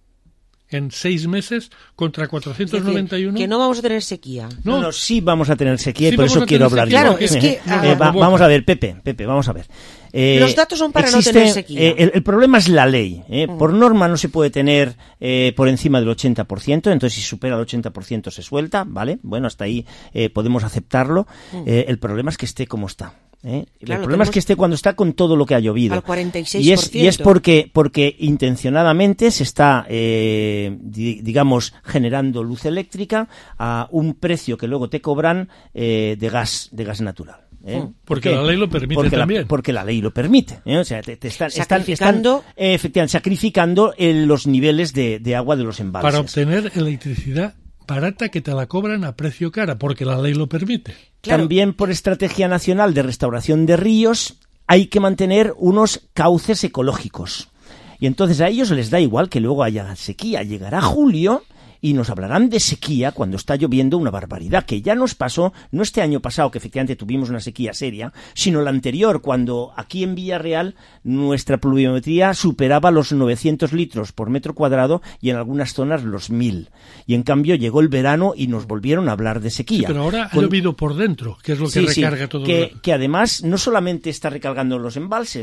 en seis meses contra cuatrocientos noventa y uno. Es decir, que no vamos a tener sequía. No, no, no sí vamos a tener sequía sí y por eso quiero hablar sequía. yo. Claro, es que... Eh, va, vamos a ver, Pepe, Pepe, vamos a ver. Eh, Los datos son para existe, no tener sequía. Eh, el, el problema es la ley. Eh. Mm. Por norma no se puede tener eh, por encima del ochenta por ciento, entonces si supera el ochenta por ciento se suelta, ¿vale? Bueno, hasta ahí eh, podemos aceptarlo. Mm. Eh, el problema es que esté como está. ¿Eh? Claro, el problema es que esté cuando está con todo lo que ha llovido. Al cuarenta y seis por ciento. Y es, y es porque, porque intencionadamente se está, eh, di, digamos, generando luz eléctrica a un precio que luego te cobran eh, de gas, de gas natural. ¿Eh? Porque la ley lo permite porque también. La, porque la ley lo permite. ¿eh? O sea, te, te están, sacrificando, están, están, eh, efectivamente, sacrificando eh, los niveles de, de agua de los embalses. Para obtener electricidad barata que te la cobran a precio cara, porque la ley lo permite. Claro. También por estrategia nacional de restauración de ríos hay que mantener unos cauces ecológicos. Y entonces a ellos les da igual que luego haya sequía. Llegará julio y nos hablarán de sequía cuando está lloviendo una barbaridad, que ya nos pasó, no este año pasado, que efectivamente tuvimos una sequía seria, sino la anterior, cuando aquí en Villarreal nuestra pluviometría superaba los novecientos litros por metro cuadrado y en algunas zonas los mil. Y en cambio llegó el verano y nos volvieron a hablar de sequía. Sí, pero ahora Con... ha llovido por dentro, que es lo que sí, recarga sí, todo. Que, el... que además no solamente está recargando los embalses,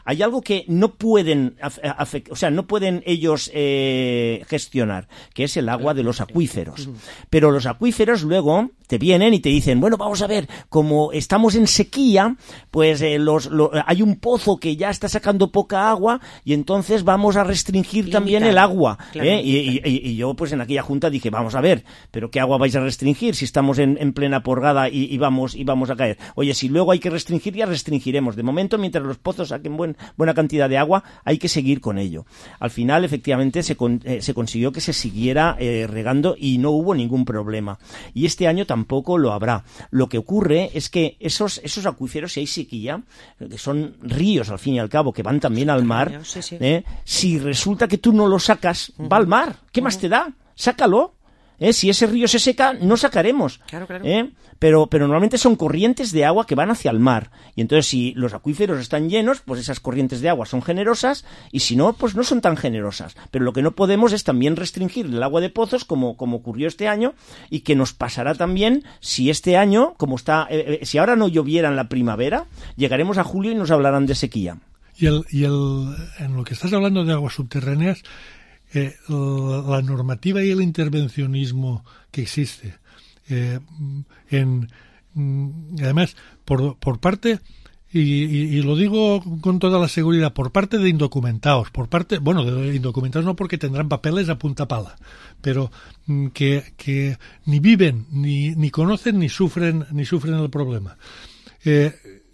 hay algo que no pueden, o sea, no pueden ellos eh, gestionar, que es el agua de los acuíferos. Pero los acuíferos luego te vienen y te dicen, bueno, vamos a ver, como estamos en sequía, pues eh, los, lo, hay un pozo que ya está sacando poca agua y entonces vamos a restringir Limitar. también el agua. Claro, ¿eh? y, y, y yo, pues en aquella junta dije, vamos a ver, pero ¿qué agua vais a restringir si estamos en, en plena porgada y, y, vamos, y vamos a caer? Oye, si luego hay que restringir, ya restringiremos. De momento, mientras los pozos saquen buen, buena cantidad de agua, hay que seguir con ello. Al final, efectivamente, se, con, eh, se consiguió que se siguiera eh, regando y no hubo ningún problema. Y este año tampoco lo habrá. Lo que ocurre es que esos, esos acuíferos, si hay sequía, que son ríos al fin y al cabo, que van también al mar, sí, sí. ¿eh? Si resulta que tú no lo sacas, uh-huh. va al mar. ¿Qué uh-huh. más te da? Sácalo. ¿Eh? Si ese río se seca, no sacaremos. Claro, claro. ¿Eh? Pero, pero normalmente son corrientes de agua que van hacia el mar. Y entonces, si los acuíferos están llenos, pues esas corrientes de agua son generosas, y si no, pues no son tan generosas. Pero lo que no podemos es también restringir el agua de pozos, como, como ocurrió este año, y que nos pasará también si este año, como está, eh, si ahora no lloviera en la primavera, llegaremos a julio y nos hablarán de sequía. Y, el, y el, en lo que estás hablando de aguas subterráneas, Eh, la normativa y el intervencionismo que existe eh, en además por, por parte y, y, y lo digo con toda la seguridad, por parte de indocumentados, por parte, bueno, de indocumentados no, porque tendrán papeles a punta pala, pero que, que ni viven, ni, ni conocen, ni sufren, ni sufren el problema. Eh,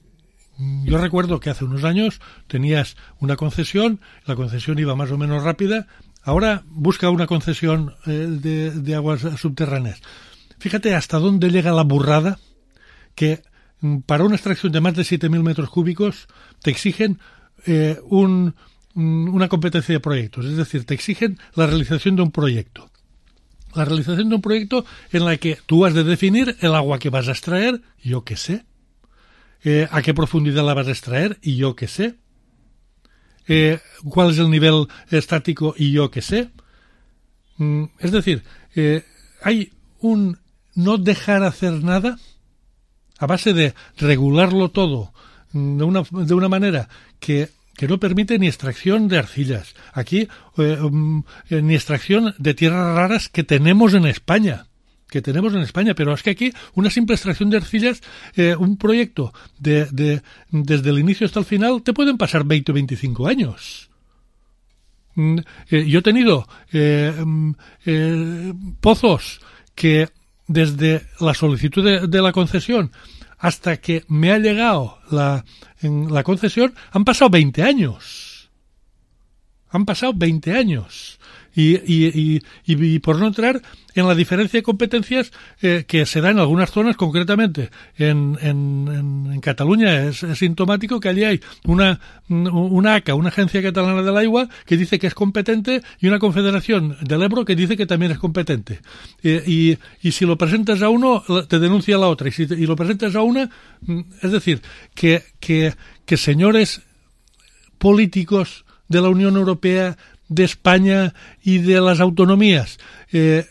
Yo recuerdo que hace unos años tenías una concesión, la concesión iba más o menos rápida. Ahora busca una concesión eh, de, de aguas subterráneas. Fíjate hasta dónde llega la burrada, que m, para una extracción de más de siete mil metros cúbicos te exigen eh, un, una competencia de proyectos. Es decir, te exigen la realización de un proyecto. La realización de un proyecto en la que tú has de definir el agua que vas a extraer, yo qué sé. Eh, a qué profundidad la vas a extraer, y yo qué sé. Eh, cuál es el nivel estático, y yo qué sé. Mm, es decir, eh, hay un no dejar hacer nada a base de regularlo todo mm, de una, de una manera que, que no permite ni extracción de arcillas. Aquí, eh, um, eh, ni extracción de tierras raras que tenemos en España. que tenemos en España, pero es que aquí una simple extracción de arcillas, eh, un proyecto de, de desde el inicio hasta el final, te pueden pasar veinte o veinticinco años. Mm, eh, yo he tenido eh, eh, pozos que desde la solicitud de, de la concesión hasta que me ha llegado la, en la concesión han pasado veinte años. Han pasado veinte años. Y, y, y, y, y por no entrar en la diferencia de competencias eh, que se da en algunas zonas, concretamente en, en, en, en Cataluña es, es sintomático que allí hay una, una A C A, una Agencia Catalana del Agua, que dice que es competente, y una Confederación del Ebro que dice que también es competente. Eh, y, y si lo presentas a uno, te denuncia la otra, y si te, y lo presentas a una, es decir, que, que, que señores políticos de la Unión Europea, de España y de las autonomías eh,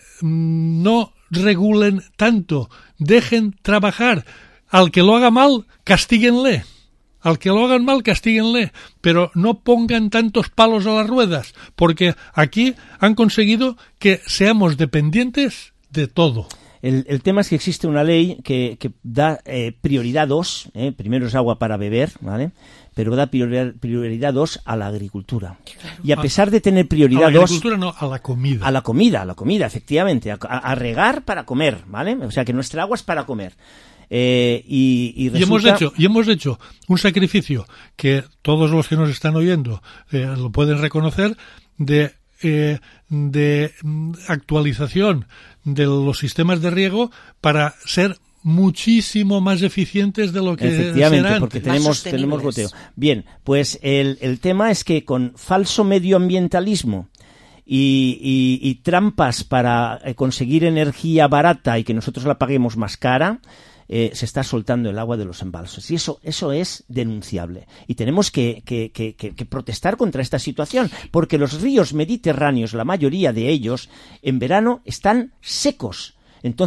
no regulen tanto, dejen trabajar. Al que lo haga mal, castíguenle. Al que lo hagan mal, castíguenle, pero no pongan tantos palos a las ruedas, porque aquí han conseguido que seamos dependientes de todo. El, el tema es que existe una ley que, que da eh, prioridad dos, eh, primero es agua para beber, ¿vale? Pero da prioridad, prioridad dos a la agricultura. Claro. Y a pesar de tener prioridad dos... A la agricultura dos, no, a la comida. A la comida, a la comida, efectivamente. A, a regar para comer, ¿vale? O sea, que nuestra agua es para comer. Eh, y, y, resulta... y, hemos hecho, y hemos hecho un sacrificio que todos los que nos están oyendo eh, lo pueden reconocer, de, eh, de actualización de los sistemas de riego para ser muchísimo más eficientes de lo que efectivamente, serán porque tenemos, tenemos goteo. Bien, pues el, el tema es que con falso medioambientalismo y, y, y trampas para conseguir energía barata y que nosotros la paguemos más cara, eh, se está soltando el agua de los embalses. Y eso, eso es denunciable. Y tenemos que, que, que, que, que protestar contra esta situación, porque los ríos mediterráneos, la mayoría de ellos, en verano están secos. Entonces,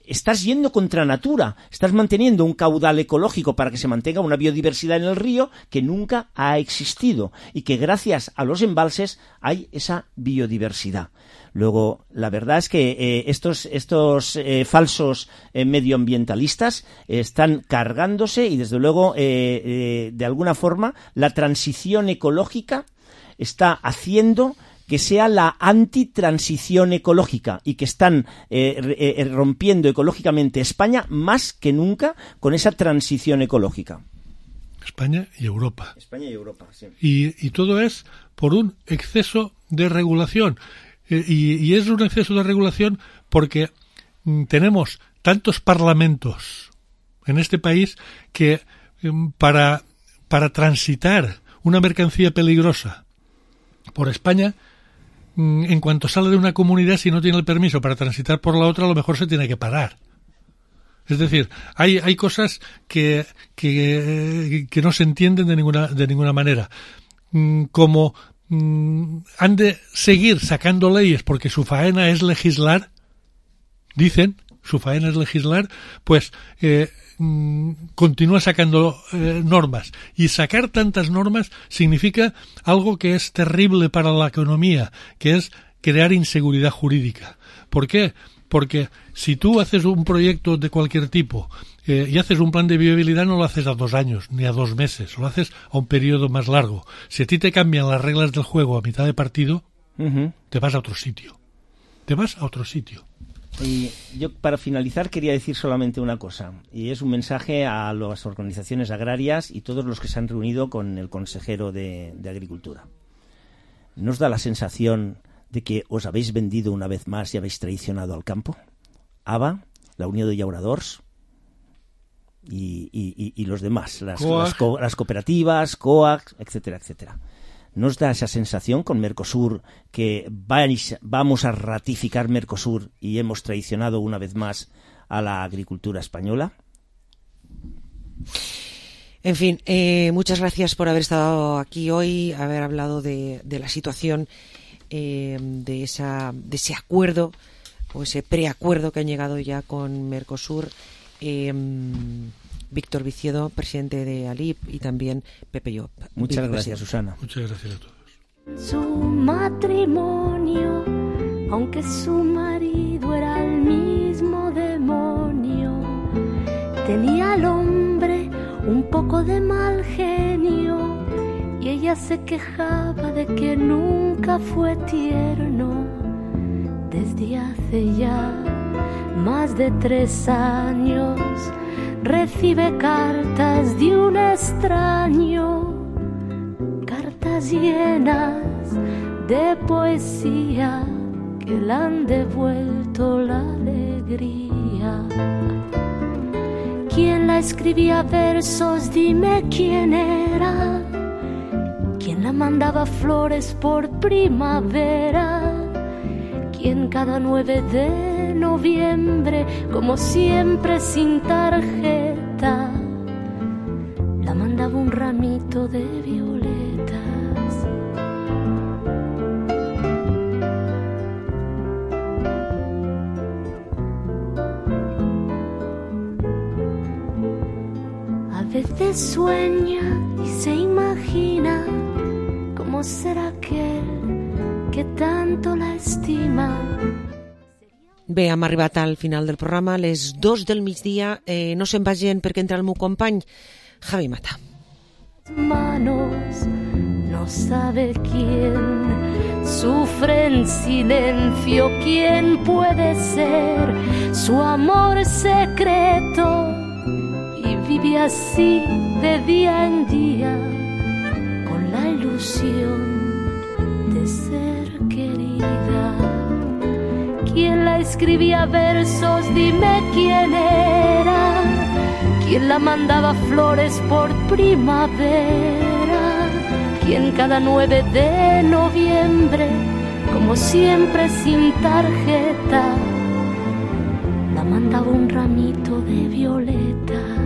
estás yendo contra natura, estás manteniendo un caudal ecológico para que se mantenga una biodiversidad en el río que nunca ha existido y que gracias a los embalses hay esa biodiversidad. Luego, la verdad es que eh, estos, estos eh, falsos eh, medioambientalistas eh, están cargándose y, desde luego, eh, eh, de alguna forma, la transición ecológica está haciendo que sea la antitransición ecológica y que están eh, eh, rompiendo ecológicamente España más que nunca con esa transición ecológica. España y Europa. España y Europa, sí. Y, y todo es por un exceso de regulación. Eh, y, y es un exceso de regulación porque mm, tenemos tantos parlamentos en este país que mm, para, para transitar una mercancía peligrosa por España, mm, en cuanto sale de una comunidad, si no tiene el permiso para transitar por la otra, a lo mejor se tiene que parar. Es decir, hay, hay cosas que, que, que no se entienden de ninguna, de ninguna manera. Mm, como han de seguir sacando leyes porque su faena es legislar, dicen, su faena es legislar, pues eh, mmm, continúa sacando eh, normas. Y sacar tantas normas significa algo que es terrible para la economía, que es crear inseguridad jurídica. ¿Por qué? Porque si tú haces un proyecto de cualquier tipo eh, y haces un plan de viabilidad, no lo haces a dos años ni a dos meses, lo haces a un periodo más largo. Si a ti te cambian las reglas del juego a mitad de partido, uh-huh. te vas a otro sitio. Te vas a otro sitio. Y yo, para finalizar, quería decir solamente una cosa, y es un mensaje a las organizaciones agrarias y todos los que se han reunido con el consejero de, de Agricultura. ¿Nos da la sensación de que os habéis vendido una vez más y habéis traicionado al campo? A B A, la Unión de Llauradors y, y, y los demás, las, las, co- las cooperativas, C O A C, etcétera, etcétera. ¿Nos da esa sensación con Mercosur que vais, vamos a ratificar Mercosur y hemos traicionado una vez más a la agricultura española? En fin, eh, muchas gracias por haber estado aquí hoy, haber hablado de, de la situación, eh, de, esa, de ese acuerdo o ese preacuerdo que han llegado ya con Mercosur. Eh, Víctor Viciedo, presidente de A L I P, y también Pepe Llop. Muchas gracias, Susana. Muchas gracias a todos. Su matrimonio, aunque su marido era el mismo demonio, tenía al hombre un poco de mal genio y ella se quejaba de que nunca fue tierno. Desde hace ya más de tres años recibe cartas de un extraño, cartas llenas de poesía que le han devuelto la alegría. ¿Quién la escribía versos? Dime quién era. ¿Quién la mandaba flores por primavera? ¿Quién cada nueve de noviembre, como siempre sin tarjeta, la mandaba un ramito de violetas? A veces sueña y se imagina cómo será aquel que tanto la estima. Bé, hem arribat al final del programa, a les dos del migdia. Eh, no se'n vagin perquè entra el meu company, Javi Mata. Manos, no sabe quién sufre en silencio, quién puede ser su amor secreto, y vive así de día en día con la ilusión de ser querida. ¿Quién la escribía versos? Dime quién era. ¿Quién la mandaba flores por primavera? ¿Quién cada nueve de noviembre, como siempre sin tarjeta, la mandaba un ramito de violetas?